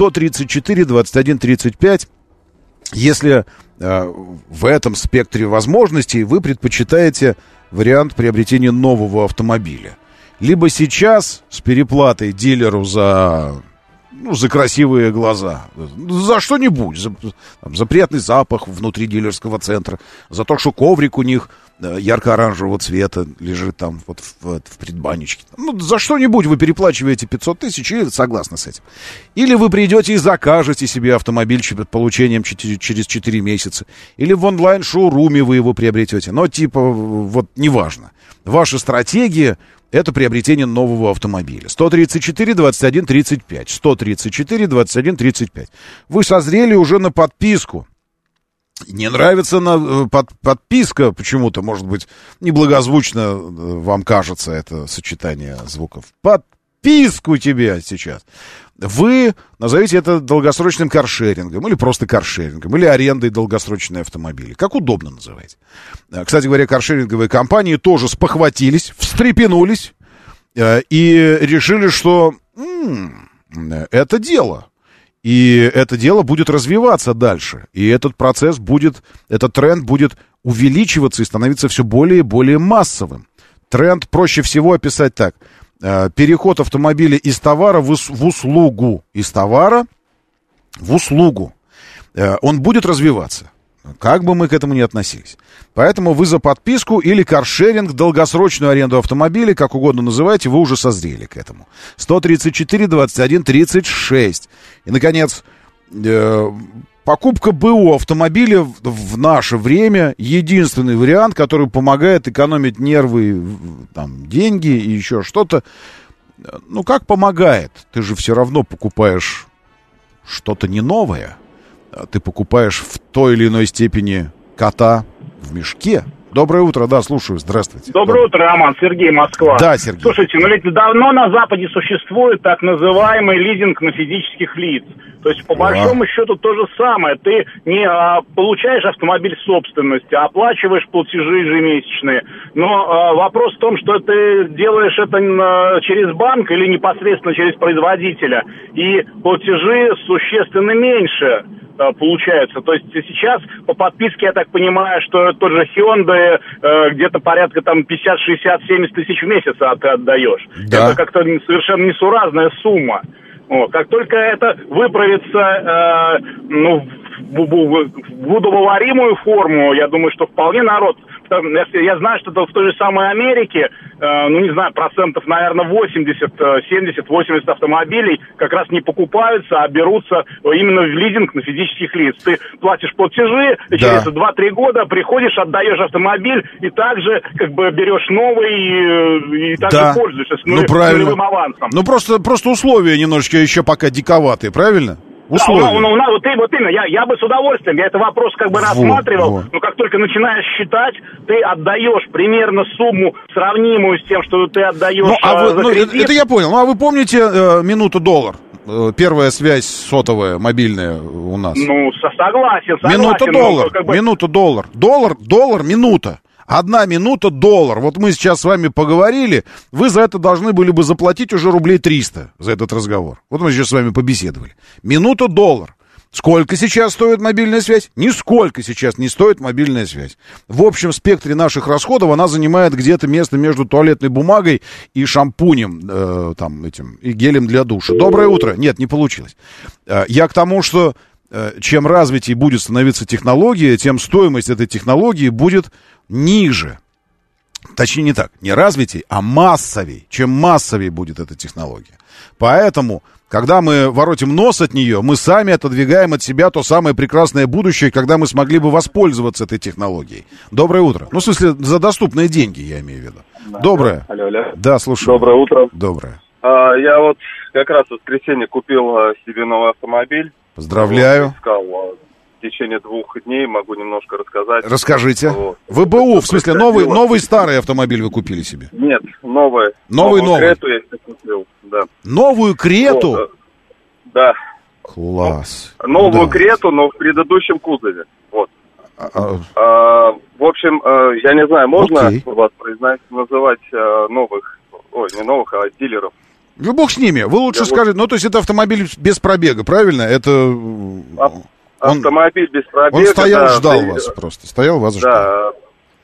134-21-35. Если в этом спектре возможностей вы предпочитаете вариант приобретения нового автомобиля. Либо сейчас с переплатой дилеру за красивые глаза. За что-нибудь. За приятный запах внутри дилерского центра. За то, что коврик у них ярко-оранжевого цвета лежит там вот в предбанничке. Ну, за что-нибудь вы переплачиваете 500 тысяч и согласны с этим. Или вы придете и закажете себе автомобиль перед получением через 4 месяца. Или в онлайн-шоуруме вы его приобретете. Но типа вот неважно. Ваша стратегия — это приобретение нового автомобиля. 134-21-35. 134-21-35. Вы созрели уже на подписку. Не нравится подписка почему-то, может быть, неблагозвучно вам кажется это сочетание звуков. Подписку тебе сейчас. Вы назовите это долгосрочным каршерингом, или просто каршерингом, или арендой долгосрочной автомобиля. Как удобно называть. Кстати говоря, каршеринговые компании тоже спохватились, встрепенулись и решили, что это дело. И это дело будет развиваться дальше. И этот тренд будет увеличиваться и становиться все более и более массовым. Тренд проще всего описать так. Переход автомобиля из товара в услугу. Из товара в услугу. Он будет развиваться. Как бы мы к этому ни относились. Поэтому вы за подписку или каршеринг, долгосрочную аренду автомобиля, как угодно называйте, вы уже созрели к этому. 134-21-36. И, наконец, покупка БУ автомобиля в наше время единственный вариант, который помогает экономить нервы, там, деньги и еще что-то. Ну, как помогает? Ты же все равно покупаешь что-то не новое. Ты покупаешь в той или иной степени кота в мешке. Доброе утро, да, слушаю, здравствуйте. Доброе утро, Роман, Сергей, Москва. Да, Сергей. Слушайте, ну ведь давно на Западе существует так называемый лизинг на физических лиц. То есть, по большому счету, то же самое. Ты не получаешь автомобиль в собственности, а оплачиваешь платежи ежемесячные. Но вопрос в том, что ты делаешь это через банк или непосредственно через производителя. И платежи существенно меньше получаются. То есть сейчас по подписке, я так понимаю, что тот же Hyundai где-то порядка там 50, 60, 70 тысяч в месяц ты отдаешь. Да. Это как-то совершенно несуразная сумма. Как только это выправится в удобоваримую форму, я думаю, что вполне народ... Я знаю, что в той же самой Америке ну, не знаю, процентов, наверное, 80, 70, 80 автомобилей как раз не покупаются, а берутся именно в лизинг на физических лиц. Ты платишь платежи, через 2-3 года приходишь, отдаешь автомобиль, и также как бы берешь новый и также пользуешься с нулевым авансом. Ну, просто условия немножечко еще пока диковатые, правильно? Условия. Да, вот именно, я бы с удовольствием, я этот вопрос как бы рассматривал, но как только начинаешь считать, ты отдаешь примерно сумму, сравнимую с тем, что ты отдаешь за кредит. Это я понял. Ну, а вы помните минуту-доллар? Первая связь сотовая, мобильная у нас. Ну, согласен. Минута-доллар, минута-доллар. Доллар, минута. 1 минута $1. Вот мы сейчас с вами поговорили, вы за это должны были бы заплатить уже рублей 300 за этот разговор. Вот мы сейчас с вами побеседовали. Минута $1. Сколько сейчас стоит мобильная связь? Нисколько сейчас не стоит мобильная связь. В общем спектре наших расходов она занимает где-то место между туалетной бумагой и шампунем, и гелем для душа. Доброе утро. Нет, не получилось. Я к тому, что чем развитее будет становиться технология, тем стоимость этой технологии будет ниже. Точнее, не так, не развитей, а массовей. Чем массовее будет эта технология. Поэтому, когда мы воротим нос от нее, мы сами отодвигаем от себя то самое прекрасное будущее, когда мы смогли бы воспользоваться этой технологией. Доброе утро. Ну, в смысле, за доступные деньги, я имею в виду. Да. Доброе. Алло. Да, слушаю. Доброе утро. Доброе. Я вот как раз в воскресенье купил себе новый автомобиль. Поздравляю. Искал в течение 2 дней, могу немножко рассказать. Расскажите. Вот. ВБУ, в смысле, новый старый автомобиль вы купили себе? Нет, новый. Новый. Крету я себе купил, да. Новую Крету? Вот, да. Класс. Новую Крету, но в предыдущем кузове. Вот. В общем, я не знаю, можно вас называть новых, не новых, а дилеров? Ну, бог с ними. Вы лучше скажите, то есть это автомобиль без пробега, правильно? Это... Автомобиль без пробега. Он стоял, ждал вас просто. Стоял, вас ждал.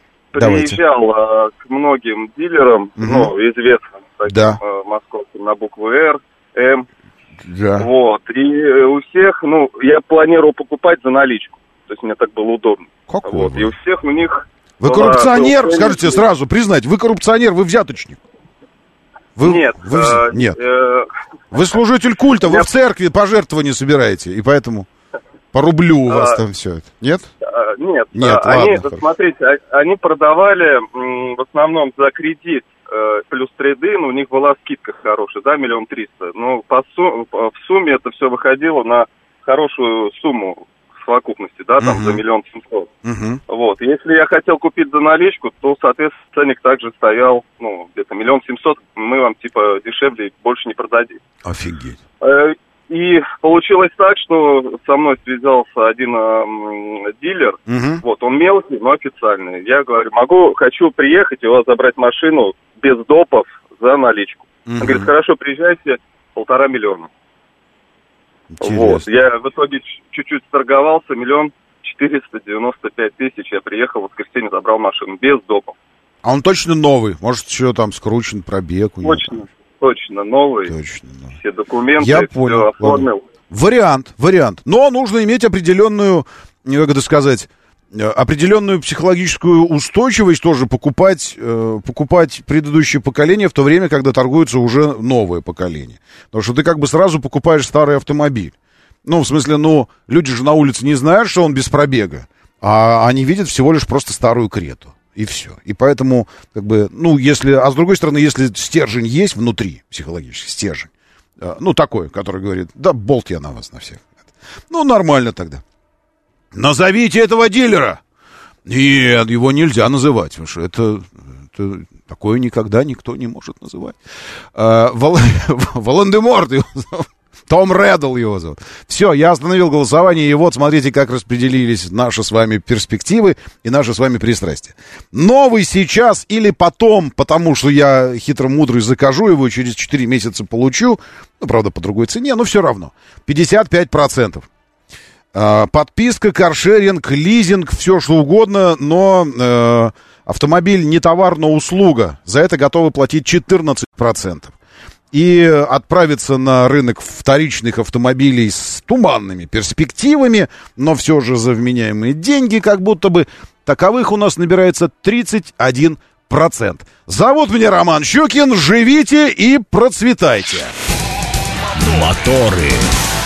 Приезжал к многим дилерам, известным, таким, московским, на букву Р, М. Да. Вот. И у всех, я планировал покупать за наличку. То есть мне так было удобно. Вот. И у всех у них... Вы коррупционер? Скажите сразу, признать, вы коррупционер, вы взяточник. Нет. Нет. Вы служитель культа, вы в церкви пожертвования собираете, и поэтому по рублю у вас там все это. Нет? Нет. Смотрите, они продавали в основном за кредит плюс трейды, у них была скидка хорошая, 1 300 000. В сумме это все выходило на хорошую сумму в совокупности, за 1 700 000. Вот. Если я хотел купить за наличку, то, соответственно, ценник также стоял, где-то 1 700 000, мы вам, дешевле больше не продадим. Офигеть. И получилось так, что со мной связался один дилер, он мелкий, но официальный. Я говорю, хочу приехать и у вас забрать машину без допов за наличку. Он говорит, хорошо, приезжайте, 1,5 миллиона. Вот, я в итоге чуть-чуть торговался, 1 495 000, я приехал в воскресенье, забрал машину без допов. А он точно новый? Может, еще там скручен пробег? Точно новый. Все документы, я понял. Все оформил. Вариант. Но нужно иметь определенную, определенную психологическую устойчивость тоже покупать предыдущее поколение в то время, когда торгуется уже новое поколение. Потому что ты как бы сразу покупаешь старый автомобиль. В смысле, люди же на улице не знают, что он без пробега, а они видят всего лишь просто старую Крету. И все. И поэтому, а с другой стороны, если стержень есть внутри, психологический стержень, такой, который говорит, да болт я на вас, на всех. Нормально тогда. Назовите этого дилера. Нет, его нельзя называть, потому что это такое никогда никто не может называть. Волан-де-Морт его зовут. Том Реддл его зовут. Все, я остановил голосование, и вот смотрите, как распределились наши с вами перспективы и наши с вами пристрастия. Новый сейчас или потом, потому что я хитро-мудрый закажу его, через 4 месяца получу, правда, по другой цене, но все равно. 55%. Подписка, каршеринг, лизинг, все что угодно, но автомобиль не товар, но услуга. За это готовы платить 14%. И отправиться на рынок вторичных автомобилей с туманными перспективами, но все же за вменяемые деньги, как будто бы таковых у нас набирается 31%. процент. Зовут меня Роман Щукин. Живите и процветайте. Моторы.